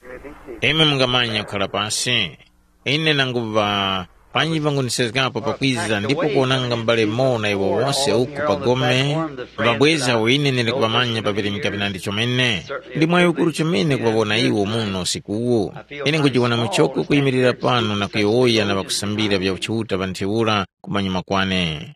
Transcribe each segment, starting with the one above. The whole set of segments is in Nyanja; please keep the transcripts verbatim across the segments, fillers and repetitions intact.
eme mungamanya kukhala pansi ine nanguva panji pangu nisezikapo pakwiza ndipo kuonanga mbale mona iwo wonse uku pagome vabweza wine nili kupamanya pavirimika pinandi chomene ndi mwayi ukulu chomene kupavona iwo muno usiku uwu ine nkujiwana muchoko kuyimirira pano na kuyowoya na vakusambira vya uchiuta vanthewula kumanyuma kwane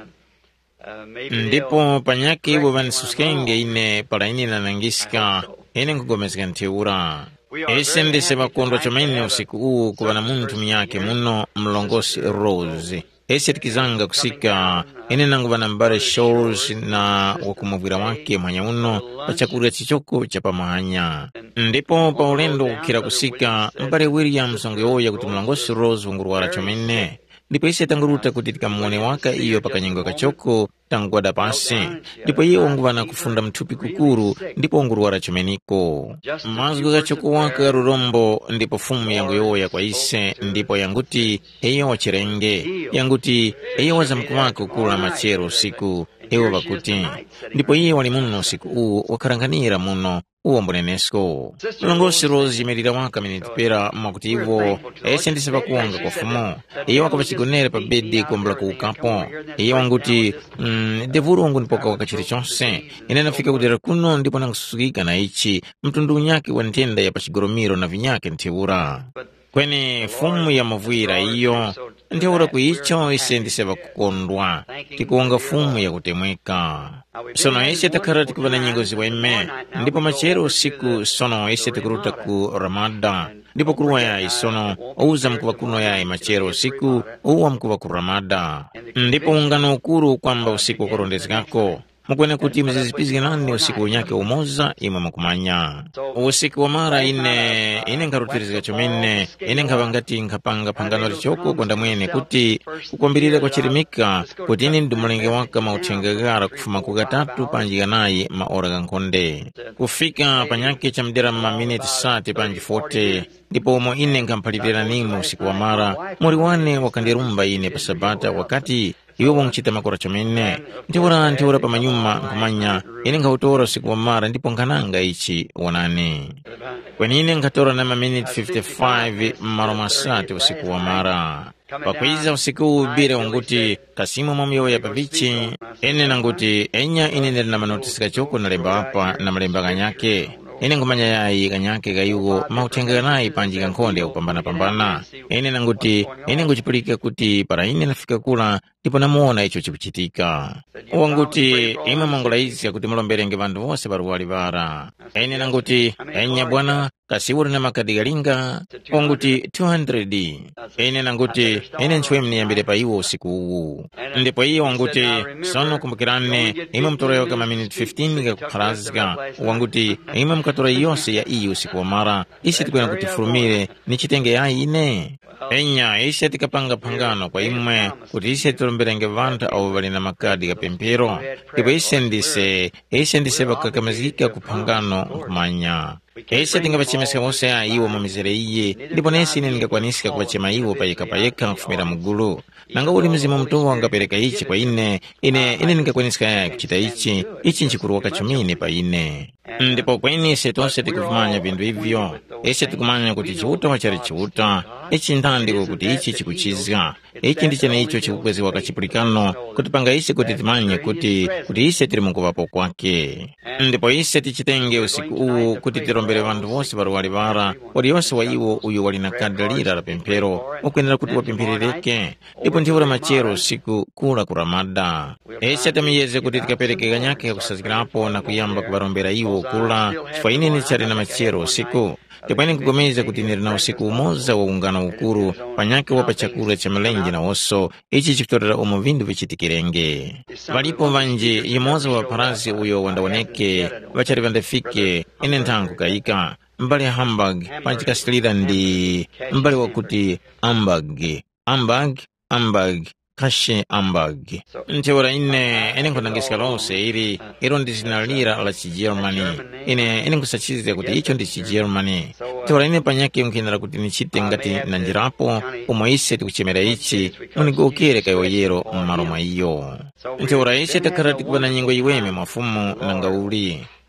ndipo panyake iwo vanisuskenge ine pala ine nanangisika ine nkugomezeka nthewula ese ndise vakondwa chomene usiku uwu kuva na munthu miyake muno mlongosi Rose ese tikizanga kusika ine nanguva na mbale Shows na wakumuvira wake mwanya uno pachakurya chichoko cha pamahanya ndipo pa ulendo kukhira kusika mbale Williams ongeoya kuti mlongosi Rose wangurwala chomene ndipo ise tanguruta kuti tikamuone waka iyo pakanyengo kachoko tangwada pasi ndipo iye wanguva na kufunda mthupi kukuru ndipo wangurwala chomeniko mazgu kachoko waka rurombo ndipo fumu yangu yoya kwa ise ndipo yanguti eyo wachirenge yanguti eyo wazamku wake kukula machero usiku ewo vakuti ndipo iye wali muno usiku uwu wakaranganira muno uwo mbonenesko mlongosi Rose yimirira waka minitipera mwakuti iwo ese ndise vakuwanga kwa fumu iye wakapachigonera pa bedi kuombula kuukapo iye wanguti mm, devuru wangu nipoka wakachiri chonse ine nafika kutera kuno ndipo nangususukika na ichi mtundu unyake wa ntenda ya pachigoromiro na vinyake nthewura kweni fumu ya mavwira iyo nthewura kuicho ise ndise vakukondwa tikuonga fumu ya kutemweka sono ise takhala tikuva na nyingo ziweme ndipo machero usiku sono ise tikuruta ku Ramada ndipo kuruwa yayi sono ouza mkuva kuno yayi machero usiku uwa mkuva ku Ramada ndipo ungano ukuru kwamba usiku wakurondezekako mukwene kuti mzizipizikirani usiku unyake umoza imwe mukumanya usiku wa mara ine ine nkarutirizika chomene ine nkavangati nkapanga pangano lichoko konda mwene kuti kukwambirira kwa chirimika kuti ine ndumulenge waka mauthengagara kufuma kukatatu panjikanayi maora kankonde kufika panyake cha mdera maminiti sati panji forty ndipo umo ine nkamphalipira nimu usiku wa mara muri wane wakandirumba ine pasabata wakati iwo wonchita makora chomene ndiwora ndiwora pamanyuma nkumanya ine nkautora usiku wa mara ndipo nkananga ichi wanane kweni ine nkatora na maminiti fifty-five mmaro masati usiku wa mara pakwiza usiku ubire wanguti kasimu momyoya pavichi ene nanguti enya ine nere na manotisi kachoko nalemba apa na malemba kanyake ene ngumanya yayi kanyake kayugo mautenganayi panji kankonde ya kupambana-pambana ene nanguti ene nguchipulika kuti para ine nafika kula ndipo namuona icho chikuchitika wanguti imwe mongola izi kuti mulomberenge vandu vose baruwali vara ene nanguti enya bwana kasiwuri na makadi galinga wanguti two hundred ene nanguti ene nchwe mniyambire pa iwo usiku uwu ndipo iye wanguti sono kumbukirane imwe mtoroyo kama minute fifteen kakukharazika wanguti imwe mkatora yonse ya iyi usiku wa mara isi tikuena kuti furumire nichitenge ya ine enya isi tikapanga pangano kwa imwe kuti isi tulomberenge vanta au vali na makadi kapempero ndipo isi ndise isi ndise bakakamazika kupangano kumanya ese tingavachemesa wose ya iwo mamizere iye ndipo nesi ine ningakwanisika kuvachema iwo payeka payeka nkufumira mugulu nanga uli mzimu mtuwa wangapereka ichi kwa ine ine ine ningakwanisika ya kuchita ichi ichi nchikuruwa kachumine pa ine ndipo kweni ese tonse tikuvimanya vindu hivyo ese tikumanya kuti chiuta wachari chiuta ichi nthandiko kuti ichi chikuchizga ichi ndichene icho chikukweziwa kachipulikano kuti panga ise kuti timanye kuti kuti ise tiri mukuvapo kwake ndipo ise tichitenge usiku uwu kuti tirombere vandu vose baruwali vara wali yonse wa iwo uyu wali na kadalira la pempero ukwenera kuti wapemperereke ndipo ndiwura machero usiku kula ku Ramada ese tamiyeze kuti tikapereke kanyake kakusazikirapo na kuyamba kuvarombera iwo kula chifwa ine nichari na machero usiku ndipo ine nkugomeza kuti niri na usiku umoza wa ungano ukuru panyake wapa chakula cha malenji na oso ichi chikutorera umo vindu vichitikirenge valipo vanji imoza wa parazi uyo wandaoneke vachari vandafike ine nthangu kaika mbali ya Hamburg panchikasilira ndi mbali wakuti Hamburg Hamburg Hamburg kashe Hamburg ntiwara ine ene nkunangisika lonse iri iro ndizinalira la chi-Germany ine ene nkusachize kuti icho ndi chi-Germany ntiwara ine panyake mkinara kuti nichite ngati nanjirapo umo ise tikuchemera ichi munigokere kayoyero mmaro mwa iyo ntiwara ise takara tikuwa na nyingo iweme mafumu nanga uli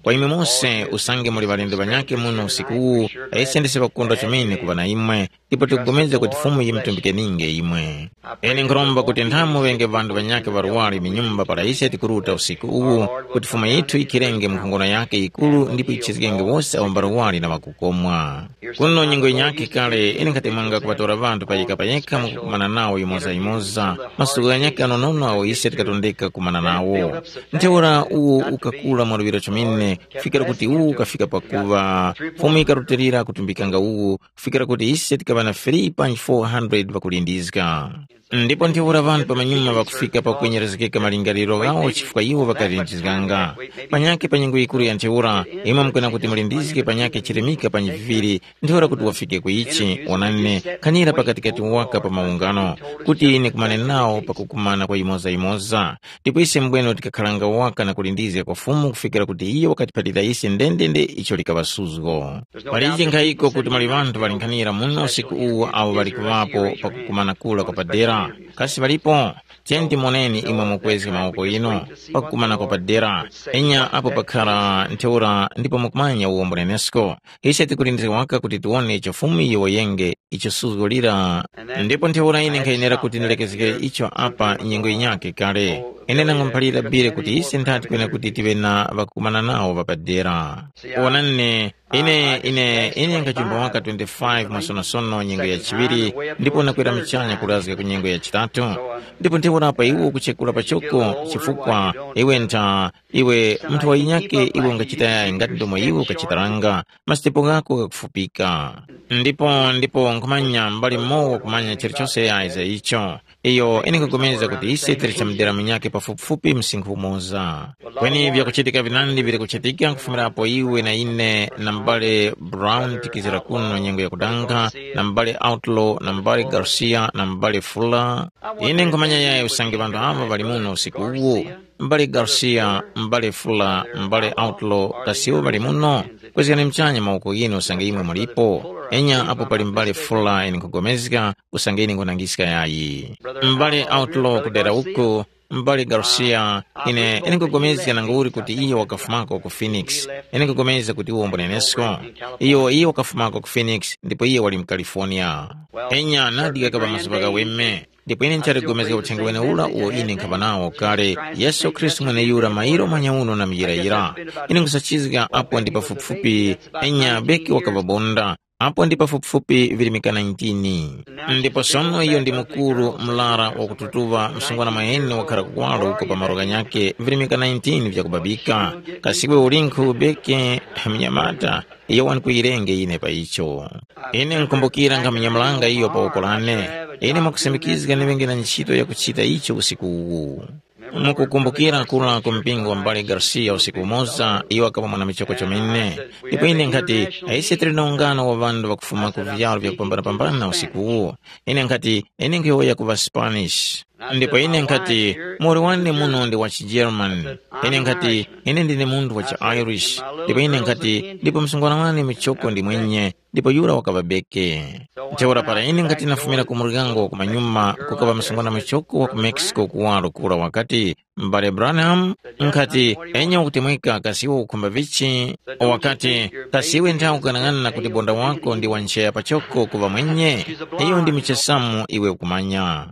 kwa ime mose usange muli balendo banyake muno usiku uwu aisendese bakondwa chomene kubana imwe ndipo tikugomeza kuti fumu yimtumbike ninge imwe. Ene nkromba kuti nthamu wenge bandu banyake baruwali minyumba para ise tikuruta usiku uwu kuti fumu yithu ikirenge mkongono yake ikulu ndipo ichizikenge wose awambaruwali na wakukomwa. Kuno nyingo inyake kale ene nkatemanga kubatora bandu payika payeka mukukumana nawo imoza imoza masuku yanyake anonono awo ise tikatondeka kumana nawo. Nteura uwu ukakula mwarubiro chomine fikira kuti uwu ukafika pakuva fumu ikarutirira kutumbikanga uwu fikira kuti ise tikabana three thousand four hundred bakulindizika. Ndipo ntiwura vantu pamanyuma bakufika pakwenyerezekeka malingaliro gawo chifukwa iwo bakalindizikanga. Panyake panyengo ikulu ya ntiwura ima mkwena kuti mulindizike panyake chirimika panyiviri ntiwura kuti wafike kuichi wanane kanira pakatikati waka pa maungano kuti ine kumane nao pakukumana kwa imoza imoza. Ndipo ise mbweno tikakhalanga waka na kulindizika kwa fumu kufikira kuti iyo wakati patita ise ndendende icho likabasuzgo. Paliji nkaiko kuti mali vantu balinkanira muno siku uwu awo balikuwapo pakukumana kula kwa padera. Kasi balipo tenti moneni ima mukwezi maoko ino pakukumana kwa padera enya apo pakara nteura ndipo mukumanya uombo nenesko ise tikulindizika waka kuti tuone icho fumu iyo wayenge icho suzgolira. Ndipo nteura ine nkainera kuti nilekezike icho apa nyengo inyake kale ene nangompalira bire kuti ise ntati kwena kuti tivena bakukumana nao bapadera. Onane ine ine ine nkachumba waka twenty-five masonosono nyengo ya chibiri ndipo nakwera mchanya kurazika kunyengo ya chitatu. Ndipo nteura apa iwo kuchekula pachoko chifukwa iwe nta iwe mtu wa inyake iwe ngachita ya ingati ndomo iwo kachitaranga masitepo gako kakufupika. Ndipo ndipo nkumanya mbali mogo kumanya chirichose ya iza icho iyo ene kugomeza kuti ise tiricha mdera minyake pafupifupi msinku moza. Kweni vya kuchitika vinandi vile kuchitika kufumira hapo iwe na ine na mbale Brown tikizira kuno nyengo ya kudanga na mbale Outlaw na mbale Garcia na mbale Fuller. Ine nkumanya yae usangi bandu hava balimuno usiku uwu. Mbale Garcia, mbale Fuller, mbale Outlaw kasiwo balimuno kwezi ni mchanya mauko yino usangi imwe malipo. Enya apo pali mbale Fuller ene kugomezika usangi ine ngunangisika yayi. Mbale Outlaw kudera uko mbale Garcia ine ene kugomezika na nguri kuti iyo wakafumako ku Phoenix. Ene kugomeza kuti uombo nenesko iyo iyo wakafumako ku Phoenix ndipo iyo wali mCalifornia. Enya nadiga kaba masubaga weme ndipo ine nchari gomezika uchenga wene ula uo ine nkabanawo kare Yesu Kristu mwene yura mairo manyauno na mjira ira. Ine nkusachizika apo ndipa fupifupi enya beki wakababonda apo ndipa fupifupi vilimika nineteen. Ndipo sono iyo ndi mukuru mlara wakututuva msungwana maene wakarakwalo uko pa maroga nyake vilimika nineteen vya kubabika kasiwe ulinku beke mnyamata iyo wani kuirenge ine pa icho. Ine nkumbukira nga mnyamlanga iyo pa ukolane ine makusemikizika niwenge na nchito ya kuchita icho usiku uwu. Mukukumbukira kula kumpingo wa mbale Garcia usiku moza iyo akapa mwana michoko chomine. Ndipo ine nkati aise tiri na ungano wa vandu wa kufuma kuvyalo vya kupambana pambana usiku uwo. Ine nkati ine nkihoya kuva Spanish. Ndipo ine nkati mori wane muno ndi wachi German. Ine nkati ine ndine mundu wachi Irish. Ndipo ine nkati ndipo msungwana wane michoko ndi mwenye ndipo yura wakababeke. Nteura para ine nkati nafumira kumurigango kumanyuma kukaba msungwana michoko waku Mexico kuwalo kura wakati mbale Branham nkati enya ukutimwika kasiwa ukumba vichi wakati kasiwe ntau kanangana na kutibonda wako ndi wanchea pachoko kuva mwenye hiyo ndi michesamu iwe ukumanya.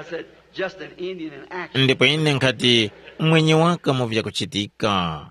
Ndipo ine nkati mwenye waka muvya kuchitika.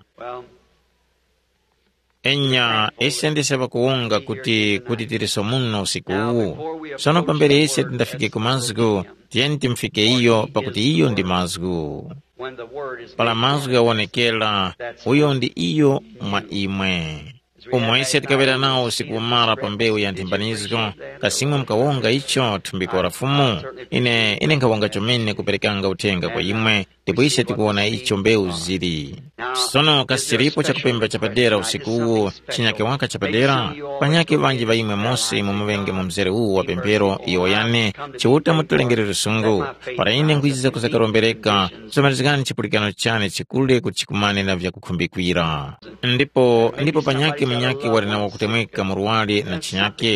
Enya ese ndiseba kuunga kuti kuti tiriso muno usiku uwu. Sono pambere ese tindafike kumazgu tienti mfike iyo pakuti iyo ndi mazgu. Pala mazgu ya wonekela uyo ndi iyo mwa imwe. Umwese tikavera nao usiku mara pambeu ya ntimbanizgo kasimwe mkawonga icho tumbikora fumu ine ine nkawonga chomene kuperekanga utenga kwa imwe ndipo ise tikuona icho mbeu ziri. Sono kasiripo cha kupemba chapadera usiku uwo chinyake waka chapadera panyake vanji va imwe mose mumuvenge mumzere uwo wa pempero iyo yane chiuta mutulengere rusungu para ine ngwiziza kuzakarombereka somarizikani chipulikano chane chikule kuchikumane na vya kukumbikwira. Ndipo ndipo panyake mnyake warina wakutemweka muruwali na chinyake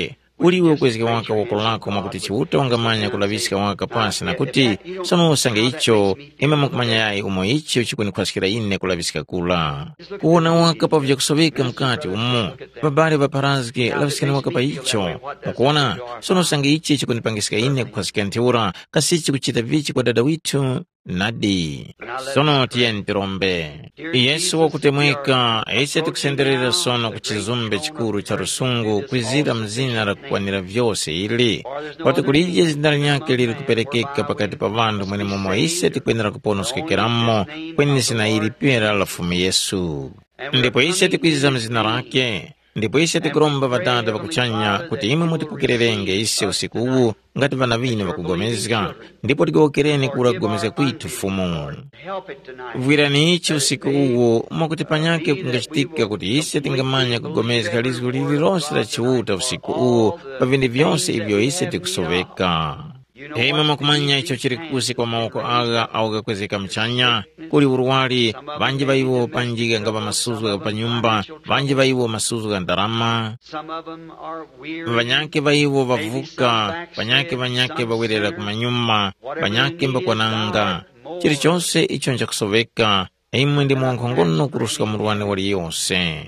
uliwe kwezeka waka wakolo lako mwakuti chiuta wangamanya kulavisika waka pasi na kuti sono usange icho ime mwakumanya yayi umo icho chikuni kwasikira ine kulavisika kula kuona waka pavya kusoveka mkati umo babali baparaziki lavisikani waka pa icho mukuona sono usange ichi chikuni pangisika ine kukwasika ntiura kasichi kuchita vichi kwa dada witu nadi sono tiyeni tirombe Yesu wakutemweka ese tikusenderera sono kuchizumbe chikuru cha rusungu kwizira mzina la kukwanira vyose ili pati kulije zindala nyake lili kuperekeka pakati pa vandu mwene momo ise tikwendera kupono sikekeramo kwenye sina ili pera lafumi Yesu ndipo ise tikwiza mzina lake ndipo ise tikuromba vatata vakuchanya kuti imwe mutipukererenge ise usiku uwu ngati vana vine vakugomezeka ndipo tikokereni kula kugomeza kwitu fumu vwirani ichi usiku uwu mwakuti panyake kungachitika kuti ise tingamanya kugomezeka lizu lililonse la chiuta usiku uwu pavindi vyonse ivyo ise tikusoveka Hema mwakumanya icho chiri kusi kwa maoko aga au gakwezeka mchanya kuli uruwali banji baiwo panjiga ngaba masuzu pa nyumba banji baiwo masuzu ga ndarama banyake baiwo bavuka banyake banyake bawirera ku manyumba banyake mbakwananga chiri chonse icho nja kusoveka imwe ndi mwankongono kurusuka murwane wali yose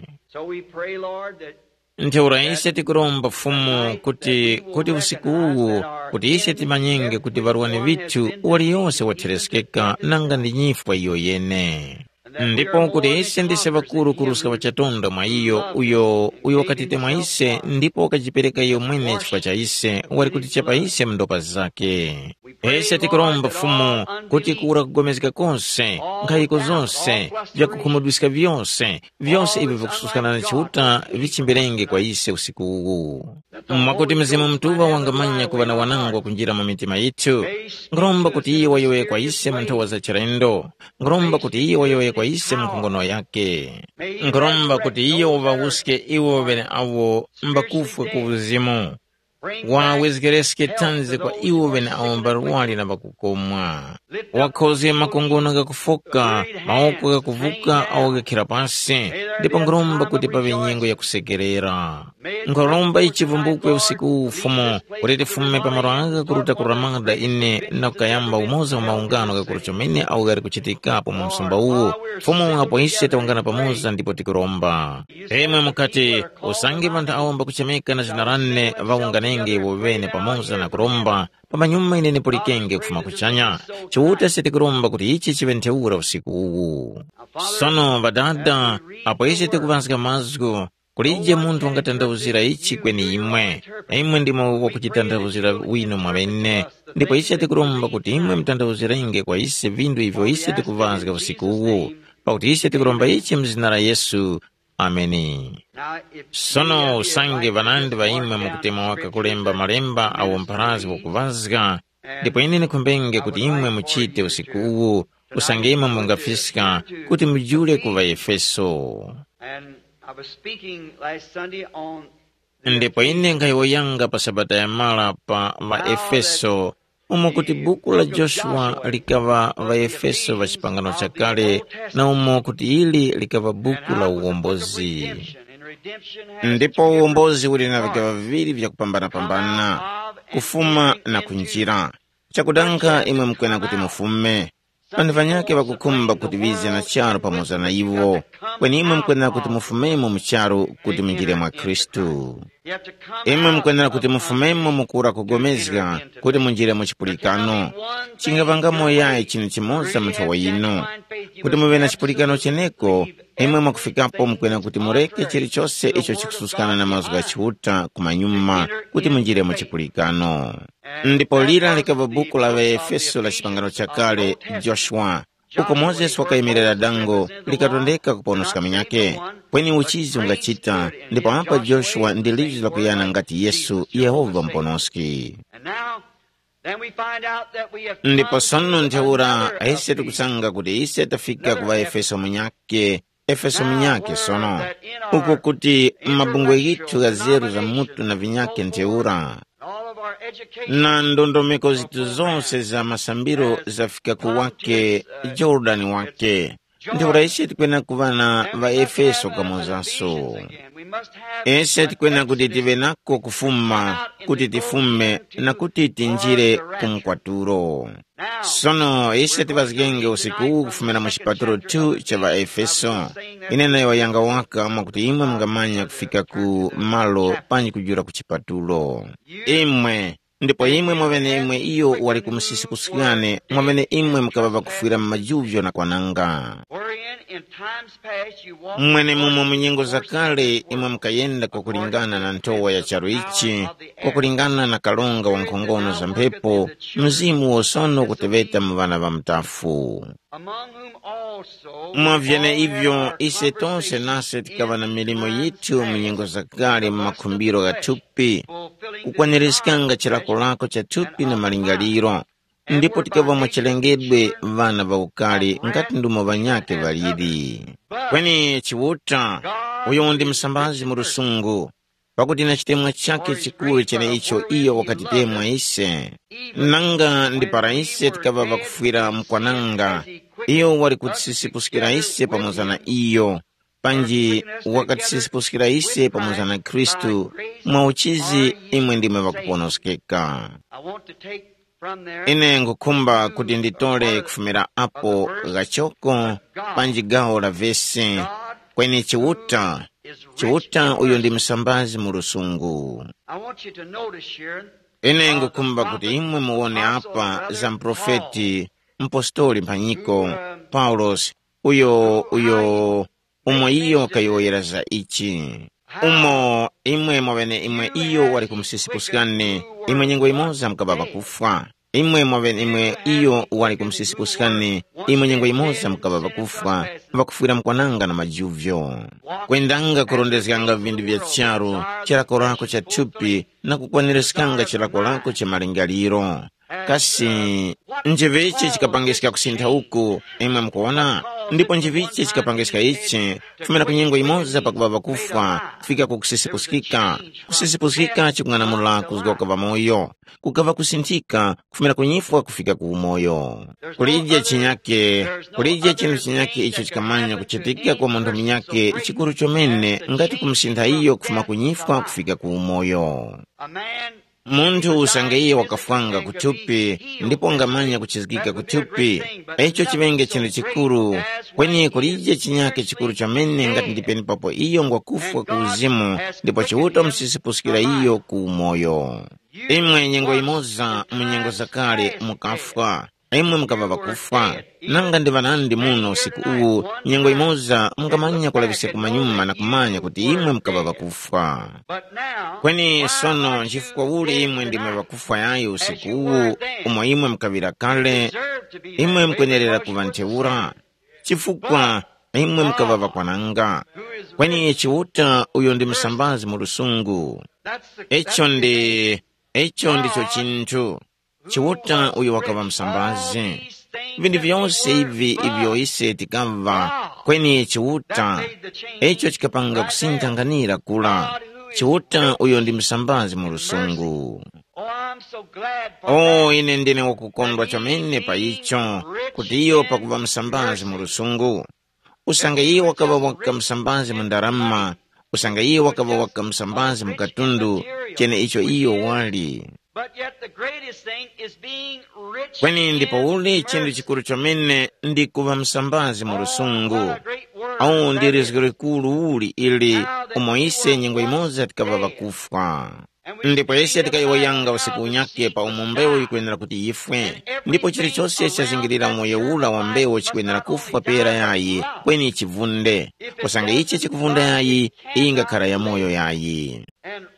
Nteura ise tikuromba fumu kuti kuti usiku uwu kuti ise timanyenge kuti varuwane vitu wali yose watereskeka nanga ndi nyifwa iyo yene ndipo kuti ise ndise vakuru kurusuka vachatonda mwa iyo uyo uyo wakatite mwa ise ndipo wakajipereka iyo mwene chifwa cha ise wali kuti chapa ise mndopa zake ise tikuromba fumu kuti kura kugomezeka konse nkhayiko zonse vyakukhumudwisika vyonse vyonse ivi vyakususkana na chiuta vichimberenge kwa ise usiku uwu mwakuti mzimu mtuva wangamanya kuvana wanangwa kunjira mwa mitima yitu ngromba kuti iye wayoye kwa ise mntowa za chirendo ngromba kuti iye wayoye kwa ise mkongono yake ngromba kuti iye wavawuske iwo vene awo mbakufwe kuvuzimu wawezekereske tanze kwa iwo vene awo mbaruwali na bakukomwa wakhoze makongono gakufoka maoko gakuvuka awo gakira pasi ndipo ngromba kuti pave nyengo ya kusekerera ngromba ichivumbukwe usiku ufumo kuti tifume pamaro aga kuruta kuramada ine na kukayamba umoza wa maungano gakuruchomene au gari kuchitikapo mu msumba uwu fumo hapo ise taungana pamoza ndipo tikuromba emwe mukati usange vanthu awo mbakuchemeka na zinarane vaunganenge wovene pamoza na kuromba pamanyuma inene polikenge kufuma kuchanya chiuta sitikuromba kuti ichi chiventeura usiku uwu sono vadada apo ise tikuvanzika mazgu kulije munthu wangatandauzira ichi kweni imwe imwe ndimo wakuchitandauzira wino mwavene ndipo ise tikuromba kuti imwe mtandauzira inge kwa ise vindu ivyo ise tikuvanzika usiku uwu pakuti ise tikuromba ichi mzina la Yesu ameni sono usange vanandi vaimwe mukutema waka kulemba malemba au mparazi wakuvazika ndipo inene kumbenge kuti imwe muchite usiku uwu usange imwe mungafisika kuti mujule kuva Efeso ndipo ine nkhayiwoyanga pa sabata ya mala pa va Efeso umo kuti buku la Joshua likava va Efeso va chipangano cha kale na umo kuti ili likava buku la uwombozi ndipo uwombozi uli na vikava viviri vya kupambana-pambana kufuma na kunjira chakudanka imwe mkwena kuti mufume pani vanyake vakukhumba kuti vize na charo pamoza na ivo kweni imwe mkwena kuti mufumemo mcharo kuti munjire mwa Kristu imwe mkwena kuti mufumemo mukura kugomezga kuti munjire mu chipulikano chingavangamo yayi chino chimoza mnthu wa ino kuti muve na chipulikano cheneko imwe mwakufikapo mkwena kuti mureke chilichonse icho chikususkana na mazu ga chiuta kumanyuma kuti munjire mu chipulikano ndipo lira likava buku la Efeso la chipangano cha kale Joshua uko Moses wakayimirira dango likatondeka kuponoska minyake kweni uchizi ungachita ndipo hapa Joshua ndi lizu la kuyana ngati Yesu Yehova mponoski ndipo sono nteura aise tukusanga kuti ise tafika kuva Efeso minyake Efeso minyake sono uko kuti mabungwe gitu gazeru za mutu na vinyake nteura na ndondomeko zitu zonse za masambiro zafika kuwake Jordan wake ndikura ise tikwena kuvana va Efeso kamozanso. Ise tikwena kuti tive nako kufuma kuti tifume na kuti tinjire kumkwaturo. Sono ise tivazikenge usiku kufumira muchipaturo tu cha va Efeso. Ine nayo yanga waka mwakuti imwe mngamanya kufika ku malo panji kujura kuchipatulo. Imwe ndipo imwe mwavene imwe iyo wali kumusisi kusikane mwavene imwe mkababa kufira mmajuvyo na kwananga. Mwene mumo mnyengo za kale imwe mkayenda kwa kulingana na ntowa ya charo ichi, kwa kulingana na kalonga wa nkongono za mpepo, mzimu wosono kuteveta mvana va mtafu. Mwavyene hivyo ise tonse nase tikava na milimo yitu mnyengo za kale mmakumbiro ga tupi, kukwanirizikanga chilako lako cha tupi na malingaliro. Ndipo tikava mwachelengedwe vana va ukali ngati ndumo vanyake validi. Kweni chiwuta uyo ndi msambazi murusungu, pakuti na chitemwa chake chikulu chene icho iyo wakati temwa ise. Nanga ndi para ise tikava vakufira mkwananga, iyo wali kutisisipusikira ise pamoza na iyo. Panji wakati sisipusikira ise pamoza na Kristu, mwa uchizi imwe ndime vakuponoskeka. Ine ngukumba kuti nditole kufumira apo gachoko panji gao la vese kweni chiwuta. Chiwuta uyo ndi msambazi murusungu. Ine ngukumba kuti imwe muone apa za mprofeti mpostoli mpanyiko Paulos uyo uyo umo iyo kayoyera za ichi. Umo imwe mwavene imwe iyo wali kumusisipusikane imwe nyengo imoza mkababa kufa. Imwe mwavene imwe iyo wali kumusisipusikane imwe nyengo imoza mkababa kufa, vakufira mkwananga na majuvyo. Kwendanga kurondezikanga vindu vya charu chilako lako cha tupi na kukwanirizikanga chilako lako cha malingaliro. Kasi njevichi chikapangisika kusintha uku imwe mkuona, ndipo njevichi chikapangisika ichi kufumira kunyengo imoza pakubaba kufa kufika kukusisipusikika. Kusisipusikika chikungana mula kuzigoka va moyo, kukava kusinthika kufumira kunyifwa kufika kuumoyo. Kulidya chinyake, kulidya chino chinyake icho chikamanya kuchitika kwa mundu minyake chikuru chomene ngati kumsintha iyo kufuma kunyifwa kufika kuumoyo. Muntu usangeiye wakafwanga kutupi, ndipo ngamanya kuchizikika kutupi. Echo chivenge chino chikuru, kwenye kulidya chinyake chikuru chomene ngati ndipeni papo iyo ngwa kufwa kuuzimu, ndipo chiwuta msisipusikira iyo kuumoyo. Imwe nyengo imoza mnyengo za kale mukafwa, imwe mkavava kufa. Nanga ndi vanandi muno siku uwu nyengo imoza mkamanya kulabise kumanyuma na kumanya kuti imwe mkavava kufa. Kweni sono nchifukwa uli imwe ndime vakufa yayo usiku uwu umo imwe mkavira kale, imwe mkwenerera kuvanteura chifukwa imwe mkavava kwananga. Kweni chiwuta uyo ndi msambazi murusungu. Echo ndi echo ndicho chintu chiwuta uyo wakava msambazi. Vindu vyonse hivi ivyo ise tikava kweni chiwuta echo chikapanga kusintanganira kula. Chiwuta uyo ndi msambazi murusungu. Oh, ine ndine wakukondwa chomene pa icho kuti iyo pakuva msambazi murusungu. Usanga iyo wakava waka msambazi mundarama, usanga iyo wakava waka msambazi mukatundu chene icho iyo wali. Kweni ndipo uli chindu chikuru chomene ndi kuva msambazi murusungu. Au ndi riziki rikulu uli ili umoise nyengo imoza tikavava kufa. Ndipo ese tikayiwayanga usiku unyake pa umumbewo ikwenera kuti ifwe. Ndipo chili chose chazingirira umoyo ula wa mbewo chikwenera kufa pera yayi kweni chivunde. Usanga ichi chikuvunda yayi inga kara ya moyo yayi.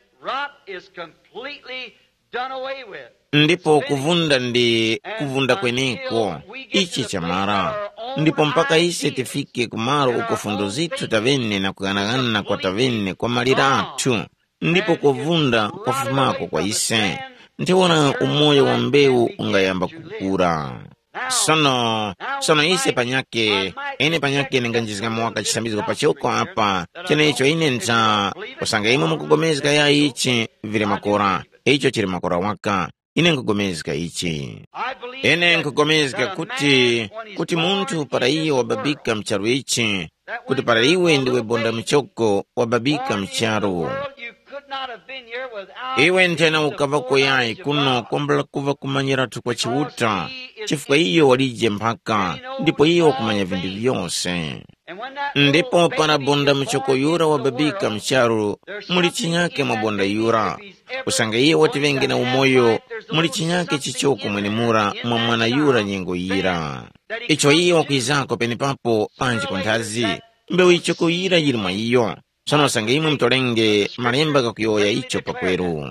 Ndipo kuvunda ndi kuvunda kweneko ichi chamara. Ndipo mpaka ise tifike kumaro uko fundo zitu tavene na kuganagana kwa tavene kwa malira atu. Ndipo kuvunda kwa fumako kwa ise ntiwona umoyo wa mbeu ungayamba kukura. Sono, sono ise panyake, ene panyake nenganjizika mwaka chisambizo pachoko hapa. Chene icho ine nza, usanga imo mkugomezika ya ichi vile makora. Icho chiri makora waka. ine nkugomezeka ichi. Ine nkugomezeka kuti kuti munthu para iye wababika mcharu ichi, kuti para iwe ndiwe bonda mchoko wababika mcharu. Iwe ntena ukavako yayi kuno kombala kuva kumanyiratu kwa chiuta, chifukwa iyo walije mpaka, ndipo iyo kumanya vindu vyose. Ndipo para bonda mchoko yura wababika mcharu, muli chinyake mwa bonda yura. Usanga iye wati vengi na umoyo, muli chinyake chichoko mwene mura mwa mwana yura nyengo yira. Icho iyo wakuizako penipapo panji kontazi, mbeo ichoko yira yiri mwa iyo. Sono sanga imwe mtolenge malemba kakuyoya icho pakweru.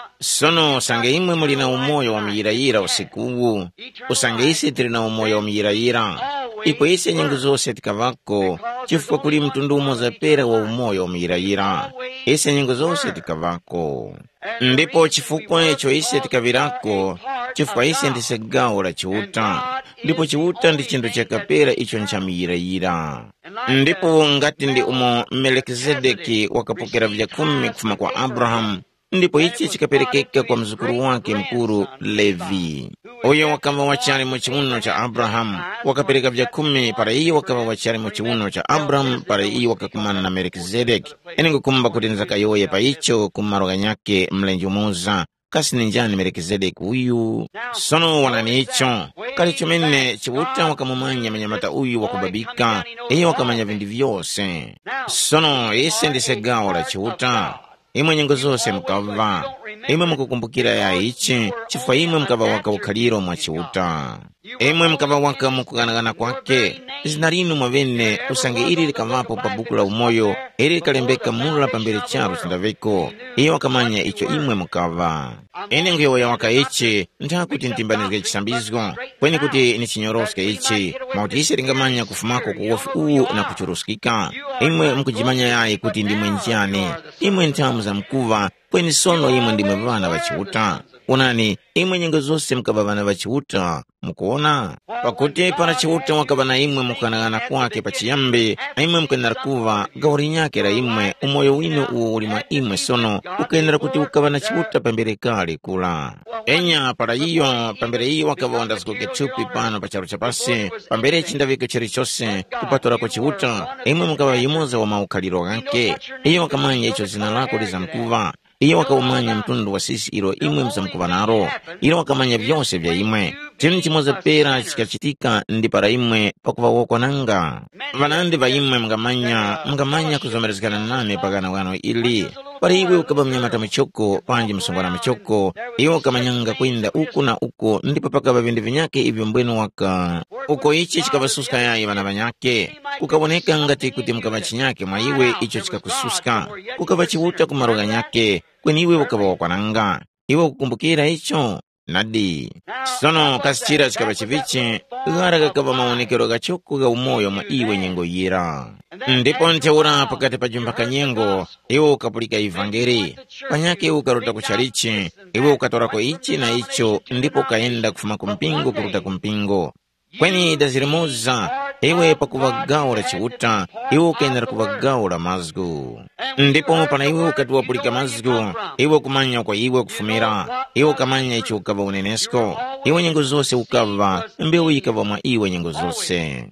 Sono sanga imwe muli na umoyo wa miyirayira usikuwu. Usanga isi tiri na umoyo wa miyirayira. Ipo isi nyengu zose tikavako, chifukwa kuli mtundu umoza pera wa umoyo wa miyirayira. Isi nyengu zose tikavako. Ndipo chifukwa echo isi tikavirako, chifukwa isi ndisegawo la chiuta. Ndipo chiuta ndi chindu chakapera icho ncha miyirayira. Ndipo ngati ndi umo Melkizedeki wakapokera vya kumi kufuma kwa Abraham, ndipo ichi chikaperekeka kwa mzukuru wake mkuru Levi. Oyo wakava wachari mu chiuno cha Abraham, wakapereka vya kumi para iyo wakava wachari mu chiuno cha Abraham, para iyo wakakumana na Melkizedeki. Ene ngukumba kuti nzakayoye pa icho kumaroga nyake mlenju muza. Kasi ninjani Melkizedeki uyu. Sono wanani icho, kali chumene chibuta wakamumanya manyamata uyu wakubabika, iyo wakamanya vindi vyose. Sono isi ndisegawo la chibuta. Imwe nyengo zose mkava, imwe mkukumbukira ya ichi, chifukwa imwe mkava waka ukaliro mwa chiuta. Imwe mkava waka mkuganagana kwake, zinarinu mwavene usange iri likavapo pa buku la umoyo, iri kalembeka mula pambele charu sindaveko, iyo wakamanya icho imwe mkava. Ene nguyo ya waka ichi, nta kuti ntimbanizga chisambizgo, kweni kuti ni chinyoroske ichi, mauti isi ringamanya kufumako kuwofi uu na kuchuruskika. Imwe mkujimanya yai kuti ndimwe njani, imwe ntamu za mkuva, kweni sono imwe ndimwe vana wachiuta. Unani, imwe nyengo zose mkava vana wachiuta, mkuona? Pakuti para chiuta wakavana imwe mkanagana kwake pachiyambi, na imwe mkanara kuva, gauri nyake la imwe, umoyo wino uo ulima imwe sono, ukenera kuti ukavana chiuta pambere kali kula. Enya para iyo, pambere iyo wakava wanda zikuke chupi pano pacharu chapasi, pambere chindaviko chiri chose, kupatora kwa chiuta, imwe mkava yimoza wa maukaliro ganke, iyo wakamanya icho zina lako liza mkuva. Iyo wakaumanya mtundu wa sisi ilo imwe mzamkuva naro, ilo wakamanya vyose vya imwe. Chini chimoza pera chikachitika ndi para imwe pakuva woko nanga. Vanandi va imwe mngamanya, mngamanya kuzomerezikana nane pagana wano ili. Para iwe ukaba mnyamata michoko, panji msongwana michoko, iyo wakamanyanga kuinda uku na uko, ndipo pakaba vindi vinyake hivyo mbwenu waka. Uko ichi chikabasuska ya ivana vanyake, kukaboneka ngati kuti mkabachinyake mwa iwe icho chikakususka, kukabachiwuta kumaroga nyake, kweni iwe wakaba wakwananga, iwe kukumbukira icho, nadi. Sono kasichira chikabachivichi, gara kakaba maonekero gachoko ga umoyo mwa iwe nyengo yira. Ndipo nteura pakati pa jumbaka nyengo, iwe ukapulika ivangeri, panyake iwe ukaruta kucharichi, iwe ukatorako ichi na icho, ndipo kaenda kufuma kumpingo kuruta kumpingo. Kweni dazirimuza, iwe pakuvagaura chiuta, iwe ukenera kuvagaura mazgu. Ndipo pana iwe ukatuwa pulika mazgu, iwe kumanya kwa iwe kufumira, iwe kamanya ichi ukava unenesko, iwe nyengo zose ukava, mbeo ikava mwa iwe nyengo zose.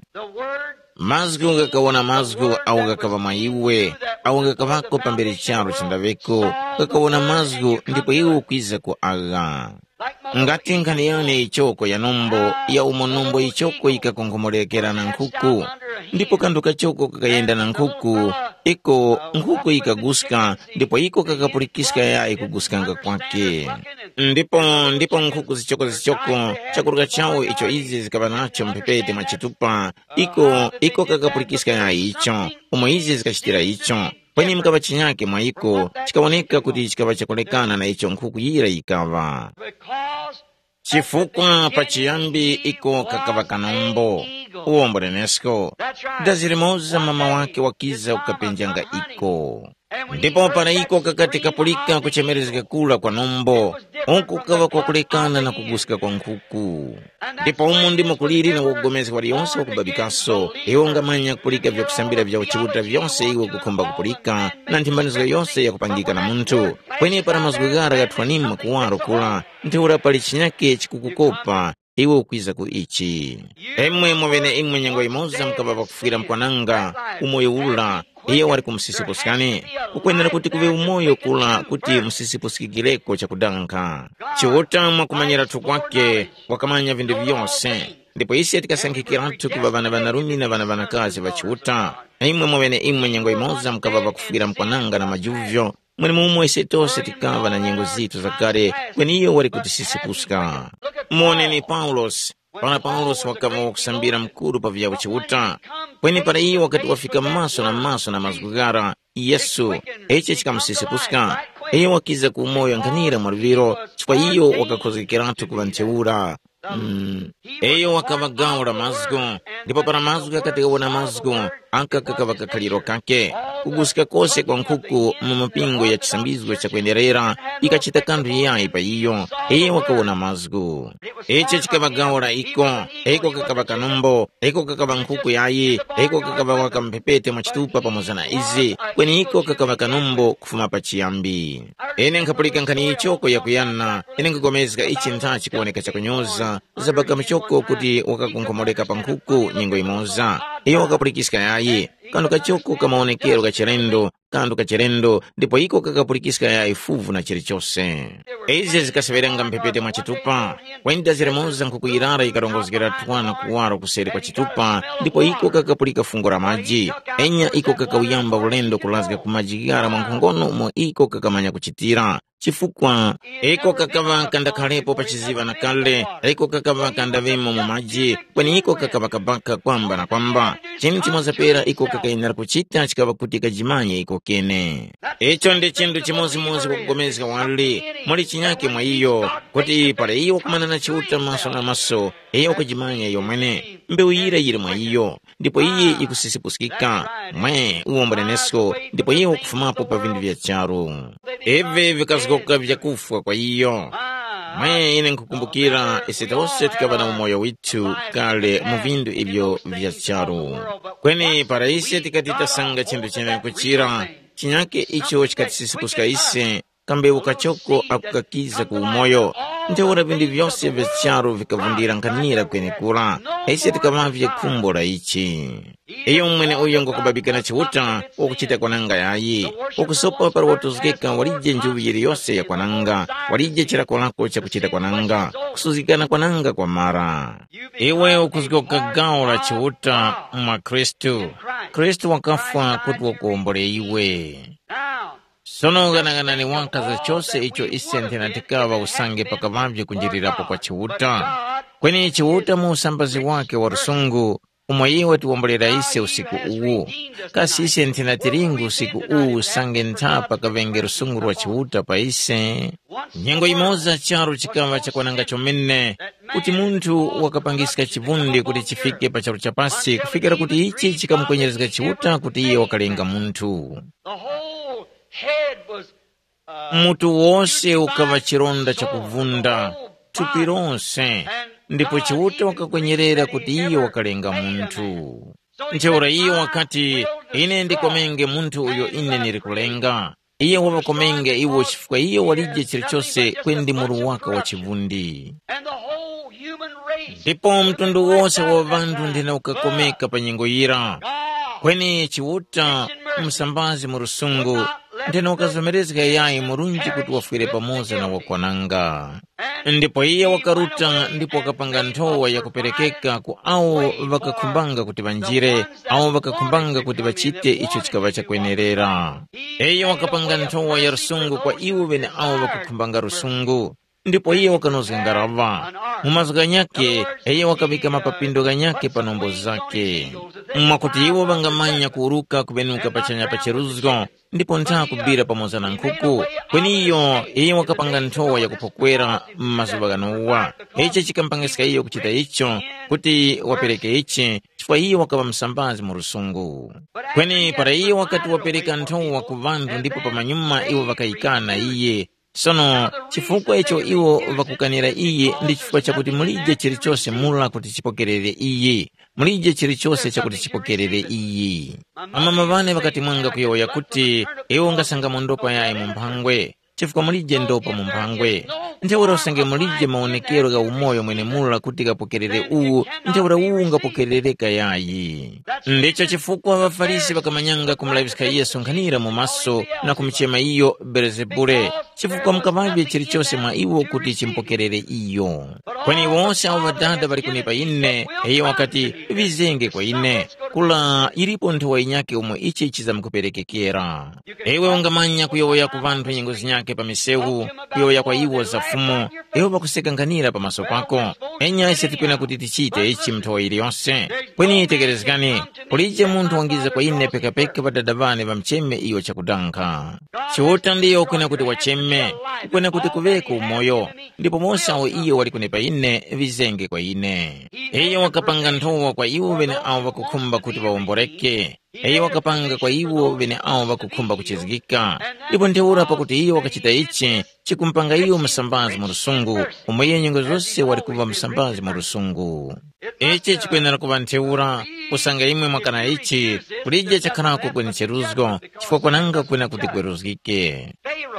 Mazgu gakawona mazgu au gakava mwa iwe, au gakavako pambere charu chandaveko, gakawona mazgu, ndipo iwe ukwiza ku aga. Ngati nkaniyane ichoko ya nombo, ya umonombo ichoko ikakongomolekera na nkuku, ndipo kanduka choko kakayenda na nkuku, iko nkuku ikaguska, ndipo iko kakapulikiska ya ikuguskanga kwake. Ndipo, ndipo nkuku zichoko zichoko, chakuruka chao icho izi zikabanacho mpepete machitupa, iko, iko kakapulikiska ya icho, umo izi zikashitira icho. Kweni mkava chinyake mwa iko, chikawoneka kuti chikava chakolekana na icho nkuku yira ikava. Chifukwa pachiyambi iko kakava kanombo, uombo renesko. Dazirimoza mama wake wakiza ukapenjanga iko. ndipo paraiko kakati kapulika kuchemerezeka kula kwa nombo onku kava kwa kulekana na kugusika kwa nkhuku. Ndipo umu ndimo kuliri na kugomeza waliyonse wakubabikaso iwo ngamanya kupulika vya kusambira vya uchiuta vyonse iwo kukhomba kupulika na ntimbanizo yonse ya kupangika na muntu kwenye para mazugara gatwanima kuwaro kula ntiura pali chinyake chikukukopa iwo ukwiza ku ichi emwe mwavene imwe nyango imoza mkababa kufira mkwananga umoyo ula iyo wari kumsisipusikani kukwenera kuti kuve umoyo kula kuti msisipusikikireko cha kudanka chiwota mwakumanyira tukwake wakamanya vindu vyonse ndipo isi atikasankikiratu kuva vana vanarumi na vana vanakazi vachiwuta imwe mwavene imwe nyango imoza mkababa kufira mkwananga na majuvyo mwene mumwe ise tose tikava na nyengo zitu za kare kweni iyo wari kutisisipuska. Mwone ni Paulos pana Paulos wakava wakusambira mkuru pa vya uchiwuta kweni para iyo wakati wafika maso na maso na mazugara Yesu eche chikamsisipuska iyo wakiza kumoyo nkanira mwariviro chikwa iyo wakakozekiratu kuva ncheura. Mm. Eyo wakava gaura mazgo ndipo para mazgo katika wana mazgo anka kakava kakaliro kake kugusika kose kwa nkuku mumapingo ya chisambizgo cha kuenderera ikachita kandu yai pa iyo eyo wakavona mazgo eche chikava gaura iko eko kakava kanombo eko kakava nkuku yai eko kakava wakampepete mwachitupa pamozana izi kweni iko kakava kanombo kufuma pa chiyambi ene nkapulika nkani ichoko ya kuyana ene nkagomezga ichi ntachi kuoneka cha kunyoza zabaka mchoko kuti wakakunkomoleka pa nkuku nyingo imoza iyo wakapulikiska yayi kandu kachoko kamaonekero kachirendo kandu kachirendo ndipo iko kakapulikiska yayi fuvu na chirichose eze zikaseverenga mpepete mwa chitupa wenda ziremoza nkukuyirara ikarongozgera tuwana kuwaro kuseri kwa chitupa ndipo iko kakapulika fungo la maji enya iko kakawiyamba ulendo kulazga kumajigara mwa nkongono mo iko kakamanya kuchitira chifukwa eko kakava kanda kalepo pachiziva na kale eko kakava kanda vimo mu maji kweni iko kakava kabaka kwamba na kwamba chini chimoza pera iko kakainara kuchita chikava kutika jimanye iko kene echo ndi chindu chimozi mozi kukugomezga wali mwali chinyake mwa iyo kuti pale iyo kumana na chiuta maso na maso iyo kajimanya iyo mwene mbe uyira yire mwa iyo ndipo iye ikusisipusikika mwe uombanenesko ndipo iyo kufumapo pa vindu vya charu eve vikazgoka vya kufwa kwa iyo mwe ine nkukumbukira isitose tukava na umoyo witu kale muvindu ibyo vya charu kweni para ise tikatita sanga chindu chene kuchira chinyake icho chikatisisipuska ise kambe ukachoko akukakiza ku umoyo nteura vindu vyose vya charu vikavundira nkanira kwenye kura ise tikavavye kumbora ichi iyo mwene uyo ngokubabika na chiwuta okuchita kwananga yayi okusopa para watuzgeka walije njuvi yiri yose ya kwananga walije chirako lako cha kuchita kwananga kusuzikana kwananga kwa mara iwe ukuzgoka gaura chiwuta mwa Kristu Kristu wakafa kuti wakuombole iwe sono ganagana wankaza chose icho isente na tikava usange pakavavye kunjirirapo kwa chiwuta kweni chiwuta mu usambazi wake wa rusungu umwayiwe tuwombolera ise usiku uwu kasi isente na tiringu usiku uwu usange ntapa kavenge rusungu rwa chiwuta pa ise nyengo imoza charu chikava chakwananga chomene kuti muntu wakapangisika chivundi kuti chifike pa charu chapasi kufikira kuti ichi chikamukwenyerezeka chiwuta kuti iye wakalenga muntu mutu wose ukava chironda cha kuvunda tupi ronse ndipo chiwuta wakakwenyerera kuti iyo wakalenga muntu ncheura iyo wakati ine ndikomenge muntu uyo ine nirikulenga iye wabakomenge iwo chifukwa iyo walije chirichose kwendi muru waka wa chivundi ndipo mtundu wose wa vandu ndina ukakomeka pa nyengo yira kweni chiwuta msambazi murusungu ndina ukazomerezeka yayi murunji kuti wafwire pamoza na wakwananga ndipo iye wakaruta ndipo wakapanga ntowa ya kuperekeka ku awo vakakumbanga kuti vanjire awo vakakumbanga kuti vachite icho chikava chakwenerera iye wakapanga ntowa ya rusungu kwa iwo vene awo vakakumbanga rusungu ndipo iye wakanoza ngarava mumazu ganyake, iye wakabika mapapindo ganyake panombo zake, mwakuti iwo bangamanya kuruka kubenuka pachanya pacheruzgo, ndipo ntaa kubira pamoza na nkhuku. Kweni iyo iye wakapanga nthowa ya kupokwera mmazuva ganowa. Ichi chikampangisika iyo kuchita icho kuti wapereke ichi, chifukwa iyo wakaba msambazi mu rusungu. Kweni para iyo wakati wapereka nthowa ku vantu, ndipo pamanyuma iwo vakayikana iye. Sono chifukwa icho iwo vakukanira iye ndi chifukwa chakuti mulije chilichonse mula kuti chipokerere iye, mulije chilichonse chakuti chipokerere iye. Amama vane vakati mwanga kuyoya kuti iwo ngasanga mondopa yaye mumphangwe, chifukwa mulije ndopa mumphangwe. Ntheura usange mulije maonekero ga umoyo mwene mula kuti kapokerere uwu, ntheura uwu ngapokerereka yayi. Ndicho chifukwa vafarisi vakamanyanga kumulavisika Yesu nkhanira mu maso na kumchema iyo Belzebule, chifukwa mukavavye chilichonse mwa iwo kuti chimpokerere iyo. Kweni wonse avo vadada vari kunipa ine, iyo wakati vizenge kwa ine, kula ilipo nthowa inyake umwe ichi ichiza mkuperekekera. Ewe ungamanya kuyoya ku vantu nyengo zinyake pa misewu, kuyoya kwa iwo za fumo, ewe vakuseka nkhanira pa maso pako. Enya ise tipena kuti tichite ichi mthowa ili yonse. Kweni itegerezikani, kulije muntu wangiza kwa ine peka peka vadada vane vamcheme iyo chakudanka. Chiwota ndiyo kwena kuti wacheme, kwena kuti kuveka umoyo, ndipo monse awo iyo wali kunipa ine vizenge kwa ine. Iyo wakapanga nthowa kwa iwo vene awo vakukhumba kuti waomboreke. Iyo wakapanga kwa iwo vene awo vakukhumba kuchizikika. Ndipo ntheura pakuti iyo wakachita ichi, chikumpanga iyo msambazi mu rusungu, umwe nyengo zonse wali kuva msambazi mu rusungu. Ichi chikwenera kuva ntheura, kusanga imwe mwakana ichi, kulije chakharako kweni cheruzgo, chifukwa kwananga kwena kuti kweruzgike.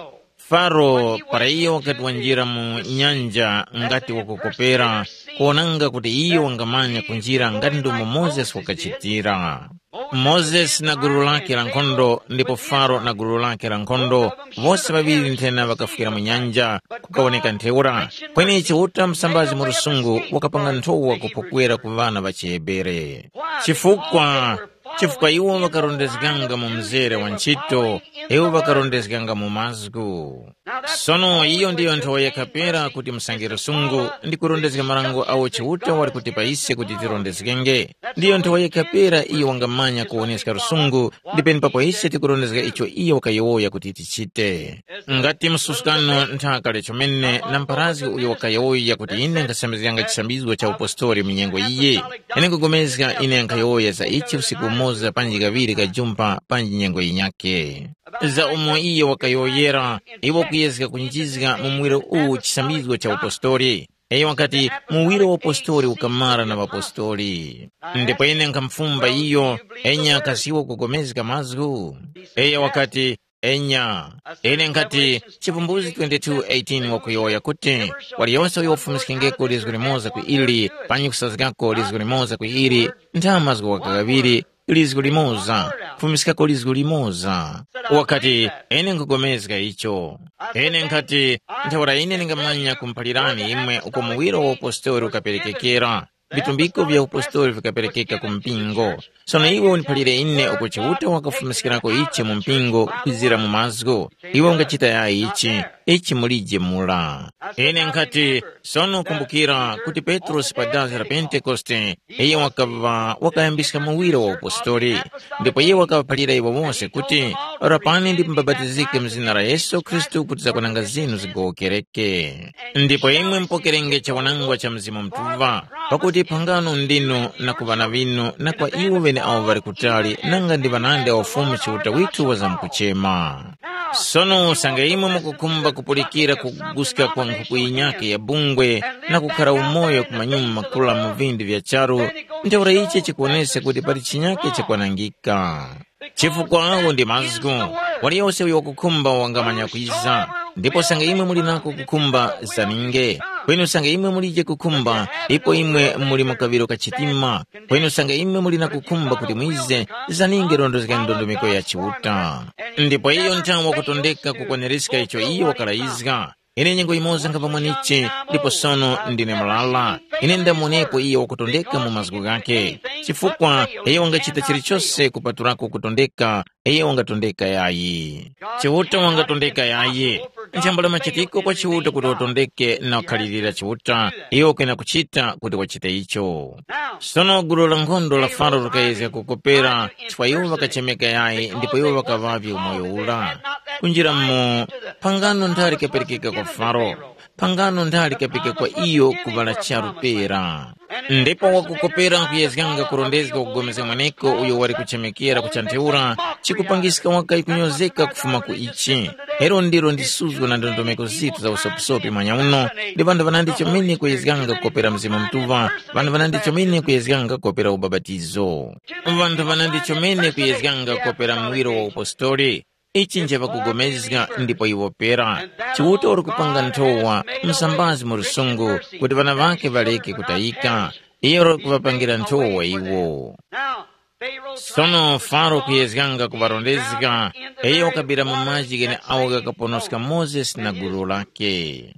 Faro para iyo wakati wanjira mu nyanja ngati wakukopera, kuonanga kuti iyo wangamanya kunjira ngati ndumu Moses wakachitira. Moses na guru lake la nkhondo, ndipo Faro na guru lake la nkhondo, vose vaviri nthena vakafukira mu nyanja, kukaoneka ntheura. Kweni chiwuta msambazi mu rusungu wakapanga nthowa kupokwera ku vana va Chihebere. Chifukwa chifukwa iwo vakarondezekanga mu mzere wa ntchito, iwo vakarondezekanga mu mazgu. Sono iyo ndiyo nthowa yakapera kuti msange rusungu, ndi kurondezeka marango awo chiwuta wali kuti paise kuti tirondezekenge. Ndiyo nthowa yakapera iyo wangamanya kuoneseka rusungu, ndipeni papo ise tikurondezeka icho iyo wakayoya kuti tichite. Ngati msusukano nthaka lecho mene, na mparazi uyo wakayoya kuti ine ngasambizikanga chisambizwa cha upostori minyengo iye. Ene kugomezeka ine nkayoya za ichi usiku moza panji kaviri kajumpa panji nyengo inyake. Za umo iyo wakayoyera, iwo kuyezeka kunjizika mumwiro uu chisambizwa cha upostori. Eyo wakati muwiro wa postori ukamara na wapostori. Ndipo ene nkamfumba iyo, enya kasiwa kugomezeka mazgu. Eyo wakati enya, ene nkati chipumbuzi twenty-two eighteen wakuyoya kuti, wali yonse uyofumisikengeko lizgulimoza ku ili, panyi kusazikako lizgulimoza ku ili, ntamazgu wakagaviri, lizgu limoza, kufumisikako lizgu limoza. Wakati ene nkugomezeka icho, ene nkati nthawara ine ningamanya kumpalirani imwe uko muwiro wa upostori ukaperekekera, vitumbiko vya upostori vikaperekeka kumpingo. Sono iwo unipalire ine uko chiwuta wakafumisikirako ichi mu mpingo kwizira mu mazgo, iwo ungachita ya ichi, ichi mulije mula. Ene nkati sono kumbukira kuti Petros padazi la Pentekoste, iye wakava wakayambisika muwiro wa upostori, ndipo iye wakapalira iwo wonse kuti rapani ndipo mbabatizike mzina la Yesu Kristu kuti zakonanga zinu zigokereke. Ndipo imwe mpokerenge cha wanangwa cha mzimu mtuva, pakuti pangano ndino na kuvana vino na kwa iwo vene awo vari kutali, nanga ndi vanande wafumu chiwuta witu waza mkuchema. Sono sanga imwe mukukumba kupulikira kugusika kwa nkhuku inyake ya bungwe na kukhala umoyo kumanyuma makula muvindi vya charu, ntheura ichi chikuonese kuti pali chinyake chikwanangika. Chifukwa awo ndi mazgu, wali yonse uyo wakukumba wangamanya kuiza, ndipo sanga imwe muli nako kukumba zaninge. Kwenu sanga imwe mulije kukumba, ipo imwe muli mukaviro kachitima. Kwenu sanga imwe muli na kukumba kuti mwize, zaninge rondozeka ndondomiko ya chiwuta. Ndipo iyo ntawa kutondeka kukwaneresika icho iyo wakalaizga. Ine nyengo imoza ngapa mwaniche, ndipo sono ndine malala. Ine ndamonepo iyo wakutondeka mu mazgu gake. Chifukwa, iyo wangachita chilichose kupaturako kutondeka, iyo wangatondeka yayi. Chiwuta wangatondeka yayi. nchambo la machitiko kwa chiuta kuti watondeke na wakhalirira chiuta iyo kwena kuchita kuti wachite icho. Sono gulu la nkhondo la Farao likayeza kukopera chifukwa iwo wakachemeka yayi ndipo iwo wakavavya umoyo ula. Kunjira mmo pangano ndali kaperekeka kwa Farao, pangano ndali kapeke kwa iyo kuvala charupera. Ndipo wakukopera kuyezganga kurondezga kugomeza mwaneko uyo wari kuchemekera kuchanteura chikupangisika wakai kunyozeka kufuma ku ichi. Ero ndiro ndisuzwa na ndondomeko zitu za usopisopi mwanya uno. Ndi vandu vanandi chomini kuyezganga kukopera mzima mtuva, vandu vanandi chomini kuyezganga kukopera ubabatizo, vandu vanandi chomini kuyezganga kukopera mwiro wa upostoli. Ichi njeva kugomezga ndipo iwopera. Chiuta uri kupanga ntowa msambazi murusungu kuti vana vake valeke kutayika. Iyo uri kuvapangira ntowa iwo. Sono Farao kuyezganga kuvarondezga iyo kabira mamaji gene awaga kaponoska Moses na guru lake.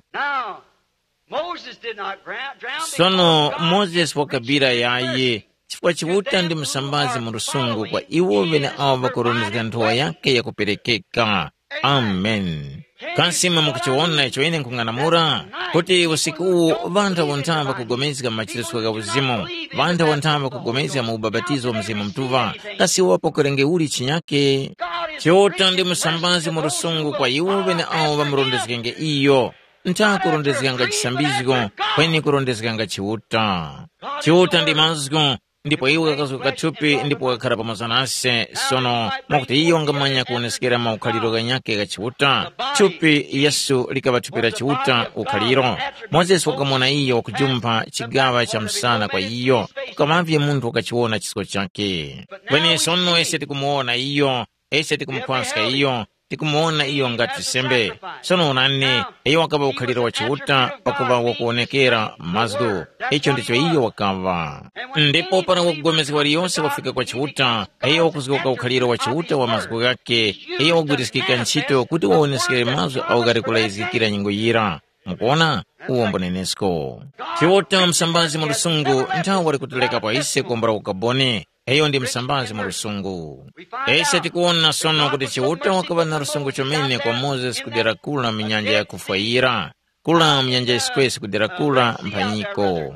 Sono Moses wakabira yaye chifukwa chiuta ndi msambazi murusungu kwa iwo vene awa vakurondezga ntowa yake ya kuperekeka. Amen. Kansima mukuchiwona icho ine nkung'anamura kuti usiku uwu vanthu wontava kugomezga machitiswa ga uzimu, vanthu wontava kugomezga mu ubabatizo mzimu mtuva, kasi wapo kurenge uli chinyake. Chiuta ndi msambazi murusungu kwa iwo vene awa vamurondezgenge iyo. Nta kurondezganga chisambizgo kweni kurondezganga chiuta. Chiuta ndi mazgo ndipo iwo kakazuka kathupi ndipo kakhala pamodzi nase. Sono mwakuti iyo ngamanya kuonesekera maukhaliro ganyake ga chiuta. Thupi Yesu likavatthupira chiuta ukhaliro. Moses wakamona iyo kujumpa chigawa cha msana kwa iyo kukamavye munthu wakachiona chisiko chake. Kweni sono ese tikumuona iyo, ese tikumukhwaska iyo, tikumuona iyo ngati sembe. Sono unane iyo wakava ukhaliro wa chiuta wakuva wakuonekera mazgu. Icho ndicho iyo wakava. Ndipo para wakugomezwa liyonse wafika kwa chiuta, iyo wakuzikoka ukhaliro wa chiuta wa mazgu gake, iyo wagurisikika nchito kuti waonesekere mazgu au gari kulaizikira nyingo yira. Mukuona uwombo nenesko. Chiuta msambazi murusungu ntawo wari kuteleka pa ise kumbra ukabone. Eyo ndi msambazi murusungu. Ese tikuona sono kuti chiuta wakava na rusungu chomene kwa Moses kudera kula minyanja ya kufwaira, kula minyanja iskwesi kudera kula mpanyiko.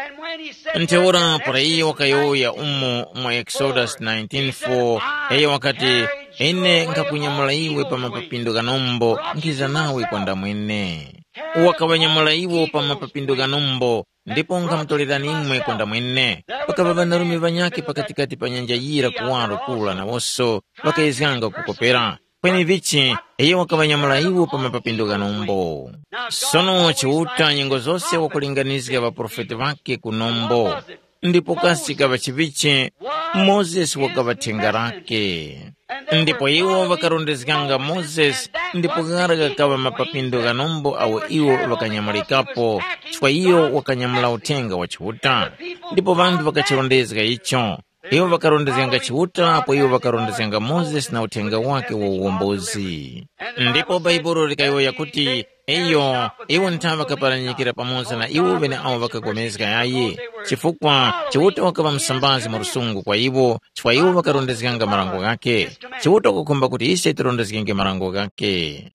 Nteora para iyo wakayoya umo mwa Exodus nineteen four, eyo wakati ene nkakunyamula iwe pa mapapindo ganombo ngiza nawe kwanda mwene. Wakawanyamula iwo pa mapapindo ganombo ndipo nkamtolera nimwe kwanda mwene. Wakava vanarume vanyake pakatikati pa nyanja yira kuwaro kula na woso wakayezganga kukopera. Kweni vichi iyo wakavanyamula iwo pa mapapindo ganombo. Sono chiuta nyengo zose wakulinganizga vaprofeti vake kunombo. Ndipo kasi kava chivichi Moses wakavathenga rake. Ndipo iwo vakarondezganga Moses ndipo garaga kava mapapindo ganombo awo iwo vakanyamulikapo chifukwa iyo wakanyamula uthenga wa chiuta. Ndipo vantu vakachirondezga icho. Iwo vakarondezganga chiuta apo iwo vakarondezganga Moses na uthenga wake wa uwombozi. Ndipo Baibulo likayoya kuti iyo iwo ntava kaparanyikira pamodzi na iwo vene awo vakagomezga yaye chifukwa chiuta wakava msambazi murusungu kwa iwo chifukwa iwo vakarondezganga malango gake. Chiuta kukhumba kuti ise tirondezgenge malango gake.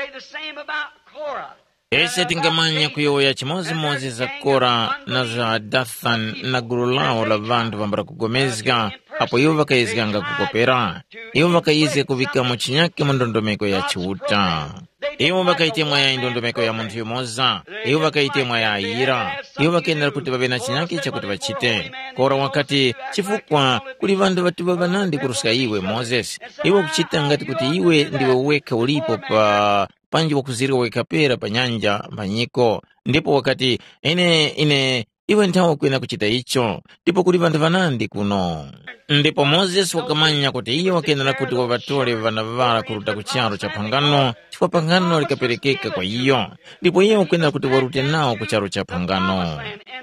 Ese tingamanya kuyoya chimozimozi za Kora na za Dathan na gulu lao la vandu vambara kugomezga apo iwo vakayezganga kukopera. Iwo vakayizga kuvika muchinyake mundondomeko ya chiuta. Iwo vakaitemwa ya indondomeko ya muntu yumoza. Iwo vakaitemwa ya ayira. Iwo vakendera kuti vavena chinyake cha kuti vachite. Kora wakati chifukwa kuli vandu vatuva vanandi kuruska iwe Moses. Iwo kuchita ngati kuti iwe ndiwe weka ulipo pa panji wakuzirika wekapera pa nyanja mpanyiko. Ndipo wakati ine ine iwe ntawo kwena kuchita icho ndipo kuli vandu vanandi kuno. Ndipo Moses wakamanya kuti iyo wakendera kuti wavatole vanavala kuruta kucharo cha pangano chifukwa pangano likaperekeka kwa iyo. Ndipo iyo wakwendera kuti warute nawo kucharo cha pangano.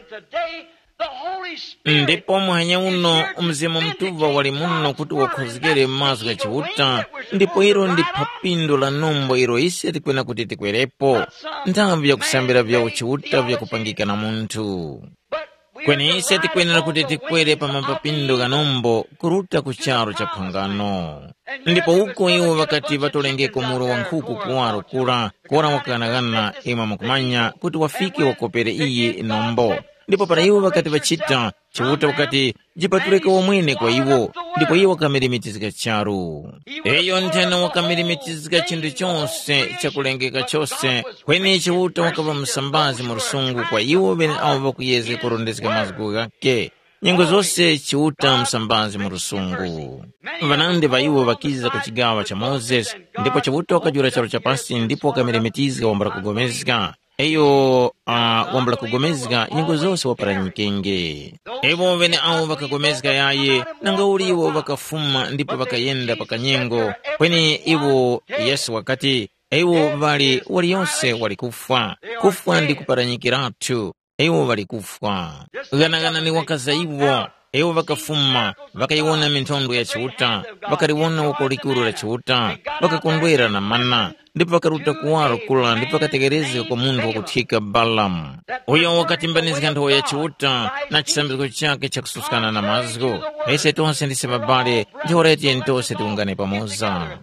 Ndipo mwanya uno mzimu mtuva wali muno kuti wakhozgere mazgu ya chiuta. Ndipo iro ndi papindo la nombo iro ise tikwena kuti tikwerepo nthawi vya kusambira vya uchiuta vya kupangika na muntu. kweni ise tikwenera kuti tikwere pa mapapindo kanombo kuruta ku charo cha phangano. Ndipo uko iwo wakati vatolengeko muro wa nkhuku kuwaro kula kora wakanagana ima mukumanya kuti wafike wakopere iye nombo. Ndipo para iwo wakati vachita chivuta wakati jipatuleka womwene kwa iwo, ndipo iwo wakamirimitizika charu. Eyo ntena wakamirimitizika chindu chonse chakulengeka chose, kweni chivuta wakava msambazi murusungu kwa iwo bene awo vakuyeze kurondezeka mazgu gake. Nyengo zose chiuta msambazi murusungu. Vanande va iwo vakiza kuchigawa cha Moses, ndipo chivuta wakajura charo cha pasi, ndipo wakamirimitiza wambara kugomezika. Eyo uh, wambala kugomezika nyengo zose waparanyikenge. Ewo vene awo vakagomezika yaye, nanga uli iwo vakafuma ndipo vakayenda paka nyengo, kweni iwo Yesu wakati, ewo vali wali yonse wali kufa, kufa ndi kuparanyikiratu, ewo wali kufa. Ganagana ni wakaza iwo, ewo vakafuma, vakaiwona mintondo ya chiuta, vakariwona wakolikuru la chiuta, vakakondwera na mana, ndipo vakaruta kuwaro kula, ndipo vakategerezeka kwa mundu wakuthika Balaam. Uyo wakati mbanizika nthowa ya chiuta na chisambiziko chake cha kususikana na mazgo. Ese tonse ndise babale, njihoreti entose tiungane pamoza.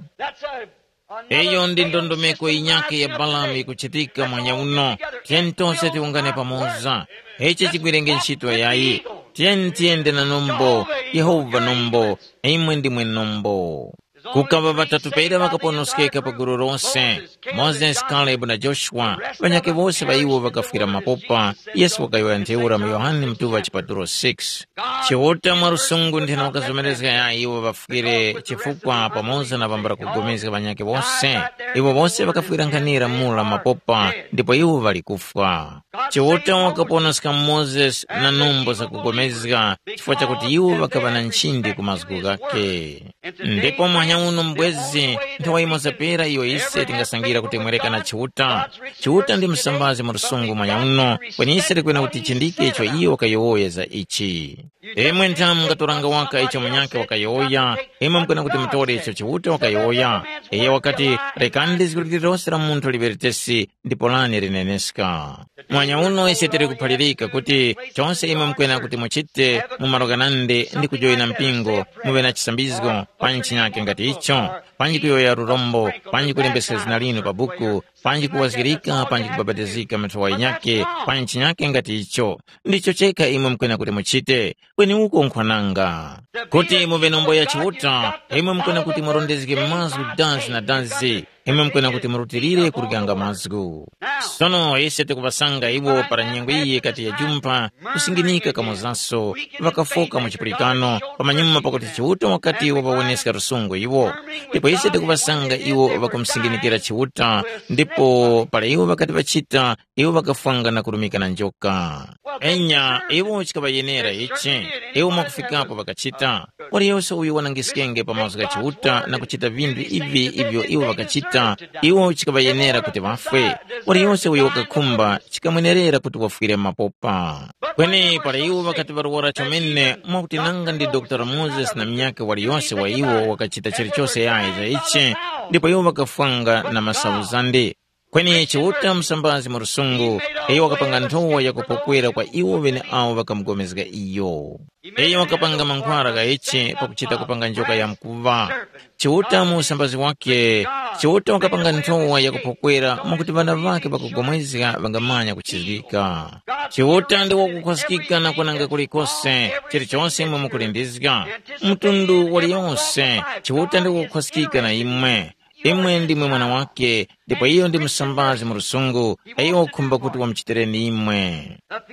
Eyo ndi ndondomeko inyake ya Balaam ikuchitika mwanya uno, tientose tiungane pamoza. Eche chigwirenge nchito yayi, tien tiende na nombo, Yehova nombo, imwe ndimwe nombo. Kukava vatatu peira vakaponoskeka paguru ronse, Moses, Caleb na Joshua, vanyake vose va iwo vakafira mapopa, Yesu wakayoya nteura mu Yohane mtuva chipaturo six. Chiwota mwarusungu nthena wakazomerezeka ya iwo vafire chifukwa pamoza na vambara kugomezeka vanyake vose, iwo vose vakafira nkhanira mula mapopa, ndipo iwo vali kufa. Chiwota wakaponoska Moses na nombo za kugomezeka, chifukwa chakuti iwo vakava na nchindi kumazgu gake. Ndipo mwanya uno mbwezi, nthawa imoza pera iyo ise tingasangira kutemwereka na chiuta. Chiuta ndi msambazi murusungu mwanya uno, kweni ise likwena kuti chindike icho iyo wakayowoyeza ichi. Emwe ntamu ngatoranga waka icho manyake wakayoya, emwe mkwena kuti mtore icho chiuta wakayoya. Eye wakati rekandi zikulitirosera muntu libertesi, ndipo lani rineneska. Mwanya uno ise tiri kupalirika kuti chonse emwe mkwena kuti muchite mumaroganande ndi kujoyina mpingo, muwe na chisambizgo, panchi nyake ngati icho, panji kuyoya rurombo, panji kulembesa zina lino pa buku, panji kuwazirika, panji kubabatizika matowa inyake, panchi nyake ngati icho. Ndicho cheka imwe mkwena kuti muchite, kweni uko nkwananga. Kuti muwe nombo ya chiuta, imwe mkwena kuti murondezike mazgu dansi na dansi, imwe mkwena kuti murutirire kuriganga mazgu. Sono ise tikuvasanga iwo para nyengo iye kati ya jumpa, kusinginika kamozaso, vakafoka muchipulikano, pamanyuma pakuti chiuta wakati wawaweneska rusungu iwo. Ndipo ise tikuvasanga iwo vakumsinginikira chiuta, ndipo para iwo wakati vachita, iwo vakafanga na kurumika na njoka. Enya, iwo chikabayenera ichi, iwo makufikapo vakachita. Wali yose uyu wanangisikenge pa mazuka chiuta na kuchita vindu ivi ivyo iwo vakachita, iwo chikabayenera kuti wafwe. Wali yose uyu wakakumba, chikamwenerera kuti wafwire mapopa. Kweni para iwo wakati varuwara chomene, mwakuti nanga ndi Doctor Moses na mnyake wali yose wa iwo wakachita chirichose ya iza ichi, ndipo iwo wakafanga na masavu zande. Kweni chiuta msambazi murusungu, eyo wakapanga nthowa ya kupokwera kwa iwo vene awo vakamugomezeka iyo. Eyo wakapanga mankhwara ga ichi pakuchita kupanga njoka ya mkuva. Chiuta musambazi wake, chiuta wakapanga nthowa ya kupokwera mwakuti vana vake vakugomezeka vangamanya kuchizika. Chiuta ndi wakukhwasikika na kwananga kulikose, chiri chonse imwe mukulindizika. Mtundu wali yonse, chiuta ndi wakukhwasikika na imwe. Imwe ndimwe mwana wake, ndipo iyo ndi msambazi murusungu, ayo kumba kuti wamchitireni imwe.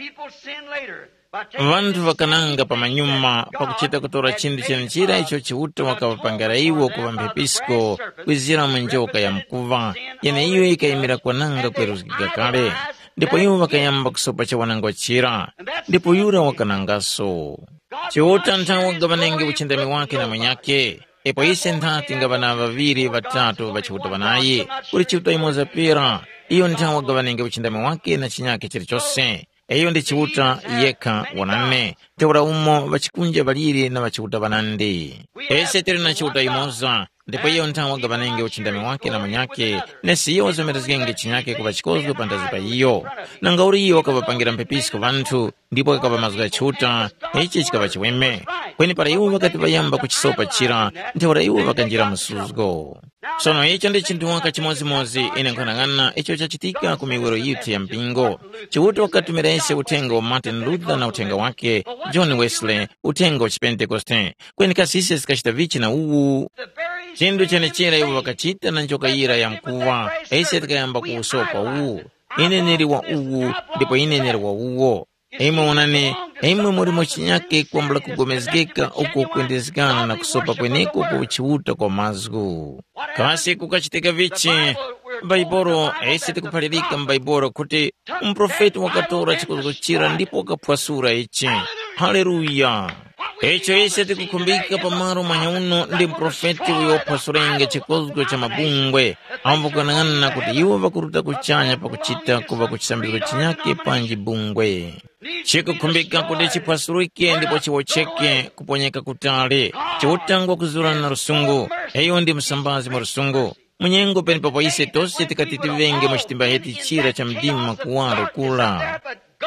Vantu vakananga pa manyuma, pakuchita kutora chindu chenechira icho chiuta wakavapangara iwo kuva mpepisko, kwizira mwenjoka ya mkuva, yene iyo ikaimira kwananga kweruzikika kale. Ndipo iyo wakayamba kusopa cha wananga chira, ndipo yura wakanangaso. Chiuta nthawi wagavanenge uchindami wake na mwenyake. Epo ise nthati nga vana vaviri vatatu vachiuta vanaye, kuli chiuta imoza pera, iyo nthawi wagavanenge uchindami wake na chinyake chiri chose. Eyo ndi chiuta yekha wanane, teura umo vachikunja valiri na vachiuta vanande. Ese tiri na chiuta imoza, ndipo iyo nthawi wagabanenge uchindami wake na manyake nesiyo wazomerezekenge chinyake kuva chikozwe pandazi pa iyo nanga uri iyo wakapapangira mphepisiko vanthu ndipo kakapa mazwi achiuta ichi chikapa chiweme kweni para iwo vakati vayamba kuchisopa chira nthewera iwo vakanjira msuzgo sono icho ndi chinthu waka chimozimozi ine nkhanang'ana icho chachitika ku miwero yitu ya mpingo chiuta wakatumira ese uthenga wa Martin Luther na uthenga wake John Wesley uthenga wa chipentekoste kweni kasise zikachita vichi na uwu chindu chenechera iwo vakachita na njoka ira ya mkuwa ese tikayamba kuusopa uwu ineneri wa uwu ndipo ineneri wa uwo imwe unane imwe muri mochinyake kwambula kugomezgeka uko kuendezekana na kusopa kweneko kuchiuta kwa mazgu kasi kukachitika vichi mbaiboro ese tikupalirika mbaiboro kuti mprofeti wakatora chikuzochira ndipo wakapwasura ichi haleluya echo ese tikukumbika pamaro manyauno ndi mprofeti uyophasurenge chikozgo cha mabungwe ambukanang'ana kuti iwo vakuruta kuchanya pakuchita kuva kuchisambizwa chinyake panji bungwe chikukumbika kuti chiphwasurike ndipo chiwocheke kuponyeka kutale chiutangwa kuzurana na rusungu eyo ndi msambazi mwa rusungu munyengo peni papo ise tose tikatitivenge muchitimba heti chira cha mdima kuwaro kula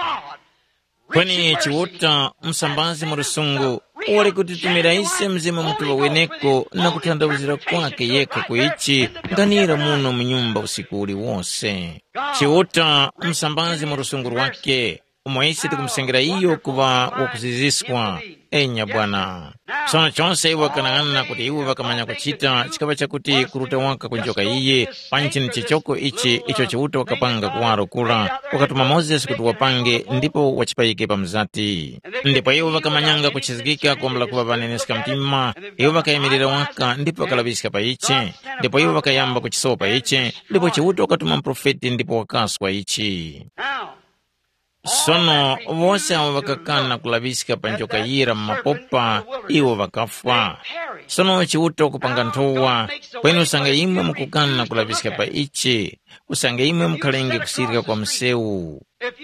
kweni chiuta msambazi mwa rusungu wali kutitumira ise mzima mtuwa weneko na kutandawuzira kwake yeka kuichi nganira muno mnyumba usiku uli wose chiuta msambazi mwa rusungu wake umwaisi tikumsengera iyo kuva wakuziziswa enya bwana sono chonse iwo kanang'ana kuti iwo vakamanya kuchita chikava chakuti kuruta waka kunjoka iye panchini chichoko ichi icho chiuta wakapanga kuwaro kula wakatuma Moses kuti wapange ndipo wachipayike pa mzati ndipo iwo vakamanyanga kuchizikika kuambula kuva vaneneska mtima iwo vakayimirira waka ndipo wakalabisika pa ichi ndipo iwo vakayamba kuchisopa ichi ndipo chiuta wakatuma mprofeti ndipo wakaswa ichi sono vose avo vakakana kulabisika pa njoka yira mmapopa iwo vakafwa sono chiuta kupanga nthowa kweni usanga imwe mukukana kulabisika pa ichi usanga imwe mukhalenge kusirika kwa msewu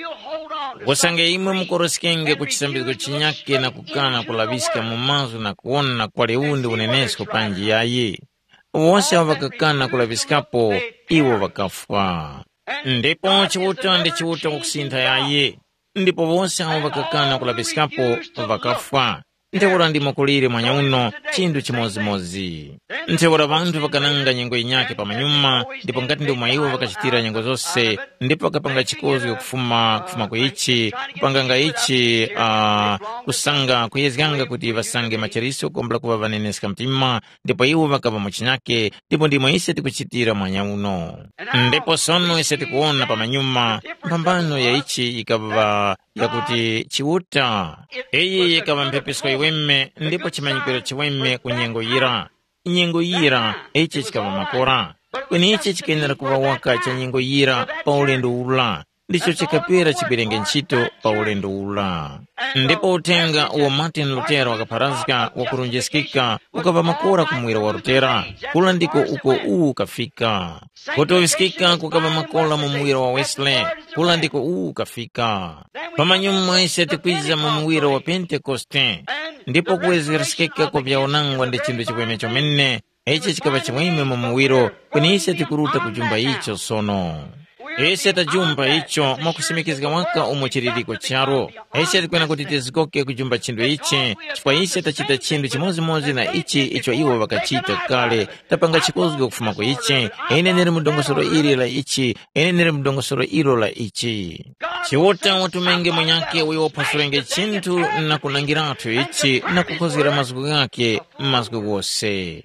usanga imwe mukorosikenge kuchisambiziko chinyake na kukana kulabisika mumazu na kuona kwa leundi unenesko panji yaye vose avo vakakana kulabisikapo iwo vakafwa ndipo chiuta ndi chiuta kukusintha yaye ndipo vonse avo vakakana kulabisikapo vakafwa nthewera ndi makulire mwanya uno chindu chimozimozi nthewera vanthu vakananga nyengo inyake pa manyuma ndipo ngati ndi umwe iwo vakachitira nyengo zonse ndipo vakapanga chikozo kufuma kufuma kuichi kupanganga ichi uh, kusanga kuyezikanga kuti vasange macheriso kuombela kuva vaneneska mtima ndipo iwo vakava muchinyake ndipo ndimwe ise tikuchitira mwanya uno ndipo sono ise tikuona pa manyuma mpambano ya ichi ikava yakuti chiuta eye ikava mphepiswa iweme ndipo chimanyikiro chiweme kunyengo yira nyengo yira ichi chikava makora kweni ichi chikayenera kuva waka cha nyengo yira pa ulendo ula ndicho chikapera chipirenge ntchito pa ulendo ula ndipo utenga wa Martin Luther wakapharazika wakurunjesikika ukava makora kumwira wa Lutera kula ndiko uko uwu kafika kutovisikika kukava makola mumwira wa Wesley kula ndiko uwu kafika pamanyuma ise tikwiza mumwira wa Pentekoste ndipo kuwezeresikika kwa vyaonangwa ndi chindu chikweme chomene ichi chikava chimwime mumuwiro kweni ise tikuruta kujumba icho sono ese tajumba icho mwakusimikizika waka umwe chiririko charo ese tikwena kuti tizikoke kujumba chindu ichi chifukwa ise tachita chindu chimozimozi na ichi icho iwo vakachita kale tapanga chikozgo kufuma kwa ichi ene nere mudongosoro iri la ichi ene nere mudongosoro iro la ichi chiwota watumenge mwenyake uyopasurenge chintu na kunangiratu ichi na kukozera mazgu yake mazgu gose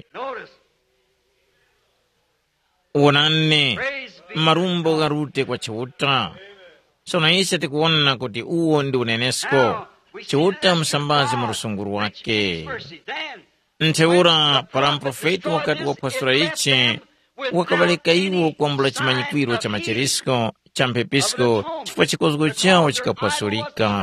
uonane marumbo garute kwa chiuta sono ise tikuona kuti uwo ndi unenesko chiuta msambazi murusunguru wake nthewura para mprofeti wakati waphwasura ichi wakabaleka iwo kuambula chimanyikwiro cha macherisko cha mphepisko chifukwa chikozgo chawo chikaphwasulika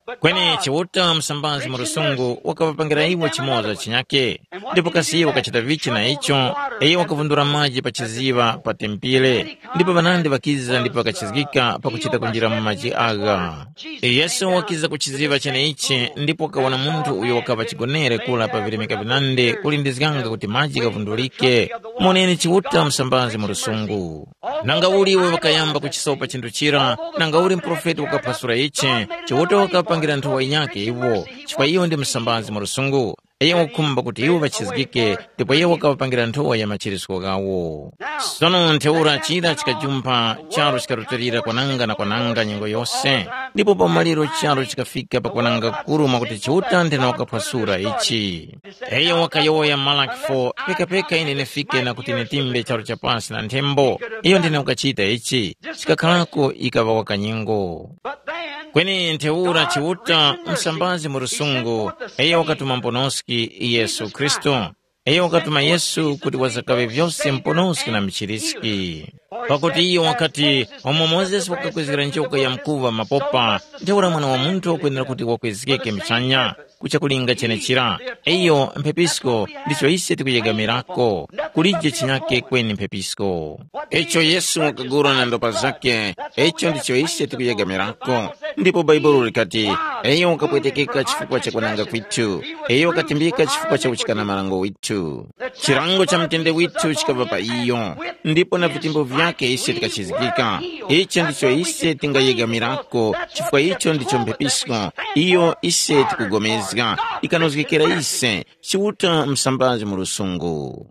kweni chiwuta msambazi murusungu wakawapangira iwo chimoza chinyake, ndipo kasi iwo kachita vichi na icho, eyi wakavundura maji pa chiziva pa tempile, ndipo banandi wakiza ndipo wakachizikika pa kuchita kunjira mmaji aga. Yesu wakiza kuchiziva chene ichi, ndipo wakawana muntu uyo wakava chigonere kula pa virimika vinande kulindizganga kuti maji kavundulike. Moneni chiwuta msambazi murusungu. Nanga uli uwe wakayamba kuchisopa chintu chira, nanga uli mprofeti wakapasura ichi, chiwuta wakapangira nthuwa inyake iwo, chifukwa iyo ndi msambazi murusungu. Eye wakumba kuti iwo vachizikike, ndipo iye wakawapangira nthuwa ya machirisiko gawo. Sono ntheura chira chikajumpa charo chikaroterera kwananga na kwananga nyengo yose, ndipo pamaliro charo chikafika pa kwananga kuruma kuti chiwuta ndena wakapasura ichi. Eye wakayoya Malaki four, peka peka ine nefike na kuti netimbe charo chapasi na nthembo, iyo ndena wakachita ichi, chikakhalako ikava wakanyengo. Kweni ntheura chiwuta msambazi murusungu, eye wakatuma mponoski Yesu Kristo. Eye wakatuma Yesu kuti wazakave vyose mponoski na michiriski. Pakuti iyo wakati omo Moses wakakwezera njoka ya mkuva mapopa, ntheura mwana wa muntu wakwenera kuti wakwezikeke michanya kucha kulinga chene chira. Eyo mpepisko ndicho ise tikuyegamirako, kulije chinyake kweni mpepisko. Echo Yesu wakagura na ndopa zake, echo ndicho ise tikuyegamirako. Ndipo Baibulu likati, eyo wakapwetekeka chifukwa cha kwananga kwitu, eyo wakatimbika chifukwa cha uchikana marango witu. Chirango cha mtende witu chikava pa iyo, ndipo na vitimbo vyake ise tikachizikika. Echo ndicho ise tingayegamirako, chifukwa icho ndicho mpepisko, iyo ise tikugomeza ikanozikira ise chiwuta msambazi murusungu.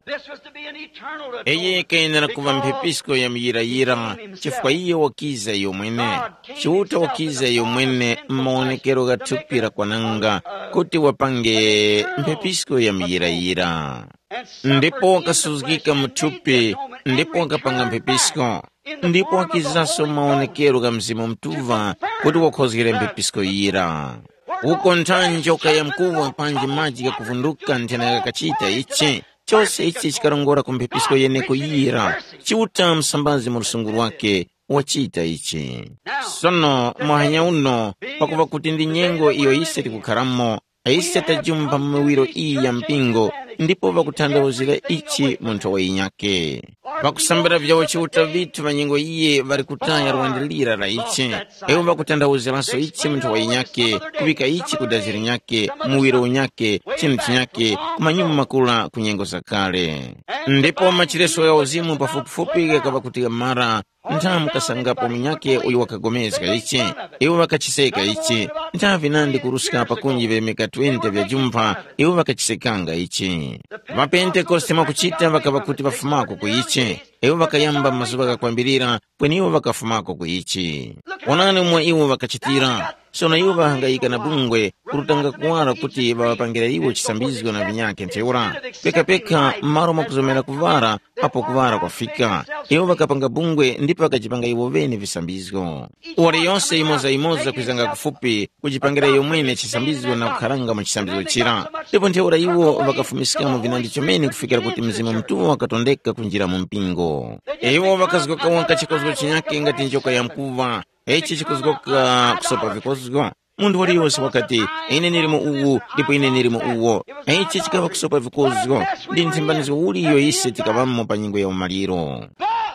Eye kayenera kuva mpepisko ya miyirayira, chifukwa iyo wakiza iyo mwene. Chiwuta wakiza iyo mwene mmaonekero gatupira kwananga kuti wapange mpepisko ya miyirayira. Ndipo wakasuzgika mtupi, ndipo wakapanga mpepisko, ndipo wakizaso maonekero ga mzimu mtuva kuti wakozgire mpepisko yira. Uko ntanjoka ya mkuva panji maji ya kuvunduka ntena ya kachita ichi, chose ichi chikarongora kumpepisko yeneko yira, chiwuta msambazi murusungu wake wachita ichi. Sono mwahanya uno, pakuva kuti ndi nyengo iyo ise tikukaramo, aise tajumpa mwiro iyi ya mpingo, ndipo vakutandawuzira ichi muntu wa inyake. Vakusambira vyawo chiwuta vitu vanyengo iye vari kutaya rwandilira ra ichi, ewo vakutandawuziraso ichi muntu wa inyake, kuvika ichi kudaziri nyake, muwiro unyake, chinu chinyake, kumanyumu makula kunyengo zakale. Ndipo machireso ya uzimu pafupifupi kakava kutiga mara, ntamu kasangapo mnyake uyu wakagomezika ichi, ewo vakachiseka ichi, ntavi nandi kurusika pakunji vemeka twenty vya jumpa, ewo vakachisekanga ichi. Vapentekoste makuchita vakava kuti vafumako kuichi, ewo vakayamba mazuva kakwambirira, pweni iwo vakafumako kuichi. Onani umwe iwo vakachitira, sono iwo vahangayika na bungwe, kurutanga kuwara kuti vawapangira iwo chisambizgo na vinyake nteura. Peka peka maro makuzomera kuvara, hapo kuvara kwa fika. Iwo vakapanga bungwe, ndipo vakachipanga iwo veni visambizgo. Uwari yonse imoza imoza kuzanga kufupi, kujipangira iwo mwene chisambizgo na kukaranga machisambizgo chira. Ndipo nteura iwo vakafumisika mu vinandi chomeni kufikira kuti mzimu mtuwa wakatondeka kunjira mu mpingo. Iwo vakazgoka wanka chikozgo chinyake ngati njoka ya mkuva, echi chikozgoka kusopa vikozgo. Mundu wali yose wakati, ine nirimo uwu, ndipo ine nirimo uwo. Echi chikava kusopa vikozgo, ndi ntimbanizo uli iyo ise tikavamo pa nyingo ya umaliro.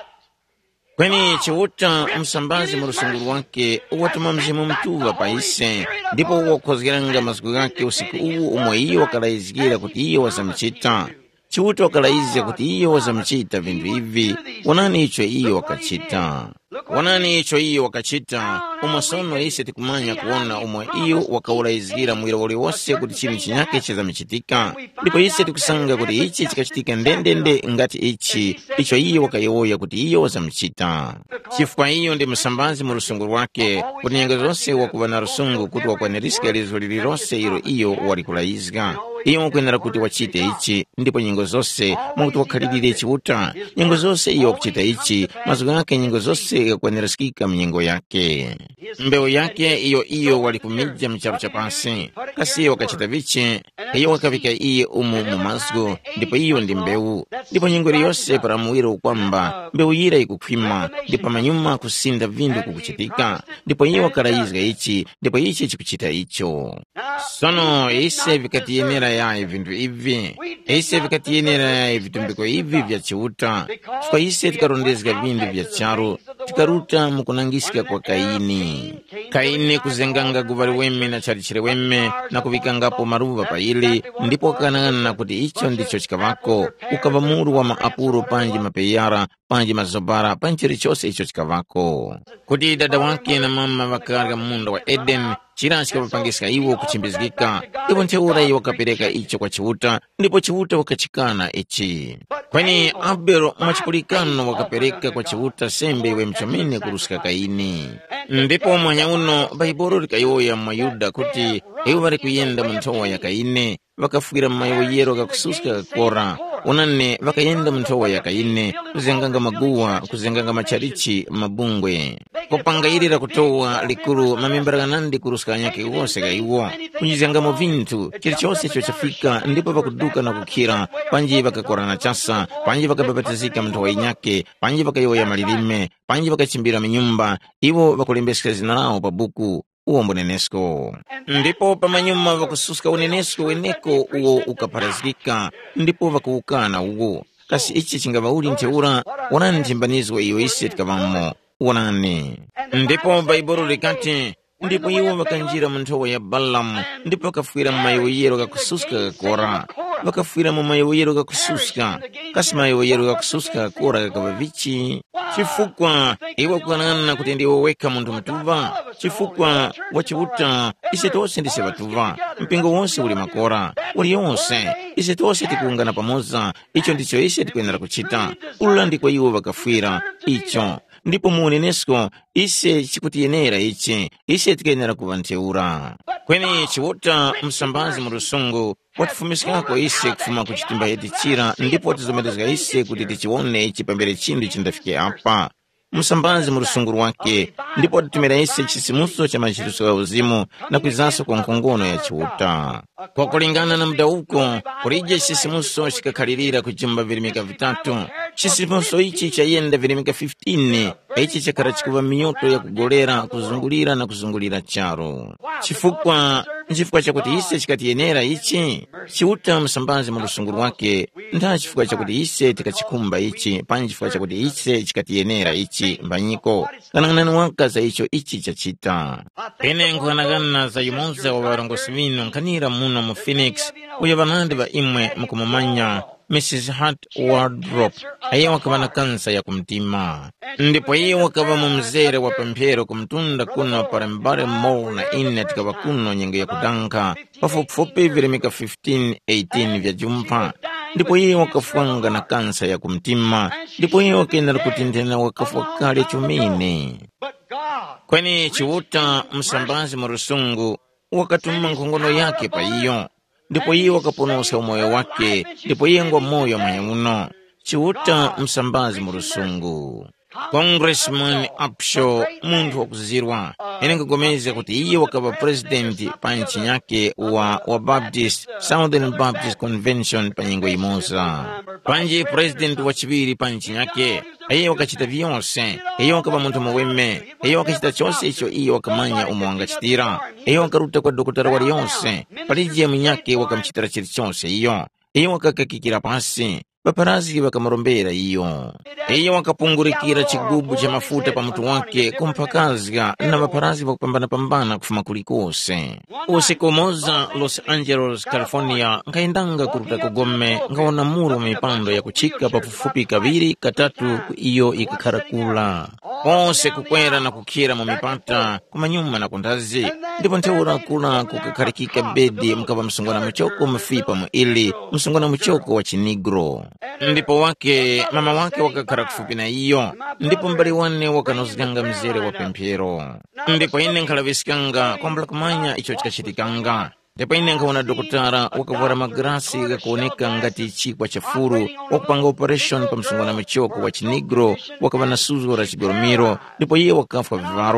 Kweni chiwuta msambazi murusungu wake, uwatuma mzimu mtuva pa ise, ndipo uwakozgeranga masiku gake usiku uwu umwe iyo wakalaizikira kuti iyo wazamichita. Chiwuta wakalaiza kuti iyo wazamichita vindu hivi, wanani icho iyo wakachita. Wanani icho iyo wakachita, umosono ise tikumanya kuona umwe iyo wakaulaizikira mwiro wale wose kuti chini chinyake chizamichitika. Ndipo ise tikusanga kuti ichi chikachitika ndendende ngati ichi, icho iyo wakayoya kuti iyo wazamichita. Chifukwa iyo ndi msambazi murusungu wake, kuti nyanga zose wakuva na rusungu kuti wakwaniriska lizulili rose ilo iyo walikulaiziga. Iyo wakwenera kuti wachite ichi, ndipo nyingo zose mwakuti wakhalidile chiwuta. Nyingo zose iyo wakuchita ichi, mazuga yake nyingo zose yakwaniriskika mnyingo yake. mbewu yake iyo iyo walikumija mcharo cha pasi, kasi wakachita viche, iyo wakavika iye umu mumasgo, ndipo iyo ndi mbewu, ndipo nyingweri yose paramuwiro kwamba mbewu yira ikukwima, ndipo manyuma kusinda vindu kukuchitika, ndipo iyo wakarayizga ichi, ndipo ichi chikuchita icho. Sono ise vikatiyenera ya vindu ivi, ise vikatiyenera ya vitumbiko ivi vya chiuta, chikwa ise tikarondezga vindu vya charo, tikaruta mukunangisika kwa Kaini. Kaini kuzenganga guvari weme na charichire weme na kuvikangapo maruva paili, ndipo kanana kuti icho ndicho chikavako, ukavamuru wa maapuro panji mapeyara, panji mazobara, panchiri chose icho chikavako. Kuti dada wake na mama wakarga munda wa Eden, chirachika wapangisika iwo kuchimbizgika, ndipo nteura iwo wakapereka icho kwa chiuta, ndipo chiuta wakachikana ichi. Kwani Abel mwachipulikano wakapereka kwa chiuta sembe we mchomene kurusika Kaini. Ndipo mwanya uno Baibolo likayoya mayuda kuti iwo wari kuyenda muntowa ya Kaini, wakafugira mayoyero kakususka Kora, unane wakayenda muntowa ya Kaini, kuzenganga maguwa, kuzenganga macharichi, mabungwe. Kopangayirira kutowa likuru mamemberaganandi kurusika nyake uwose kaiwo, kujizengamo vintu, chiri chose cho chafika, ndipo wakuduka na kukira, panji wakakora na chasa, panji wakababatizika muntowa inyake, panji wakayoya malirime, panji wakachimbira minyumba, iwo wakulembesika zinarao pabuku, uo mbunenesko. Ndipo pamanyuma wakususka unenesko weneko uo ukaparazika, ndipo wakuukana uo. Kasi ichi chingavauli nteura, wanani ntimbanizo iyo isi tikavamo, wanani. Ndipo Baibolo likati, ndipo iwo wakanjira muntowa ya Balaam, ndipo wakafuira mayoyero kakususka Kora, wakafuira mayoyero kakususka, kasi mayoyero kakususka Kora kakavavichi. Chifukwa iwo kukanana kuti ndiwo weka muntu mtuva, chifukwa wachiuta ise tose ndise batuva, mpingo wonse uli makora, uli yonse ise tose tikuungana pamoza, icho ndicho ise tikuenera kuchita, ula ndikwa iwo wakafuira icho. Ndipo muunenesko ise chikutiyenera ichi, ise tikuenera kuvanteura. Kweni chiuta msambazi murusungu, watifumisikako ise kufuma kuchitimba yeti chira, ndipo watizomerezga ise kuti tichione ichi pambere chindu chindafike apa. Msambazi murusunguru wake, ndipo watitumira ise chisimuso cha machituso ya uzimu na kuizaso kwa nkongono ya chiuta. Kwa kulingana na mda uko, kurije chisimuso chikakalirira kujimba virimika vitatu. Chisimuso ichi chayenda virimika fifteen, ichi chakara chikuva minyoto ya kugolera, kuzungulira na kuzungulira charo. Chifukwa, nchifukwa chakuti ise chikatiyenera ichi, chiuta msambazi murusunguru wake, nda chifukwa chakuti ise tikachikumba ichi, pani chifukwa chakuti ise chikatiyenera ichi, mbanyiko. Kananani waka za icho ichi chachita. Pene nkuhanagana za yumoza wa warongosi vino nkanira muno mu Phoenix, uya vanandi va imwe mkumumanya, Missus Hart Wardrop, aye wakavana kansa ya kumtima. Ndipo aye wakava mumzere wa pempero kumtunda kuno parembare mall na ine tikava kuno nyenge ya kudanka, pafupifupi virimika fifteen eighteen vya jumpa. Ndipo aye wakafuanga na kansa ya kumtima, ndipo aye wakenda kutindena wakafuakale chumini. Kweni chiuta msambazi murusungu, wakatuma nkongono yake pa iyo. Ndipo iye wakaponosa umoyo wake, ndipo iye ngwa moyo mwenye uno. Chiuta msambazi murusungu. Congressman Upshaw, muntu wakuzirwa, ene kugomeza kuti iye wakaba president panchi nyake wa, wa Baptist, Southern Baptist Convention panyingo imoza. Panji president wachibiri panchi nyake, iye wakachita viyonse, iye wakaba muntu mweme, iye wakachita chose icho iye wakamanya umuanga chitira, iye wakaruta kwa dokotara wali yonse, paliji ya mnyake wakamchitara chiri chose iyo, iye wakakakikira pasi, paparazi wakamarombera iyo. Iyo wakapungurikira chigubu cha mafuta pa mtu wake kumpakazga na paparazi wakupambana pambana kufuma kulikose. Usiku moza Los Angeles, California, nkaindanga kuruta kugome, ngaona muru mipando ya kuchika pafufupi kaviri katatu iyo ikakarakula. Ose kukwera na kukira mumipata, kumanyuma na kundazi, ndipo nteura kula kukakarikika bedi mkava msungwana mchoko mfipa muili, msungwana mchoko wa chinigro. Ndipo wake, mama wake wakakara kufupi na iyo, ndipo mbali wane wakanozganga mzere wa pempero. Ndipo ine nkalavisikanga kwambala kumanya icho chikachitikanga. Ndipo ine nkaona dokotara wakavara magrasi kakuoneka ngati chikwa chafuru, wakupanga operation pa msungwana mchoko wa chinigro, wakavana suzo ra chigoromiro, ndipo iye wakafa vivaro.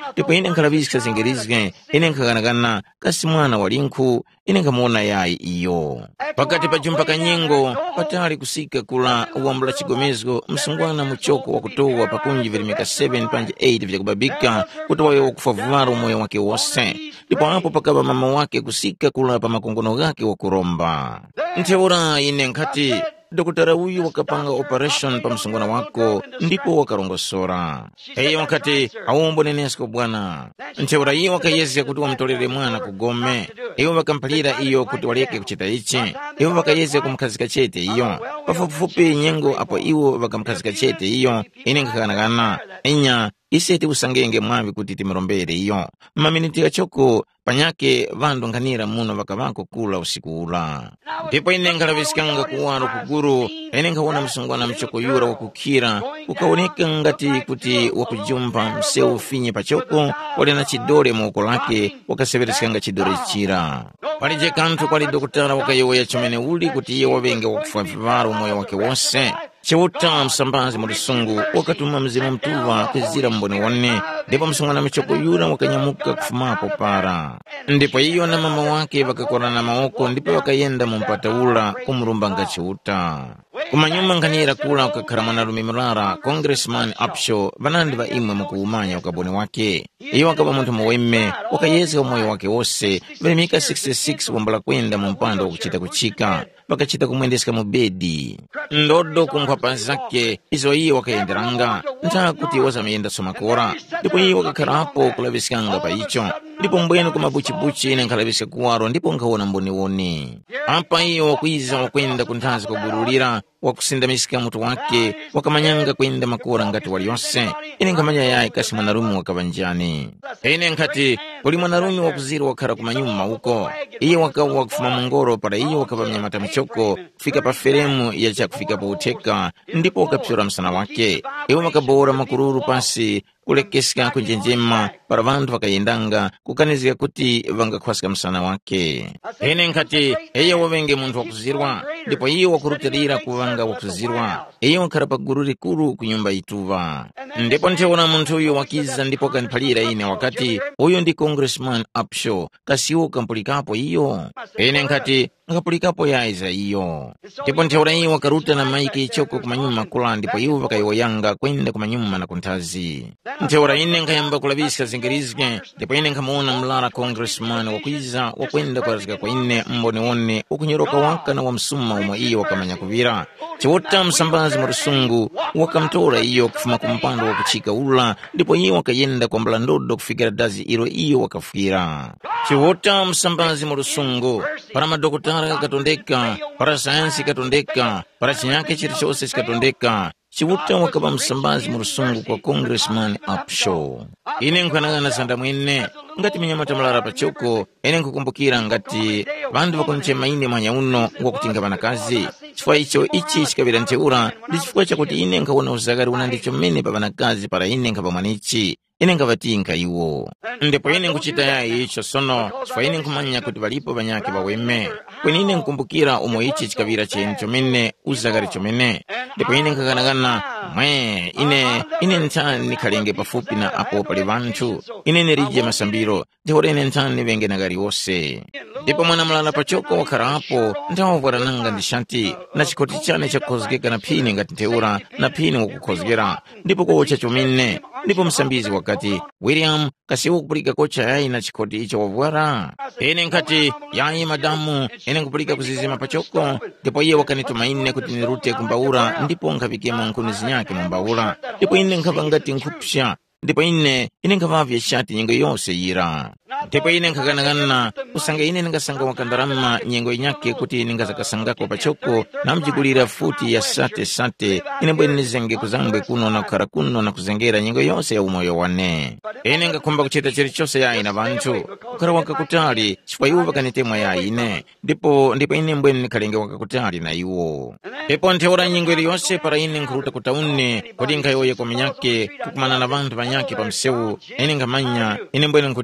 ndipo ine nkhalabisika zingerizike ine nkhakanakana kasi mwana walinku ine nkamuona yayi iyo pakati pa jumpa kanyengo patali kusika kula uwambula chigomezgo msungwana muchoko wakutowa pakunji vilimika saba panje nane vyakubabika kuti wayo wakufavuvara umoyo wake wose ndipo apo pakaba mama wake kusika kula pa makongono gake wakuromba ntheura ine nkati dokotara uyu wakapanga operation pa msungwana wako ndipo wakarongosora eyo wakati awombo nenesko bwana ntheura iyo wakayezeka kuti wamtolere mwana kugome iyo wakampalira iyo kuti waleke kuchita ichi iyo wakayezeka kumkhazika chete iyo pafupifupi nyengo apo iwo wakamkhazika chete iyo ine nkakanakana enya iseti usangenge mwavi kuti timirombere iyo maminiti achoko panyake vandu nkhanira muno vakavako kula usiku ula ndipo ine nkhalavisikanga kuwaro kuguru ine nkhawona msungwana mchoko yura wakukhira ukawoneka ngati kuti wakujumpa mseu finye pachoko wali na chidore muoko lake wakaseveresikanga chidore chira palije kanthu kwali dokotara wakayoya chomene uli kuti iye wavenge wakufavivara umoyo wake wose chewuta msambazi mulisungu wakatuma mzimu mtuva kwezira mboni wane ndipo msungwana mchoko yura wakanyamuka kufumapo para ndipo iyo na mama wake wakakorana maoko ndipo wakayenda mumpata ula kumurumba chewuta kumanyuma nkhanira kula wakakhala mwanalume murara congressman Upshaw vanandi va imwe mukuumanya ukaboni wake iyo wakaba munthu muweme wakayezeka umoyo wake wose vilimika sixty-six wambala kwenda mumpando wakuchita kuchika wakachita kumwendeseka mubedi ndodo kunkhwapa zake izo iyo wakayenderanga nthakuti wazamayenda somakora ndipo iyo wakakhala apo kulavisikanga pa icho ndipo mbwenu kumabuchibuchi ine nkhalavisika kuwaro ndipo nkhawona mboniwoni apa iyo wakwiza wakwenda kunthazi kugurulira wakusindamisika mutu wake wakamanyanga kwenda makora ngati waliyonse ine nkhamanya yayi kasi mwanarume wakavanjani ine nkhati kuli mwanarume wakuzira wakhala kumanyuma uko iye wakawa wakufuma mungoro para iye wakavamnyamata mchoko kufika pa feremu yacha kufika pa utheka ndipo wakapsura msana wake iwo makabora makururu pasi kulekesika kunjenjema para vantu vakayendanga kukanizika kuti vangakhwasika msana wake ine nkhati iye wavenge munthu wakuzirwa ndipo iye wakurutirira kuvanga wakuzirwa iye wakhala pa guru likulu kunyumba ituva ndipo ntheona munthu uyo wakiza ndipo kaniphalira ine wakati uyo ndi congressman Upshaw kasiwo kampulikapo iyo ine nkhati akapulikapo yaiza iyo ndipo ntheora iyo wakaruta na maiki ichoko kumanyuma kula ndipo iwo vakayiwoyanga kwenda kumanyuma na kunthazi ntheora ine nkhayamba kulavisika zingerizike ndipo ine nkhamuona mlara congressman wakwiza wakwenda kwarazika kwa ine mboniwone ukunyoroka waka na wamsuma umwe iyo wakamanya kuvira chewota msambazi murisungu wakamtora iyo kufuma kumpando wakuchika ula ndipo iyo wakayenda kwa mbalandodo kufikira dazi iro iyo wakafukira chewota msambazi murisungu para madokotara katondeka para sayansi katondeka para chinyake chiri chose chikatondeka chiwuta wakaba msambazi murusungu kwa congressman Upshaw ine nkwanagana sanda mwene ngati minyamata mlara pachoko ine nkukumbukira ngati vandu vakonchema ine mwanya uno wakutinga vana kazi chifukwa icho ichi chikavira ntheura ndi chifukwa chakuti ine nkawona uzakari una ndicho mmene pa vana kazi para ine nkapamwana ichi ine nkavatinka iwo ndipo ine nkuchita yayi icho sono chifukwa ine nkumanya kuti valipo vanyake vaweme kweni ine nkumbukira umo ichi chikavira cheni chomene uzakari chomene ndipo ine nkakanakana mwe ine ine ntani nikhalenge pafupi na apo pali vanthu ine nirije masambiro ndihore ine ntani nivenge nagari wose ndipo mwana mlala pachoko wakhala apo ndawavwarananga ndishanti na chikoti chane chakukhozekeka na phini ngati ntheura na phini wakukhozekera ndipo kocha chomene ndipo msambizi wakati William kasiwo kupulika kocha yayi na chikoti icho wavwara ine nkati yayi madamu ine nkupulika kuzizima pachoko ndipo iye wakanituma ine kuti nirute kumbaura ndipo nkapikemo nkuni zinyake mumbaura ndipo ine nkava ngati nkhupsha ndipo ine ine nkavavya shati nyengo yonse yira ndipo ine nkakanakana kusanga ine ningasanga wakandarama nyengo inyake kuti ningazakasangako pachoko namjigulira futi ya sate sate ine mbwene nizenge kuzangwe kuno na kukhala kuno na kuzengera nyengo yonse ya umoyo wane ine ngakhumba kuchita chiri chose yayi na vanthu kukhala wakakutali chifukwa iwo vakanitemwa yayi ine ndipo ndipo ine mbwene nikhalenge wakakutali na iwo ndipo ntheora nyengo ili yonse para ine nkhuruta kutaune kuti nkhayoye kwa minyake kukumana na vanthu vanyake pa msewu ine nkamanya ine mbwene nkuti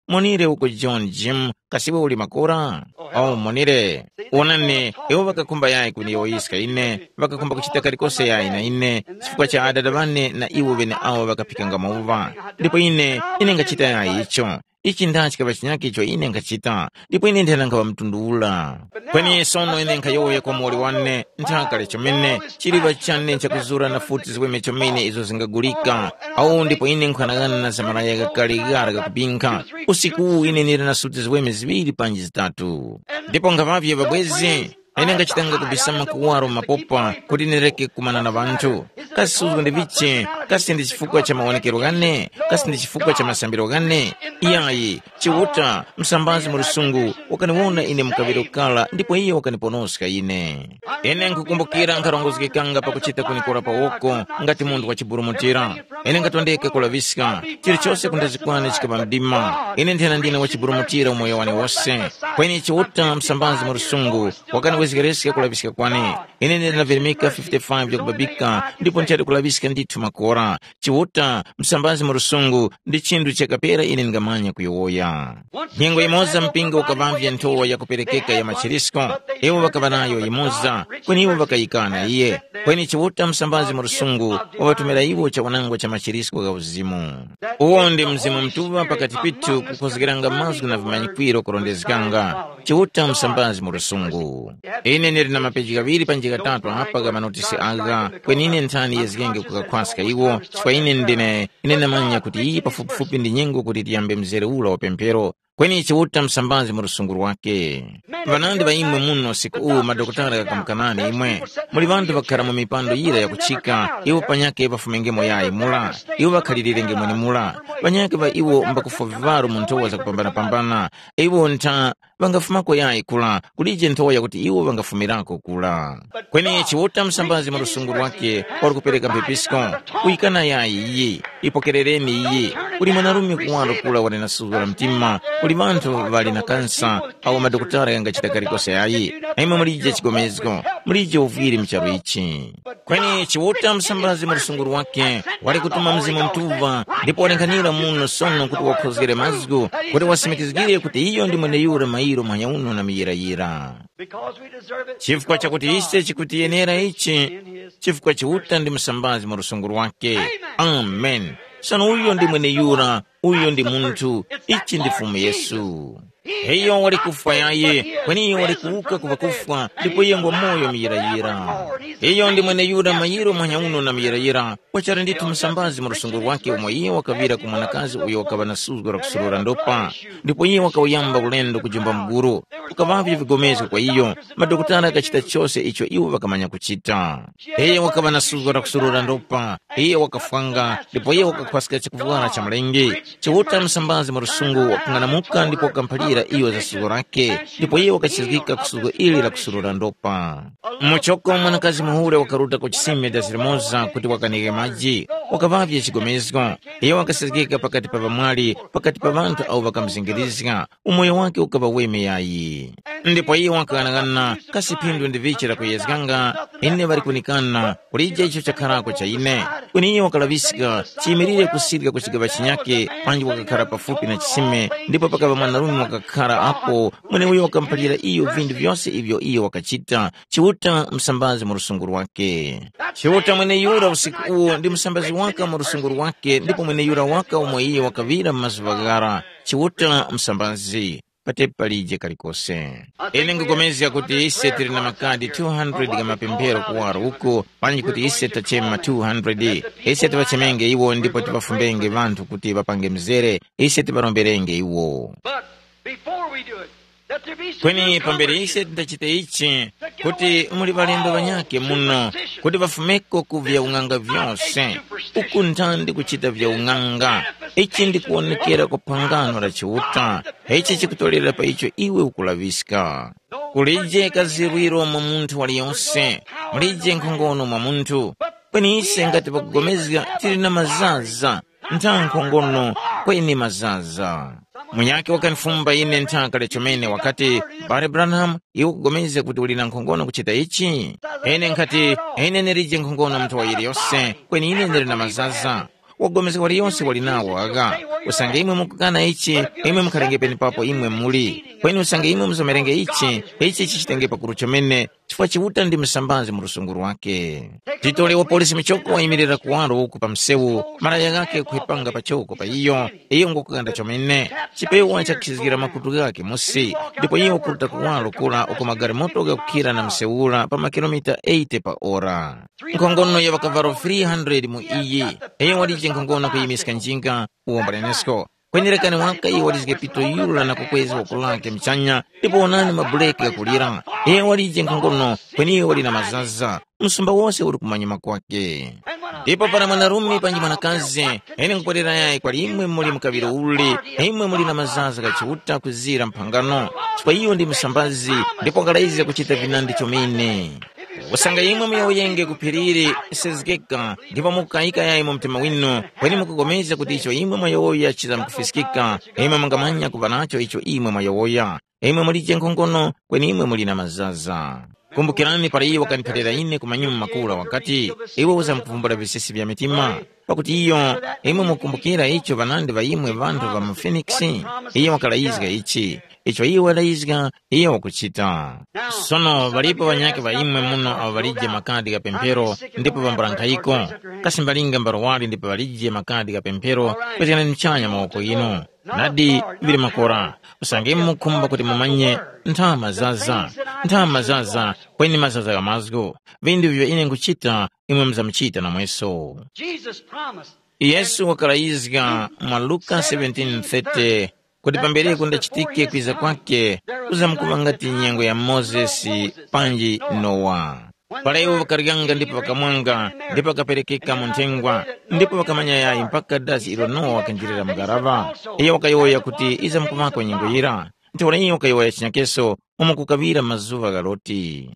monire uko John Jim kasiwe uli makora au monire onane ewo bakakumba yayi kuniyoiska ine bakakumba kuchita kalikose yayi na ine chifukwa cha adada bane na iwo bene awo bakapikanga mauva ndipo ine ine ngachita yayi icho ichi ndachi kaba chinyaki icho ine ngachita ndipo ine ndena ngaba mtundula kweni sono ine nkayoya kwa mwoli wane ntakale chomene chiliva chane chakuzura na futi ziweme chomene izo zingagulika au ndipo ine nkwanagana na zamaraya kakaligara kakupinka usiku ine nire na suti ziweme zibili panji zitatu ndipo ngavavye babwezi ine ngachitanga kubisama kuwaro mapopa kuti nireke kumana na bantu kasi suzwe ndiviche kasi ndi chifukwa cha maonekero gane kasi ndi chifukwa cha masambiro gane iyayi chiwuta msambazi murusungu wakaniwona ine mkaviro kala ndipo iyo wakaniponoska ine ine nkukumbukira nkarongozikikanga pakuchita kunikora pawoko ngati mundu wa chiburumutira ine ngatondeke kulaviska chiri chose kundazikwane chikaba mdima ine ndena ndine wa chiburumutira umoyo wani wose kweni chiwuta msambazi murusungu wakani wezigereska kulaviska kwane ine ndena virimika fifty five ya kubabika ndipo nchari kulaviska nditu makora chiwuta msambazi murusungu ndi chindu chakapera ine ngamanya kuyowoya nyengo imoza mpinga ukavavya ntowa ya kuperekeka ya machirisko ewo wakavanayo imoza kweni iwo wakayikana iye kweni chiwuta msambazi murusungu wawatumira iwo cha wanango cha machirisko ga uzimu uwo ndi mzimu mtuva pakati pitu kukozgeranga mazgu na vimanyikwiro kurondezikanga chiwuta msambazi murusungu ine niri na mapeji gaviri panjika tatu hapa ga manotisi aga kweni ine ntani yezgenge kukakwaska iwo chikwa ine ndine ine namanya kuti iyi pafupifupi ndi nyengo kuti tiyambe mzere ula wa pempero kweni chiwuta msambazi murusunguru wake vanandi va imwe muno siku uwu madokotara kakamkanani imwe muli vandu vakara mu mipando yira ya kuchika iwo panyake vafumengemo yayi mula iwo vakhalilirenge mwene mula panyake va iwo mbakufa vivaru mu ntowa za kupambana-pambana iwo nta vangafumako yayi kula kulije ntowa yakuti iwo vangafumirako kula kweni chiwuta msambazi murusunguru wake wari kupereka mpepisko uyikana yayi iyi ipokerereni iyi uli mwanarume kuwaro kula wali na suzura mtima uli vantu vali na kansa au madokotara yangachita karikose yayi aima mulije chigomezgo mulije uviri mcharu ichi kweni chiwuta msambazi murusunguru wake wali kutuma mzimu mtuva ndipo walenkanira muno sono kuti wakhozgere mazgu kuti wasimikizgire kuti iyo ndi mwene yura mairo manyauno na miyirayira chifukwa chakuti ise chikutiyenera ichi chifukwa chiwuta ndi msambazi murusunguru wake amen sano uyo ndi mwene yura uyo ndi muntu ichi ndi fumu Yesu heyo wali kufa yaye kweni iyo wali kuuka kuva kufa ndipo yengo moyo miyirayira heyo ndi mwene yura mayiro manyauno na miyirayira wachari nditu msambazi murusunguru wake umwe iye wakavira kumwanakazi uyo wakava na suzgura kusurura ndopa ndipo iye wakauyamba ulendo kujumba mguru ukavavya vigomezwa kwa iyo madokotara akachita chose icho iwo wakamanya kuchita heyo wakava na suzgura kusurura ndopa iye wakafanga ndipo iye wakakwasika chikuvugana cha mlenge chiwuta msambazi murusungu wakanganamuka ndipo wakampalira iyo za sugo rake ndipo iye wakachizikika kusugo ili la kusurura ndopa mmochoko mwanakazi muhure wakaruta kuchisime dasirimoza kuti wakanike maji wakavavya chigomezgo iye wakachizikika pakati pa vamwali pakati pa vantu au wakamzingirizika umoyo wake ukava weme yayi ndipo iye wakanagana kasipindu ndivichira kuyezganga ine vari kunikana kulija icho chakharako cha ine kweni iye wakalavisika chiyimirire kusirika kuchigaba chinyake panji wakakhala pafupi na chisime ndipo pakava mwanarume wakakhala apo mwene uyo wakampalira iyo vindu vyose ivyo iyo wakachita chiwuta msambazi murusunguru wake chiwuta mwene yura usiku uwo ndi msambazi waka murusunguru wake ndipo mwene yura waka umwe iye wakavira mmazivagara chiwuta msambazi pate palije kalikose ene ngogomezi kuti ise tiri na makadi two hundred ga mapempero kuwaro uko panji kuti ise tachema two hundred ise tibachemenge iwo ndipo tibafumbenge vantu kuti bapange mzere ise tibaromberenge iwo kweni pambere ise tidachite ichi kuti muli balendo banyake muno kuti bafumeko kuvya ung'anga vyose uku ntandi kuchita vya ung'anga ichi ndi kuonekera kupangano la chiwuta ichi chikutolera pa icho iwe ukulavisika kulije kazirwiro mwa muntu waliyonse mulije nkhongono mwa muntu kweni ise ngati pakugomezga tili na mazaza nta nkhongono kweni mazaza munyake wakanifumba ine ntaka lechomene wakati Barry Branham iwo kugomeze kuti uli na nkhongono kuchita ichi ene nkati ene nerije nkhongono mtu wa ili yose kweni ine neri na mazaza wagomeza wali yonse wali nawo aga usanga imwe mukukana ichi imwe mukhalengepeni papo imwe muli kweni usanga imwe mzomerenge ichi ichi chichitenge pakulu chomene chifukwa chiwuta ndi msambazi mu lusungulu wake. Titole wa polisi michoko wayimirira kuwalo uku pa msewu malaya gake kuipanga pachoko pa iyo iyo ngokukanda chomene chipewa chakizikira makutu gake musi ndipo iyo kuruta kuwalo kula uko magari moto gakukira na msewula pa makilomita eighty pa ora. Nkongono ya wakavaro three hundred mu iyi iyo walije nkongono kuyimisika njinga uomba Nenesco kwenerekani waka iyo walizike pito yula na kukwezi wakulake mchanya ndipo onani mabuleke ya kulira iyo walije nkongono kweni iyo wali na mazaza msumba wose uri kumanyuma kwake. Ndipo para mwanarumi panji mwanakazi ene nkupodera yae kwa imwe muli mkabiro uli imwe muli na mazaza kachiuta kuzira mpangano chikwa iyo ndi msambazi ndipo ngalaizi ya kuchita vinandi chomine wasanga imwe myo yenge kupiriri sezgeka ndipo mukaika yae mu mtima wino kweni mukugomeza kuti icho imwe mwayoya chiza mkufisikika imwe mangamanya kubanacho icho imwe mwayoya imwe mulije nkongono kweni imwe muli na mazaza. Kumbukirani para iyo wakanipatera ine kumanyuma makula wakati iwe uza mkuvumbula visisi vya mitima pakuti iyo imwe mukumbukira icho vanandi va imwe vantu va mufeniksi iyo wakalaizga ichi icho iyo walaizga iyo wakuchita. Sono valipo vanyake va imwe muno au valije makadi ka pempero ndipo vamburankaiko kasimbalinga mbarowali ndipo valije makadi ka pempero kwezikana mchanya mawoko ino nadi vili makora usange mukumba kuti mumanye ntha mazaza ntha mazaza kweni mazaza ya mazgo vindu vyo ine nkuchita imwe mzamchita na mweso. Yesu wakalaizga mwa Luka seventeen thirty kuti pambere kunda chitike kwiza kwake uzamkuvangati nyengo ya Moses panji Noa. Pala iwo wakariganga ndipo wakamwanga ndipo wakaperekeka muntengwa ndipo wakamanya yayi mpaka dazi ilo Noa wakanjirira mgarava iyo wakayoya kuti iza mkuvako nyengo yira ntiwala iyo wakayoya chinyakeso umukukavira mazuva galoti.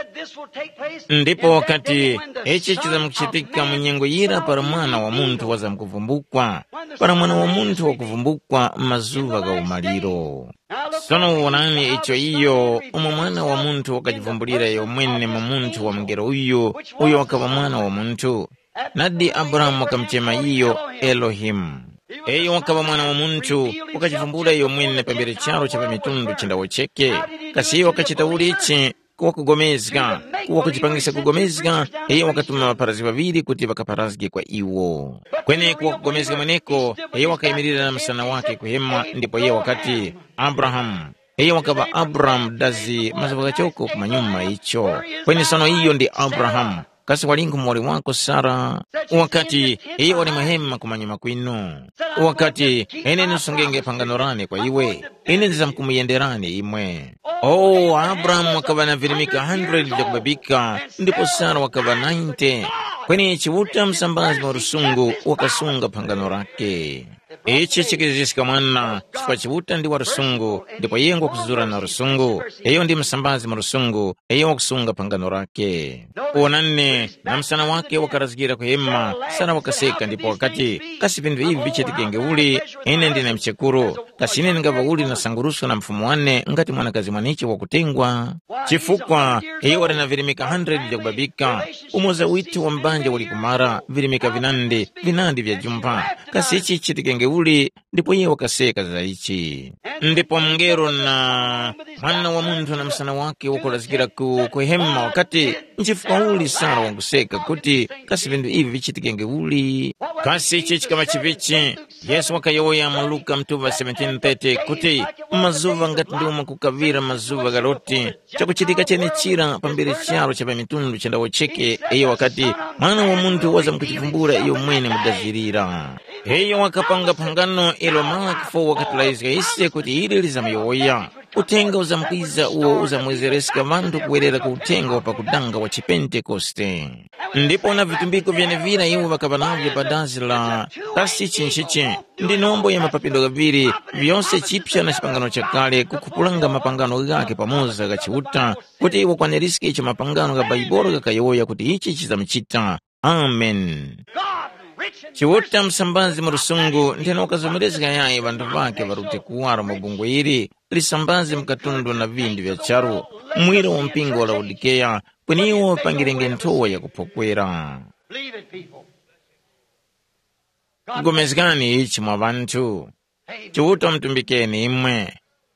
Ndipo wakati eche chiza mkuchitika munyengo yira para mwana wa muntu waza mkuvumbukwa para mwana wa muntu wakuvumbukwa mazuva ga umaliro. Sono uonani icho iyo umu mwana wa muntu wakajivumbulira yo mwene mu muntu wa mgero uyo uyo wakaba mwana wa muntu nadi Abraham wakamchema iyo Elohim. Eyo wakaba mwana wa muntu wakajivumbula yo mwene pambere charo cha mitundu chindawo cheke kasi wakachita ulichi kuwa kugomezga kuwa kujipangisa kugomezga eyo wakatuma maparazi waviri kuti wakaparazge kwa iwo kwene kuwa kugomezga mweneko eyo wakaimirira na msana wake kuhema ndipo eyo wakati Abraham eyo wakaba Abraham dazi mazuva choko kumanyuma icho kwene sono iyo ndi Abraham kasi walingu mwali wako Sara wakati iyo wali mahema kumanyuma kwino wakati ene nusungenge panganorane kwa iwe ene niza mkumuyenderane imwe. Oh, Abraham wakaba na virimika one hundred ya kubabika ndipo Sara wakaba ninety kweni chiwuta msambazi wa rusungu wakasunga panganorake. Ichi chikizisika mwana chifukwa chiwuta ndi wa rusungu ndipo yengo kuzura na rusungu eyo ndi msambazi mu rusungu eyo wakusunga pangano rake. Uonane na msana wake wakarazgira kuhema Sara wakaseka ndipo wakati kasi vindu hivi vichetikenge uli ene ndi na mchekuru kasine ngava uli na sangurusu na mfumu wane ngati mwanakazi mwanichi wakutengwa chifukwa eyo wali na virimika one hundred ya kubabika umoza witu wa mbanja wali kumara virimika vinandi vinandi vya jumpa kasi ichi chitikenge uli ndipo yeye wakaseka za ichi. Ndipo mngero na mwana wa muntu na msana wake wakulazikira ku kuhema wakati nchifuka uli Sara wanguseka kuti kasi vindu hivi vichitikenge uli kasi ichi chikama chivichi. Yesu wakayoya mu Luka mtuva seventeen thirty kuti mazuva ngati nduma kukavira mazuva galoti chakuchitika chene chira pambere charo cha mitundu chendawo cheke eyo wakati mwana wa muntu waza mkuchivumbura iyo mwene mudazirira eyo wakapanga pangano ilo mala kifo wakatulaizika ise kuti ili lizamuyoya utenga uzamkwiza uo uzamwezeresika vantu kuwerera kuutenga wapa kudanga wa Chipentekoste. Ndipo na vitumbiko vyene vira iwo wakavanavyo padazi la kasi chinchichi ndi nombo ya mapapindo gaviri vyonse chipsha na chipangano chakale kukupulanga mapangano gake pamoza gachiuta kuti iwo kwa nerisike icho mapangano ga baiboro gakayoya kuti ichi chizamchita. Amen. Chiwuta msambazi murusungu ndena wakazomerezika yae vandu vake varute kuwara mabungu iri lisambazi mkatundu na vindi vya charu mwira wa mpingo wa Laodikeya kweniwo pangirenge ntowa ya kupokwera. kugomezekani ichi mwa bantu. Chiuta mtumbikeni imwe.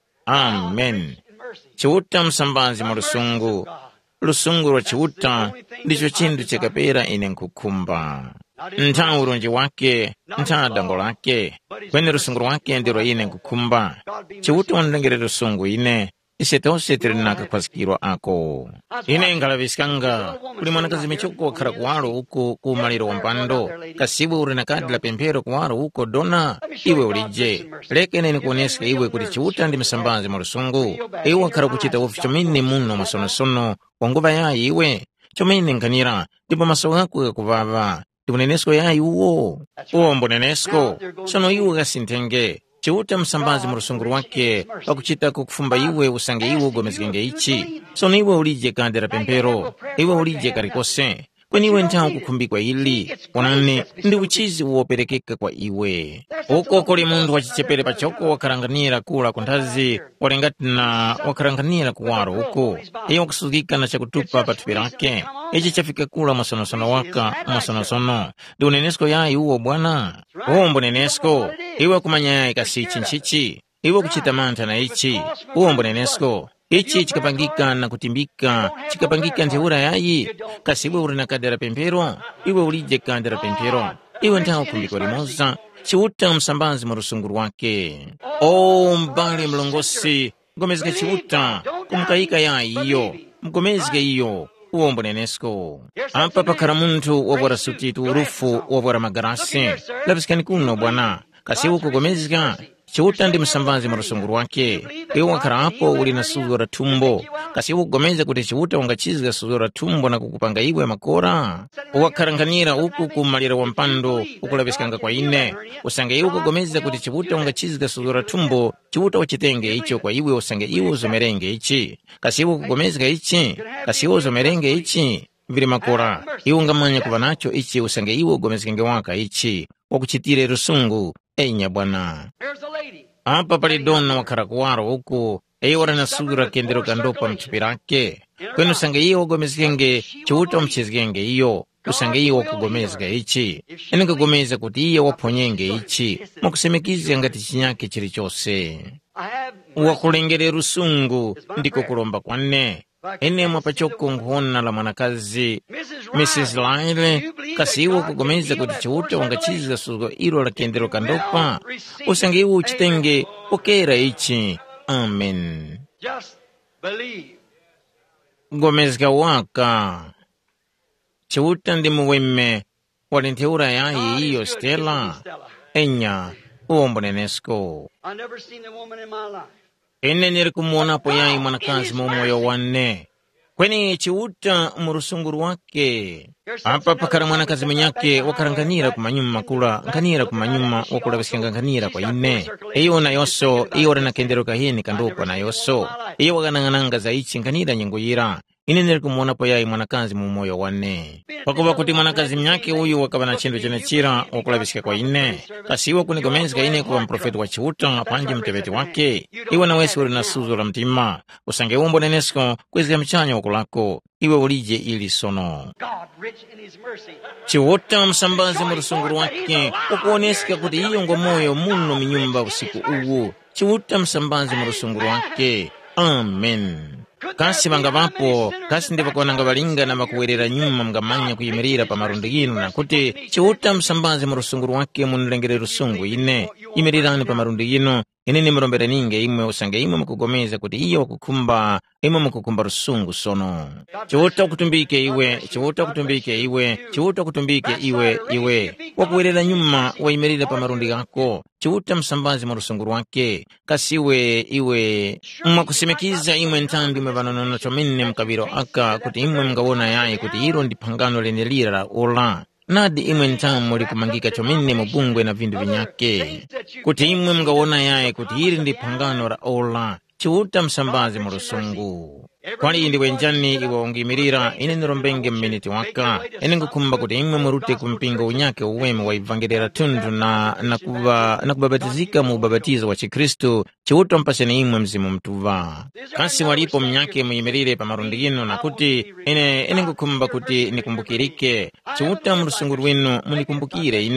Amen. Chiuta msambazi mwa lusungu. Lusungu lwa chiuta ndicho chindu chakapera ine nkukumba. Nta urunji wake, nta dango lake. Kwenye lusungu lwake ndiro ine nkukumba. Chiuta wandengere lusungu ine. Isetose tirinaka kwasikirwa ako. Ine ngalavisikanga. Kuli mwanakazi michoko wakara kuwaro uko kumaliro wampando. Kasibu urinakadila pempero kuwaro uko dona. Iwe ulije. Leke nene kuoneska iwe kuti chiuta ndi msambazi mwalusungu. Iwe wakara kuchita ufi chomini muno masono-sono. Wanguva yayi iwe. Chomini nkanira. Ndipo maso wako kakuvava. Ndipo nenesko yayi uwo. Uwo mbo nenesko. Sono iwe kasintenge. Chiuta msambazi mwalusungu wake, wakuchita kukufumba iwe usange iwe ugomezgenge ichi. Sono iwe ulije kandera pempero, iwe ulije karikose. Kweni iwe ntao kukumbikwa ili, wanane ndi uchizi uoperekeka kwa iwe. Uko kuli mundu wachichepere pachoko wakaranganira kula kuntazi, warengati na wakaranganira kuwaro uko. Iyo wakusugika na chakutupa patupirake. Ichi chafika kula masono-sono waka, masono-sono. Di unenesko yai uo bwana. Uombo nenesko, iwe kumanya yai kasi chinchichi. Iwe kuchita manta na ichi. Uombo nenesko. Ichi chikapangika na kutimbika, chikapangika nteura yayi. Kasi iwe urina kadera pempero, iwe ulije kadera pempero. Iwe ntao kumbiko limoza, chiuta msambazi mwalusungu wake. O mbali mlongosi, mgomezge chiuta, kumkaika yayi iyo, mgomezge iyo. Uombo nenesko. Apa pakara muntu wabwara sutitu urufu wabwara magarasi. Labisikani kuno bwana, kasi uko gomezga. Chiuta ndi msambazi mwalusungu wake. Iwe wakara hapo uli na suzora tumbo. Kasi iwe kugomeza kuti chiuta wangachizga suzora tumbo na kukupanga iwe makora. Uwakaranganira uku kumalira wampando ukulabisikanga kwa ine. Usange iwe kugomeza kuti chiuta wangachizga suzora tumbo. Chiuta wachitenge ichi kwa iwe usange iwe uzomerenge ichi. Kasi iwe kugomeza ichi. Kasi iwe uzomerenge ichi. Vili makora. Iwe ungamanya kubanacho ichi usange iwe ugomezgenge waka ichi. Wakuchitire rusungu. Enya bwana. Apa pali dona wakara kuwaro uku. Eyo wana nasura kendero kandopa mchipirake. Kwenu usange iyo ugomezgenge. Chiuta mchizgenge iyo. Usange iyo wakugomezga ichi. Ene kugomeza kuti iyo waponyenge ichi. Mwakusemekizi ngati chinyake chiri chose. Wakulengere rusungu. Ndiko kulomba kwane. Ene mwapachoko nguhona la mwanakazi Missus Lyle. Kasi iwo kugomeza kuti chiuta wangachiza sugo ilo la kendero kandopa. Usange iwo uchitenge pokera ichi. Amen. Gomezga waka. Chiuta ndi muweme walinteura yayi iyo Stella. Enya uombo nenesko. Ene niri kumuona po yayi mwanakazi mumoyo wane. Kweni chiuta murusunguru wake. Apa pakara mwanakazi mwenyake wakaranganira kumanyuma makula. Nkanira kumanyuma wakula visikanga nkanira kwa ine. Iyo na yoso, iyo rana kendero kahini kandopa na yoso. Iyo wakanangananga za ichi nkanira nyenguyira. Ine niri kumuona po yayi mwanakazi mumoyo wane. Wakuba kuti mwanakazi mnyake uyu wakabana chindu chenechira wakula visika kwa ine. Kasi iwa kunigomezga ine kuwa mprofetu wa chiuta panji mtebeti wake. Iwa na wesi uri na suzu la mtima. Usange umbo nenesko kwezga mchanya wakulako. Iwe ulije ili sono. Chiuta msambazi murusunguru wake. Wakuoneska kuti iyo ngomoyo muno minyumba usiku uwu. Chiuta msambazi murusunguru wake. Amen. Kasi banga vapo, kasi ndiva kwa nanga valinga na makuwerera nyuma mgamanya kuyimirira pa marundikino na kuti chiuta msambazi murusunguru wake munilengere rusungu ine. Imirirani pa marundikino, ine ni mrombere ninge imwe usange imwe mkugomeza kuti iyo wakukumba, imwe mkukumba rusungu sono. Chiuta kutumbike iwe, chiuta kutumbike iwe, chiuta kutumbike iwe, iwe. Wakuwerera nyuma wayimirira pa marundikako, chiuta msambazi murusunguru wake, kasiwe iwe. Mwakusimikiza imwe ntambi mevanonono chomine mkabiro aka kuti imwe mgawona yae kuti hiro ndipangano lenelira la ola. Nadi imwe ntamu likumangika chomine mubungwe na vindu vinyake. Kuti imwe mgawona yae kuti hiri ndipangano la ola. Chiuta msambazi murusungu. Kwani ndi wenjani iwa ungimirira ine nirombenge mminiti waka. Ene ngukumba kuti imwe murute kumpingo unyake uweme wa ivangelera tundu na nakuba, nakubabatizika mu ubabatizo wa chikristu. Chiuta mpasene imwe mzimu mtuva. Kasi walipo mnyake muyimirire pa marundikino na kuti ene, ene ngukumba kuti nikumbukirike. Chiuta murusunguru winu munikumbukire ine.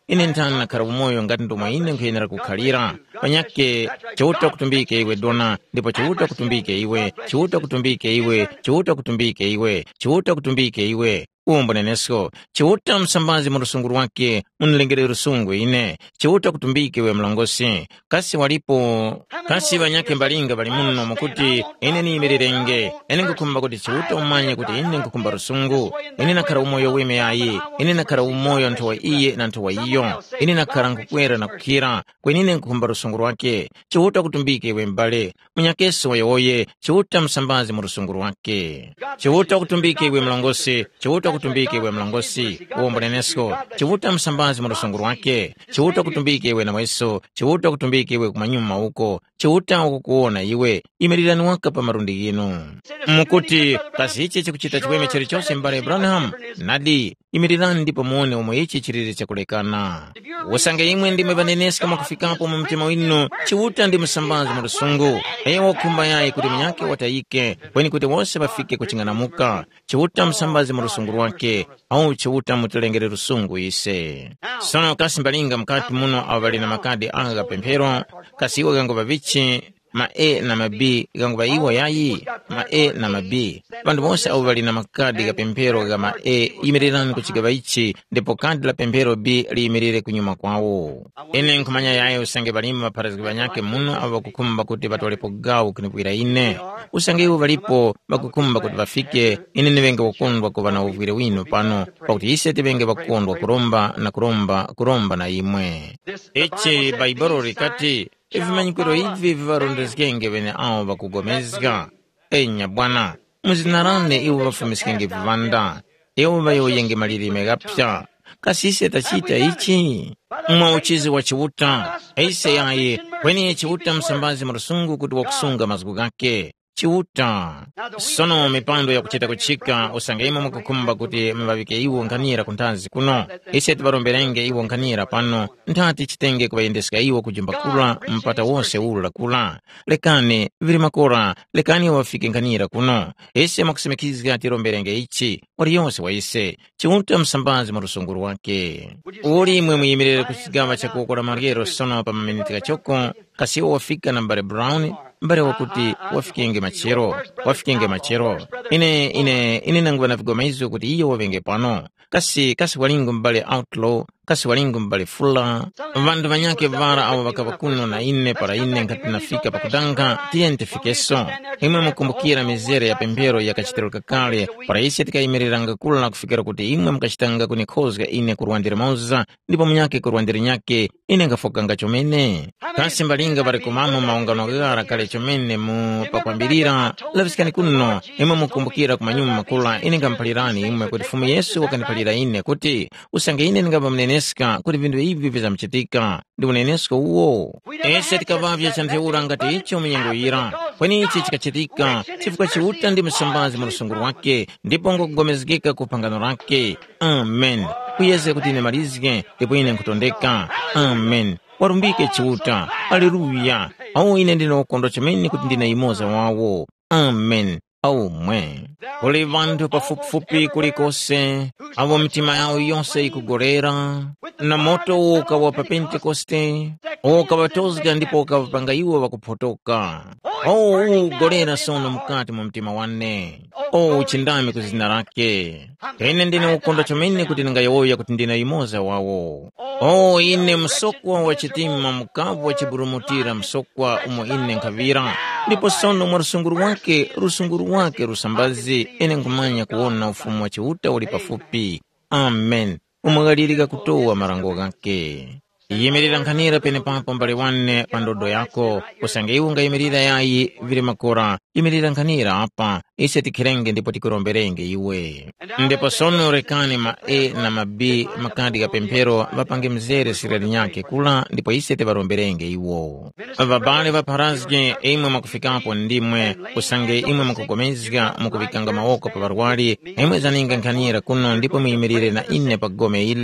ine ntani nakhala umoyo ngati ndomwe ine nkuyenera kukhalira panyake chiuta kutumbike iwe dona ndipo chiuta kutumbike iwe chiuta kutumbike iwe chiuta kutumbike iwe chiuta kutumbike iwe umbo nenesko chiuta msambazi murusunguru wake munilengere rusungu ine chiuta kutumbike iwe mlongosi kasi walipo kasi banyake mbalinga bali muno mukuti ine niyimirenge ine nkukumba kuti chiuta umanye kuti ine nkukumba rusungu ine nakhala umoyo wime yayi ine nakhala umoyo ntowa iye na ntowa iyo ine nakhala nkukwera na kukhira kwenine nkukumba rusunguru wake chiuta kutumbike iwe mbale munyakeso woye chiuta msambazi murusunguru wake chiuta kutumbike iwe mlongosi chiuta kutumbike iwe mlongosi umbo nenesko chiuta msambazi murusunguru wake chiuta kutumbike iwe na mweso chiuta kutumbike iwe kumanyuma uko chiuta ukukuona iwe imerirani waka pa marundi gino mukuti kasi ichi chikuchita chiweme chiri chose mbale Abraham nadi imirirani ndipo muone umwe ichi chiriri chakulekana usange imwe ndime vaneneska makufikapo mu mtima wino chiuta ndi msambazi murusungu ewo kumba yayi kuti mnyake watayike kweni kuti wose bafike kuchinganamuka chiuta msambazi murusunguru wake au chiuta mutulengere rusungu ise sono kasi mbalinga mkati muno awali na makadi aga pempero kasi iwa gango babichi ma e na ma b gango ba iwa yayi ma e na ma b bandu bonse awali na makadi ga pempero ga ma e imirirani kuchigaba ichi ndipo kadi la pempero b liimirire kunyuma kwawo ene nkumanya yayi usange balima maparazgi banyake muno aba kukumba kuti batolipo gawo kinipwira ine usange iwo balipo bakukumba kuti bafike ine nibenge wakondwa kuba na uvwire wino pano pakuti ise tibenge bakondwa kuromba na kuromba kuromba na imwe eche baibaro rikati evimanyikiro ivi vivarondezgenge vene awo bakugomezga enya bwana muzinarane iwo bafumiskenge vivanda iwo bayoyenge malirime gapya kasi ise tachita ichi mwa uchizi wa chiuta eise yaye kweni chiuta msambazi murusungu kuti wakusunga mazgu gake chiuta sono mipando ya kuchita kuchika usange ima mukukumba kuti mbavike iwo nkanira kuntazi kuno ise tibaromberenge iwo nkanira pano ntati chitenge kubayendesika iwo kujimba kula mpata wose ula kula lekane viri makora lekane wafike nkanira kuno ise makusimikizga tiromberenge ichi wari yose wa ise chiuta msambazi marusunguru wake uli imwe muyimirire kuchigama chakukura margero sono pa maminitika choko kasi wafika na mbare Brown mbare wakuti wafikenge machero wafikenge machero ine ine ine nangu vanavigoma izo kuti iyo wavenge pano kasi kasi walingu mbale Outlaw kasi walingu mbale Fuller vandu vanyake vara awo vakava kuno na ine para ine nkati nafika pakudanga tiyente fikeso imwe mukumbukira mizere ya pempero ya kachitero kakale para isi atika imiriranga kula na kufikira kuti imwe mkachitanga kunikhozga ine kuruandiri mauza ndipo mnyake kuruandiri nyake ine ngafokanga chomene kasi mbalinga vari kumamo maungano gara kale chomene mu pakwambirira lavisikani kuno imwe mukumbukira kumanyuma makula ine ngampalirani imwe kuti fumu Yesu wakanipalira ine kuti usange ine ngaba mneneska kuti vindu hivi vizamchitika ndi uneneska uwo ese tikavavya chantheura ngati icho mnyengo ira kweni ichi chikachitika chifukwa chiuta ndi msambazi murusunguru wake ndipo ngokugomezgeka kupangano lake amen kuyeze kuti ine malizike ndipo ine nkutondeka amen warumbike chiuta haleluya au ine ndino kondo chemeni kuti ndina imoza wawo amen au mwe kuli vantu pafupifupi kulikose avo mitima yao yonse ikugorera na moto ukawa pa Pentekoste ukawatozga ndipo ukawapanga iwo wakupotoka o ugorera sono mukati mu mtima wane o uchindame kuzina lake ine ndine ukondo chomene kuti ningayoya kuti ndina imoza wawo o ine msokwa wa chitima mukavu wa chiburumutira msokwa umo ine nkavira ndipo sono mwa rusunguru wake rusunguru wake rusambazi ine nkumanya kuona ufumu wa chiuta uli pafupi amen umagalirika kutowa marango gake yimirira nkhanira pene papo mbale wane pandodo yako usange iwo ngayimirira yayi vili makora yimirira nkhanira apa ise tikhirenge ndipo tikuromberenge iwe ndipo sono rekani ma e na ma b makadi ga pempero vapange mzere sirali nyake kula ndipo ise tivaromberenge iwo vabale vaparazge imwe makufikapo ndimwe usange imwe makugomezga mukuvikanga maoko pa varwali imwe zaninga nkhanira kuno ndipo muyimirire na ine pagome ili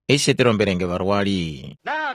ise tiromberenge varwali.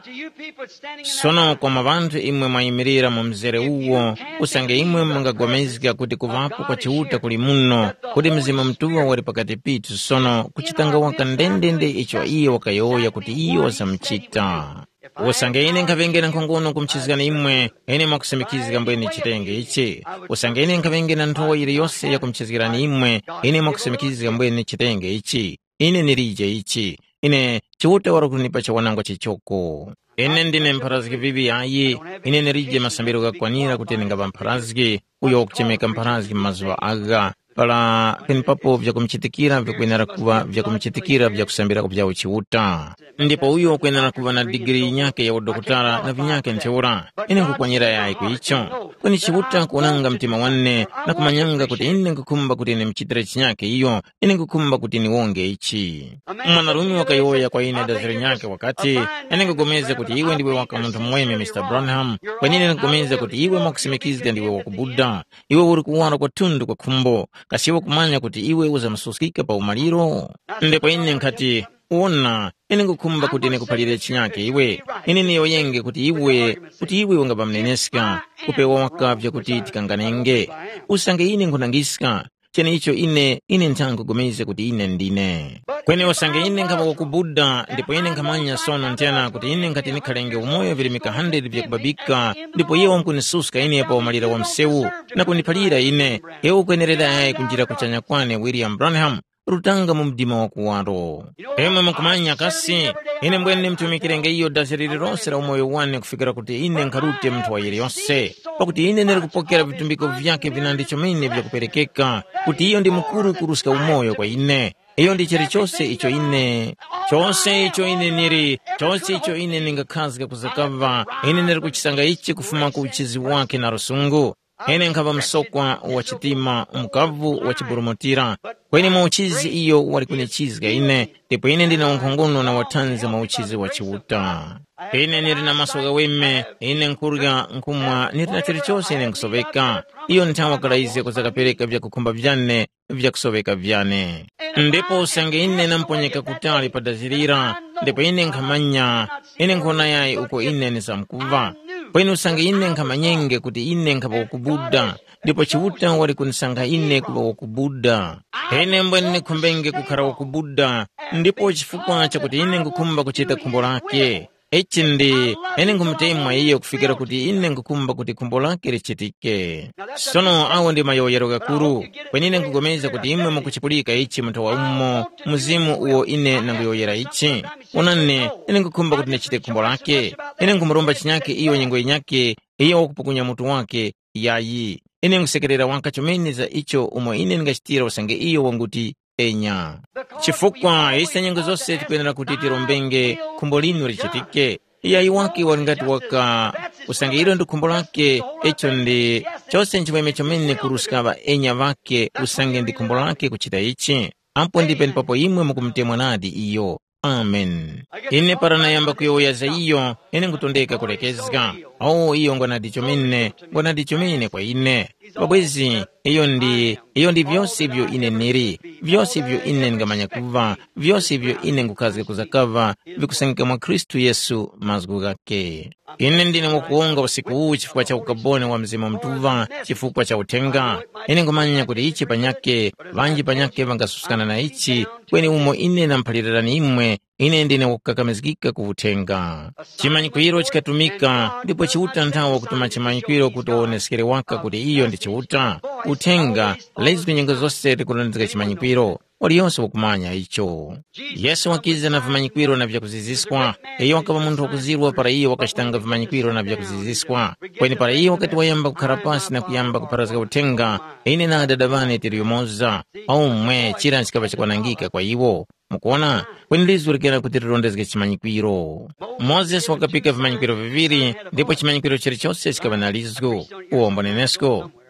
Sono koma vanthu imwe mwayimirira mu mzere uwo usange imwe mungagomezeka kuti kuvapo kwa chiuta kuli muno kuti mzimu mtuwa wali pakati pitu sono kuchitanga waka ndendende icho iye wakayoya kuti iye wasamchita. Usange ine nkavengena nkhongono kumchizikana imwe ene mwakusemikizika mbweni chitenge ichi. Usange ine nkavengena nthowa ili yonse ya kumchizikirani imwe ene mwakusemikizika mbweni chitenge ichi. Ine nirije ichi. Ine chiuta wari kunipa cha wanango chichoko. Ine ndine mpharaziki vivi ayi. Ine nirije masambiro kakwanira kuti ningava mpharaziki uyo kuchemeka mpharaziki mazuwa aga. Pala penipapo vya kumchitikira vya kuenera kuwa vya kumchitikira vya kusambira kubya uchiuta. Ndipo uyo kuenera kuwa na digiri nyake ya udokotara na vinyake ncheura. Ine kukwanyira ya iku icho. Kwani chiuta kuonanga mtima wanne na kumanyanga kuti ine kukumba kuti ine mchitire chinyake iyo. Ine kukumba kuti ni wonge ichi. Mwanarumi wakayoya kwa ine daziri nyake wakati. Ine kugomeze kuti iwe ndiwe waka muntu mweme mister Branham. Kwani ine kugomeze kuti iwe mwakusemekizika ndiwe wakubuda. Iwe uri kuwara kwa tundu kwa kumbo. Kasiwa kumanya kuti iwe uza masuskika pa umaliro. Ndipo ine nkati uona ine kukumba kuti ine kupalire chinyake iwe. Ine niyo yenge kuti iwe kuti iwe ungaba mneneska kupewa waka vya kuti tikanganenge. Usange ine nkunangiska chene icho ine ine nchangu gomeze kuti ine ndine. Kwene usange ine nkaba wakubuda ndipo ine nkamanya sono ntena kuti ine nkati nikhalenge umoyo vilimika hundred vya kubabika ndipo yewa mkunisuska ine pa umalira wa msewu na kunipalira ine yewa kwenereda yae kunjira kuchanya kwane William Branham rutanga mumdima wa kuwaro. Ema mkumanya kasi ine mbwene mtumikirenge iyo daziriri ronse la umoyo wane kufikira kuti ine nkarute mtu wa yiri yonse. Pakuti ine nere kupokera vitumbiko vyake vinandicho mine vya kuperekeka kuti iyo ndi mkuru kuruska umoyo kwa ine. Iyo ndi cheri chose icho ine. Chose icho ine niri. Chose icho ine ningakazika kuzakava. Ine nere kuchisanga ichi kufuma kuchizi wake na rusungu. Ene nkava msokwa wa chitima mkavu wa chiburumotira. Kweni mauchizi iyo wali kune chizga ine. Ndipo ine ndina unkongono na watanzi mauchizi wa chiuta. Ine nirina masoga weme. Ine nkurga nkumwa nirina chiri chose ine nkusoveka. Iyo ntawa karaizi kuzakapereka vya kukumba vyane vya kusoveka vyane. Ndipo usange ine namponyeka kutali padazirira. Ndipo ine nkamanya. Ine nkona yai uko ine nisamkuva. Pwene usange ine nkamanyenge kuti ine nkaba wakubuda. Ndipo chiuta wali kunisanga ine kuba wakubuda. Ine mbwene kumbenge kukara wakubuda. Ndipo chifukwa cha kuti ine ngukumba kuchita kumbo lake. Echi ndi ene ngumutemwa iyo kufikira kuti ine ngukumba kuti kumbo lake lichitike. Sono awo ndi mayoyero gakuru. Kweni ine ngugomeza kuti imwe mukuchipulika ichi mtu wa umo. Muzimu uo ine nanguyoyera ichi. Unane ine ngukumba kuti nechite kumbo lake. Ine ngumuromba chinyake iyo nyingo inyake. Iyo wakupukunya mutu wake yayi. Ine ngusekerera wanka chomeniza icho umo ine ngachitira usange iyo wanguti enya. Chifukwa isa nyengo zose tikuenera kuti tirombenge kumbo linu lichitike. Yayi wake walingati waka usange ilo ndi kumbo lake. Echo ndi chose nchimweme chomene kuruskava enya vake usange ndi kumbo lake kuchita ichi. Ampo ndipe nipapo imwe mukumtemwa nadi iyo. Amen. Ine paranayamba kuyoya za iyo ine ngutondeka kulekezga. Awo iyo ngonadi chomene ngonadi chomene kwa ine. Babwezi iyo ndi iyo ndi vyose ivyo ine niri. Vyose ivyo ine ngamanya kuva. Vyose ivyo ine ngukazge kuzakava. Vikusangika mwa Kristu Yesu mazgu gake. Ine ndine mukuonga usiku huu chifukwa cha ukabone wa mzima mtuva. Chifukwa cha utenga. Ine ngumanya kuti ichi panyake. Vanji panyake vangasuskana na ichi. Kweni umo ine nampalirani imwe. Ine ndine wakukakamizikika kuvutenga. Chimanyikwiro chikatumika. Ndipo chiuta ntawa kutuma chimanyikwiro kutooneskere waka kuti iyo ndi chiuta. Utenga. Lezi kunyengo zose tikulonezeka chimanyikwiro. Wali yonse wakumanya icho. Yesu wakiza na vimanyikwiro na vya kuziziswa. Iyo wakaba muntu wakuzirwa para iyo wakashitanga vimanyikwiro na vya kuziziswa. Kweni para iyo wakati wayamba kukarapasi na kuyamba kuparazika utenga. Ine na adadavane tiriyomoza. Au mwe chira nchikaba chikwanangika kwa iwo. Mukuona, kweni lizu urikena kutirirondezeke chimanyikwiro. Moses wakapika vimanyikwiro viviri, ndipo chimanyikwiro chiri chose chikaba na lizu. Uo mbonenesko.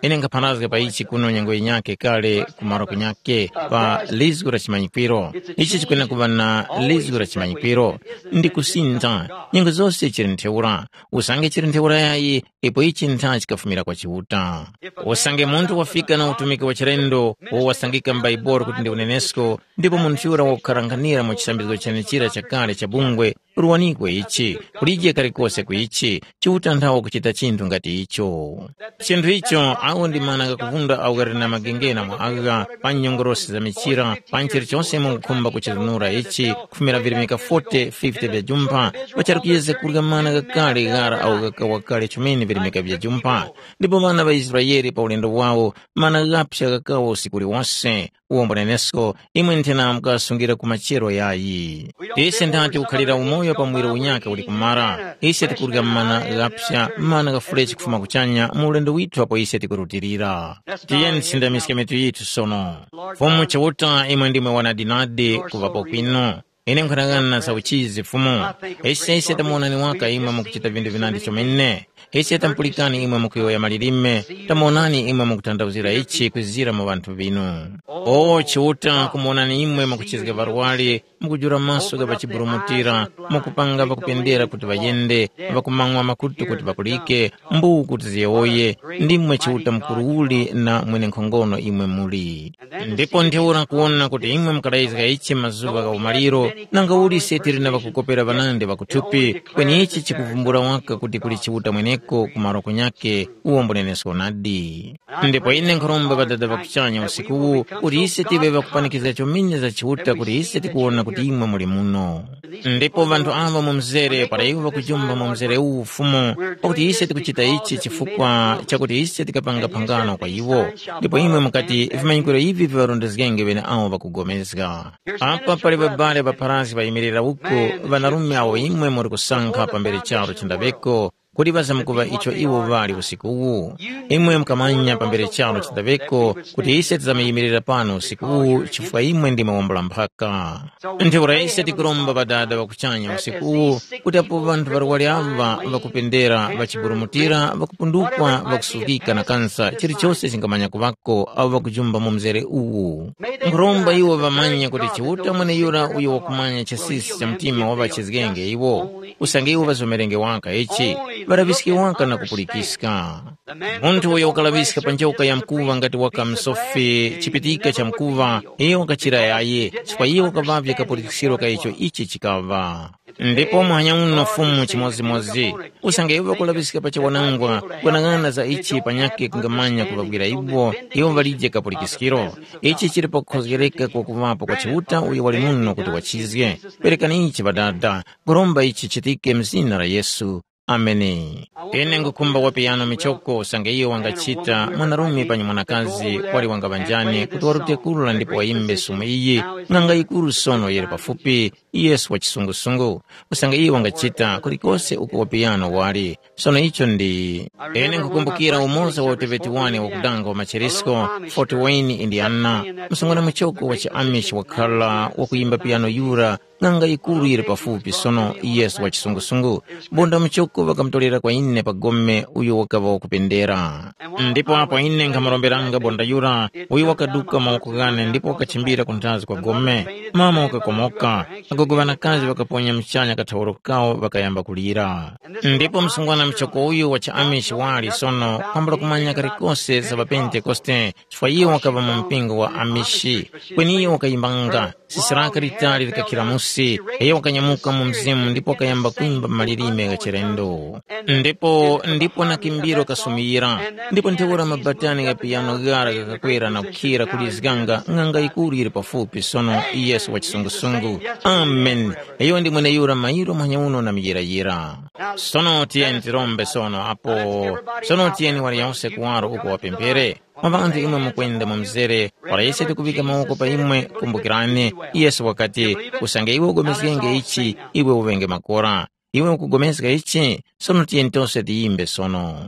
ene nkaphanazika pa ichi kuno nyengo inyake kale kumaro kunyake pa lizgu la chimanyikwiro. Ichi chikwena kuva na lizgu la chimanyikwiro ndi kusintha nyengo zonse chiri ntheura. Usange chiri ntheura yayi ipo ichi ntha chikafumira kwa chiuta. Usange munthu wafika na utumiki wa chirendo wowasangika m'baibolo kuti ndi unenesko, ndipo munthu yura wakukharanganira mu chisambizo chanechira chakale cha bungwe ruwanikwe ichi kulije kalikose kuichi chiuta nthawo kuchita chinthu ngati icho. Chinthu icho awo ndi mana kakuvunda aukarina magengena mwa aga pa nyongorosi za michira pa nchiri chonse mukukhumba kuchitunura ichi kufumira virimika forty fifty vya jumpa pachari kuyeze kulika mana kakale gara au kakawakale chumeni virimika vya jumpa. Ndipo mana wa Israeli pa ulendo wawo mana gapsha kakawa usikuli wase uombo nenesko imwe nthena mkasungira kumachero yayi. Ise ndati ukhalira umoyo pa mwiro unyake uli kumara. Ise tikulika mana gapsha mana gafulechi kufuma kuchanya mulendo witu hapo ise tikurutirira. Tiyen sinda miskemetu yitu sono. Fumu chawuta imwe ndimwe wanadinadi kuvapo kwino. Ine mkharagana sa uchizi fumu. Ise ise tamuona ni waka imwe mukuchita vindu vinandi chomene. Ise tampulikani imwe mukuyo ya malirime. Tamuonani imwe mukutandauzira ichi kuzira mu bantu binu. O chiuta kumuonani imwe mukuchizika varuwali mukujura maso ga bachiburumutira mukupanga bakupendera kuti bayende bakumangwa makutu kuti bakulike mbu kuti ziyoye ndimwe chiuta mkuruuli na mwene nkhongono imwe muli. Ndipo ntheura kuona kuti imwe mkalaizika ichi mazuva ga umaliro nanga uli setiri na bakukopera banande bakutupi kweni ichi chikuvumbura waka kuti kuli chiuta mweneko kumaro kunyake uombo nenesko nadi. Ndipo ine nkhoromba badada bakuchanya usiku kuti ise tibe bakupanikiza chominya za chiuta kuti ise tikuona kuti imwe muli muno. Ndipo vantu ava mumzere para iwo bakujumba mumzere uwu ufumu pakuti ise tikuchita ichi chifukwa chakuti ise tikapanga pangano kwa iwo. Ndipo imwe mukati vimanyikwiro ivi vivarondezgenge vene awo bakugomezga. Apa pali babale baparasi bayimirira uko vanarume awo imwe muri kusankha pambere charo chindaveko kuti bazamukuva icho iwo vali usiku uwu. Imwe mkamanya pambere chalo chindaveko kuti ise tizamuyimirira pano usiku uwu chifukwa imwe ndime wombola mphaka. Ntheura ise tikuromba badada bakuchanya usiku uwu kuti apo vantu varuwali ava bakupendera bachiburumutira bakupundukwa bakusukika na kansa chiri chose chingamanya kuvako avo bakujumba mumzere uwu. Nkhoromba iwo vamanya kuti chiuta mwene yura uyo wakumanya chasisi cha mtima wabachizgenge iwo usange iwo bazomerenge waka ichi barabiski waka na kupulikiska. Muntu uyo ukalabiska panjoka ya mkuva ngati waka msofi chipitika cha mkuva iyo wakachira yaye chikwa iyo wakavavya kapulikisiro ka icho ichi chikava. Ndipo mwanya uno fumu chimozimozi usange iwo kulabisika pache wanangwa wanangana za ichi panyake kungamanya kuvabwira iwo iyo valije kapulikisikiro ichi chiripo kukhozgereka kwa kuvapo kwa chiuta uyo wali muno kuti wachizye perekani ichi badada kuromba ichi chitike mzina la Yesu. Ameni. Ene ngukumba wapiyano michoko sange iyo wangachita mwanarumi panyi mwanakazi wali wangabanjane kuti warute kurula ndipo waimbe sumu iyi nganga ikuru sono yere pafupi Yesu wa chisungusungu usange iyo wangachita kulikose uko wapiyano wali sono icho ndi. Ene ngukumbukira umoza wa uteveti wane wa kudanga wa Macherisco Fort Wayne Indiana msungwana michoko wa Amish wakala wa kuimba piano yura nganga ikuru yere pafupi sono Yesu wa chisungusungu bonda mchoko wakamtolera kwa ine pagome uyo wakava wakupendera. Ndipo hapo ine nkamaromberanga bonda yura uyo wakaduka mawakugane ndipo wakachimbira kuntazi kwa gome mama wakakomoka agogovana kazi wakaponya mchanya kataworo kao wakayamba kulira. Ndipo msungwana mchoko uyo wa Amish wali sono kwambala kumanya karikose za Pentekoste chifwa iyo wakava mpingo wa Amishi kweni iyo wakayimbanga sisiraka ritali likakiramusi iyo wakanyamuka mumzimu ndipo wakayamba kuimba malirime gachirendo. Ndipo ndipo na kimbiro kasumira ndipo nteura mabatani ya piano gara kakakwera na ukira kulizganga nganga ikuru yiri pafupi sono Yesu wa chisungusungu. Amen. Iyo ndi mwene yura mairo manyauno na mijira yira. Sono tieni tirombe sono hapo. Sono tieni wali yause kuwaro uko wapempere. Mabantu imwe mukwenda mumzere wala yese tukubika mawoko pa imwe kumbukirane Yesu wakati usange iwe ugomezgenge ichi iwe uvenge makora iwe ukugomezga ichi sono tieni tose tiimbe sono.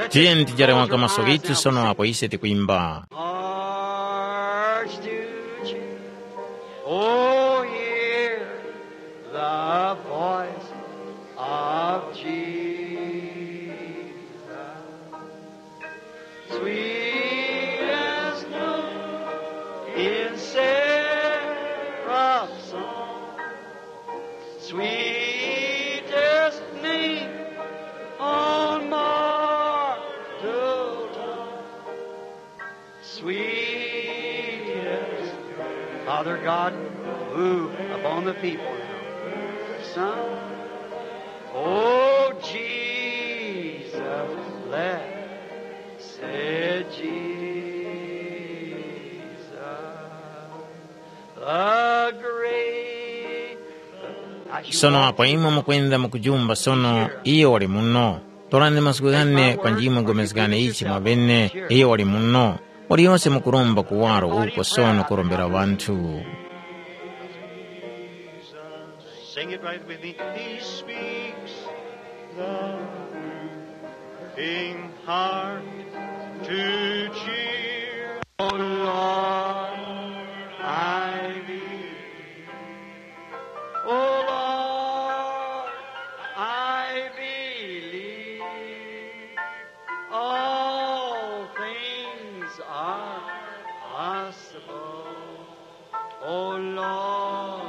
tiye tijarewaka maso gitu sono apo ise tikuimba. Hearts to cheer. Oh, hear the voice of Jesus, sweet as noon in seraph's song, sweetest name on mortal tongue, sweetest. Father God, move upon the people now. Son, oh Jesus, blessed Jesus, the great. Sono apo ima mukwenda mukujumba sono iyo wali muno. Torande masukugane panjima gomezgane ichi mabene iyo wali muno. Wali yose mukuromba kuwaro uko sono kurombera bantu. Sing it right with me. He speaks the in heart to cheer. Oh Lord, I believe. Oh Lord, I believe. All things are possible. Oh Lord,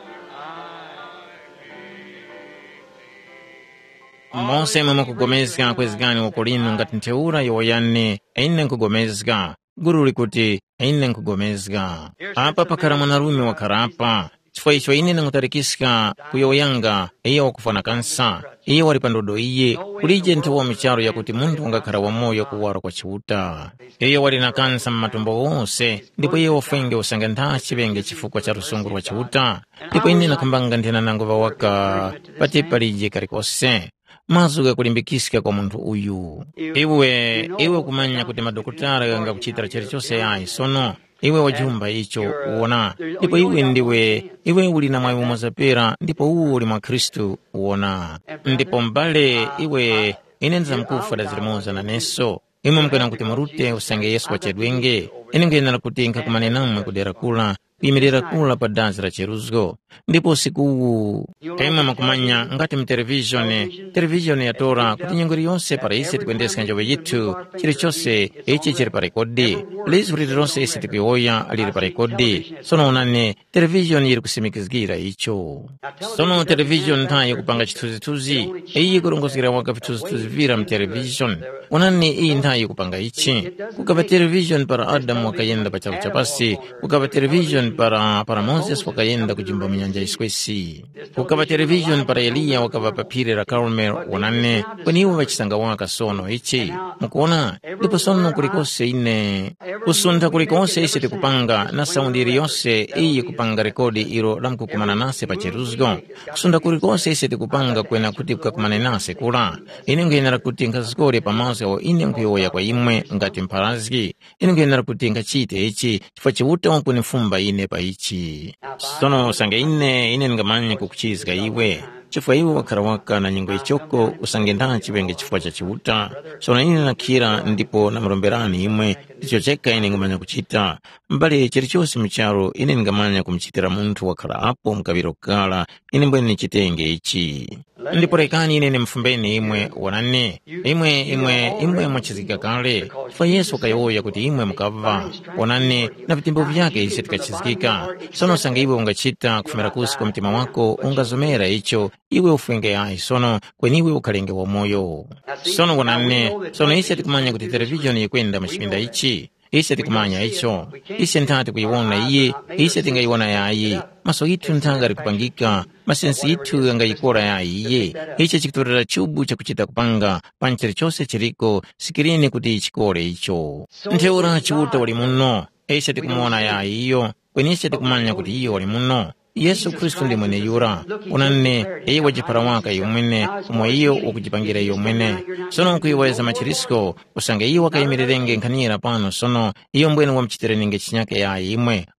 Mose mama kugomezga kwezgani wakolinu ngati nteura yoyane aine nkugomezga guruli kuti aine nkugomezga apa pakara mwanarume wakarapa chifwa icho ine nangutarikisika kuyoyanga iya wakufana kansa iya wali pandodo iye kulije ntewa micharo ya kuti muntu wangakara wa moyo kuwaro kwa chiuta iya wali na kansa mmatumbo wonse ndipo iya wafenge usanga ntachi benge chifukwa cha rusunguru wa chiuta ndipo ine nakambanga ntena nanguva waka pati palije karikose mazuga kulimbikisika kwa muntu uyu. Iwe, iwe kumanya kuti madokotara yanga kuchitara cheri chose yai sono. Iwe wajumba icho uona. Ndipo iwe ndiwe, iwe uli na mwayu mwazapera, ndipo uwe uli mwa Kristu uona. Ndipo mbale iwe inenza mkufa da zilimuza na neso. Iwe mkwena kuti marute usange Yesu wa chedwenge. Ine mkwena kuti nka kumanenamwe kudera kula. Imirira kula pa dansi la cheruzgo. Ndipo siku uwu kaima makumanya ngati mtelevisione televisione ya tora kuti nyenguri yonse para isi tikuendesika njobe yitu chiri chose ichi chiri pa rekodi lizi kuti ronse isi tikuyoya aliri pa rekodi sono unane televisione yiri kusimikizgira icho sono televisione ntayo kupanga chituzituzi iyi kurongozgira waka vituzituzi vira mtelevisione unane iyi ntayo kupanga ichi kukava televisione para Adam wakayenda pa chavu chapasi kukava televisione para para Moses wakayenda kujimba mnyanja iskwesi kukava television para Elia wakava papiri la Carmel wanane kweniwe wachisanga waka sono ichi mukuona ndipo sono kulikose ine kusunda kulikose isi tikupanga na saundiri yose iyi kupanga rekodi iro la mkukumana nase pa cheruzgo kusunda kulikose isi tikupanga kwena kuti kukakumane nase kula ine ngenera kuti nkazikore pa mazo ine nkuyoya kwa imwe ngati mparazgi ine ngenera kuti nkachite ichi chifwa chiuta wakunifumba ine pa ichi sono sange ine ine ngamanya kukuchizga iwe chifwa iwe wakara waka na nyingo ichoko usange nda chibenge chifwa cha chiuta sono ine nakira ndipo na mromberani imwe ndicho cheka ine ngamanya kuchita mbali chirichosi micharo ine ngamanya kumchitira muntu wakara hapo mkabiro kala ine mbweni chitenge ichi ndipo rekani ine ni mfumbeni imwe wanane imwe imwe imwe mwachizika kale fa Yesu kayoya kuti imwe mkava wanane na vitimbo vyake isi tikachizikika sono sange iwe ungachita kufumira kusi kwa mtima wako ungazomera icho iwe ufuenge ai sono kweniwe ukalenge wa moyo sono wanane sono isi atikumanya kuti television yikwenda mashipinda ichi isi atikumanya icho isi ntati kuiwona iye isi atingayiwona ya iye maso itu ntanga kupangika masensi itu angayikora ya iye ichi chikutorera chubu cha kuchita kupanga panchiri chose chiriko sikirini kuti ichikore icho nteura chiuta wali muno isi atikumona ya iyo kweni isi atikumanya kuti iyo wali muno Yesu Kristu ndi mwene yura unane eye wajipara waka yomwene umwe iyo ukujipangira yomwene sono ukuiweza machirisko usange iyo wakaimirerenge nkanira pano sono iyo mbwene wamchitireninge chinyake ya imwe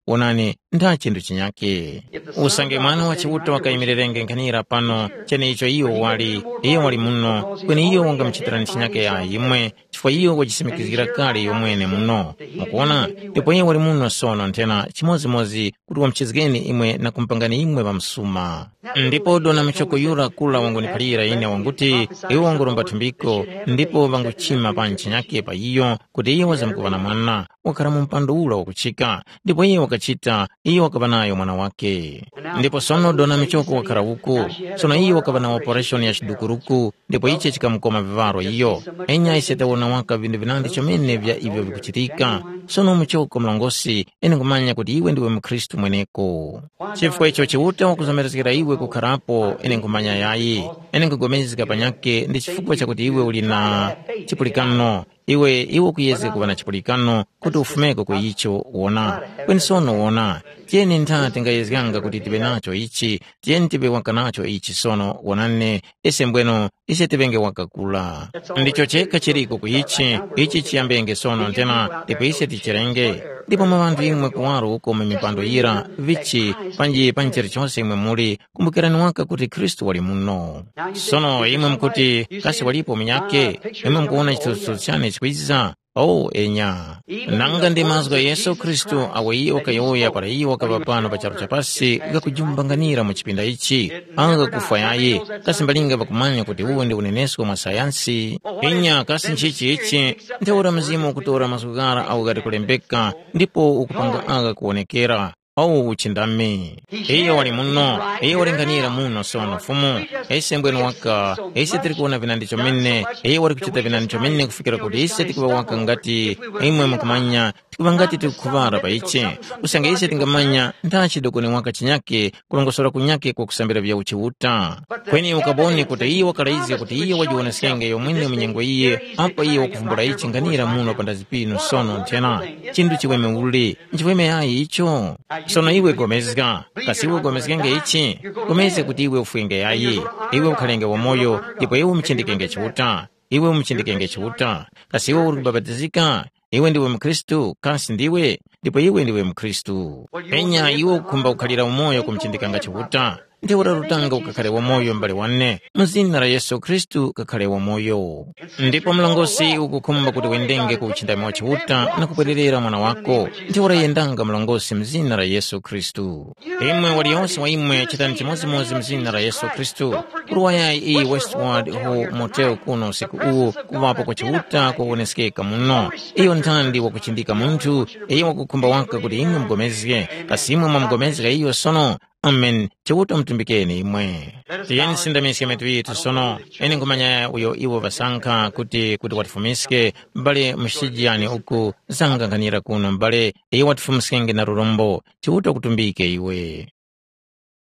onani nda chinthu chinyake usange mwana wa chiuta wakayimirirenge nkhanira pano chene icho iyo wali iyo wali muno kweni iyo wangamchitirani chinyake ya imwe chifukwa iyo wachisimikizira kale yomwene muno mukuona ndipo iyo wali muno sono ntena chimozimozi kuti wamchizgeni imwe na kumpangani imwe pamsuma ndipo dona michoko yura kula wangunipalira ine wanguti iwo wangurumba thumbiko ndipo vanguchima pa nchinyake pa iyo kuti iyo wazamkuvana mwana wakhala mu mpando ula wakuchika ndipo iyo wakachita iyo wakavanayo mwana wake ndipo sono dona michoko wakhala uku sono iyo wakavana operation ya shidukuruku ndipo iche chikamukoma vivaro iyo enya isetawona waka vindu vinandi chomene vya ivyo vikuchitika sono michoko mlongosi ene kumanya kuti iwe ndiwe mkristu mweneko chifukwa icho chiuta wakuzomerezekera iwe kukhalapo ene kumanya yayi ene kugomezeka panyake ndi chifukwa chakuti iwe uli na chipulikano iwe iwe kuyeze kuva na chipulikano kuti ufumeko kwa icho wona kweni sono wona tiyeni ntha tingayezekanga kuti tibe nacho ichi tiyeni tibe waka nacho ichi sono wonane ese mbweno ise tibenge wakakula ndicho cheka chiriko ku ichi ichi chiyambenge sono ntena ndipo ise tichirenge ndipo mavandu imwe kuwaro uko mimipando ira vichi panji panjiri chonse imwe muli kumbukirani waka kuti Kristu wali muno sono imwe mkuti kasi walipo minyake imwe mkuona chitutu chane chikwiza oh enya nanga ndi mazwa Yesu Kristu awe iyo kayoya para iyo kapapano pa charo chapasi gakujumbanganira mu chipinda ichi anga kufa yayi kasi mbalinga bakumanya kuti uwe ndi unenesko mwa sayansi enya kasi nchichi ichi nteura mzimu kutora masugara au gati kulembeka ndipo ukupanga aga kuonekera au uchindame iyo wali muno iyo walinganira muno sono fumu ese mbweno waka ese tirikuona vinandicho mene iyo wali kuchita vinandicho mene kufikira kuti ise tikuwa waka ngati imwe mkumanya tikuwa ngati tikuvara pa ichi usange ise tingamanya ndachidoko ni waka chinyake kulongosora kunyake kwa kusambira vya uchiuta kweni ukaboni kuti iyo wakala izi kuti iyo wajiona senge yomwene mnyengo iye apa iyo wakufumbura ichi nganira muno pandazipino sono ntena chindu chiweme uli nchiweme yayi icho sono iwe gomezga kasi iwe gomezgenge ichi gomeze kuti iwe ufuenge yayi iwe ukhalenge wa moyo ndipo iwe umchindikenge chiuta iwe umchindikenge chiuta kasi iwe uribabatizika iwe ndiwe mkristu kasi ndiwe ndipo iwe ndiwe mkristu enya iwe ukumba ukhalira umoyo kumchindikanga chiuta ndi urarutanga ukakhale wa moyo mbali wanne muzina la Yesu Kristu kakhale wa moyo ndipo mlongosi ukukumba kuti wendenge ku uchindami wa chiuta na kupwererera mwana wako ndi urayendanga mlongosi mzina la Yesu Kristu imwe waliyonse wa imwe chitani chimozimozi mzina la Yesu Kristu kuruwaya iyi Westward ho motel kuno siku uwu kuvapo kwa chiuta kwa uonesekeka muno iyo ntandi wa kuchindika muntu iyo wakukumba waka kuti imwe mgomezge kasi imwe mamgomezga iyo sono amen chiuta mtumbikeni imwe tiyeni sindamiske mitu itu sono eni ngumanya uyo iwo vasanka kuti kuti watifumiske mbale mshijiyani uku zanganganira kuno mbale iyo watifumiskenge na rurombo chiuta kutumbike iwe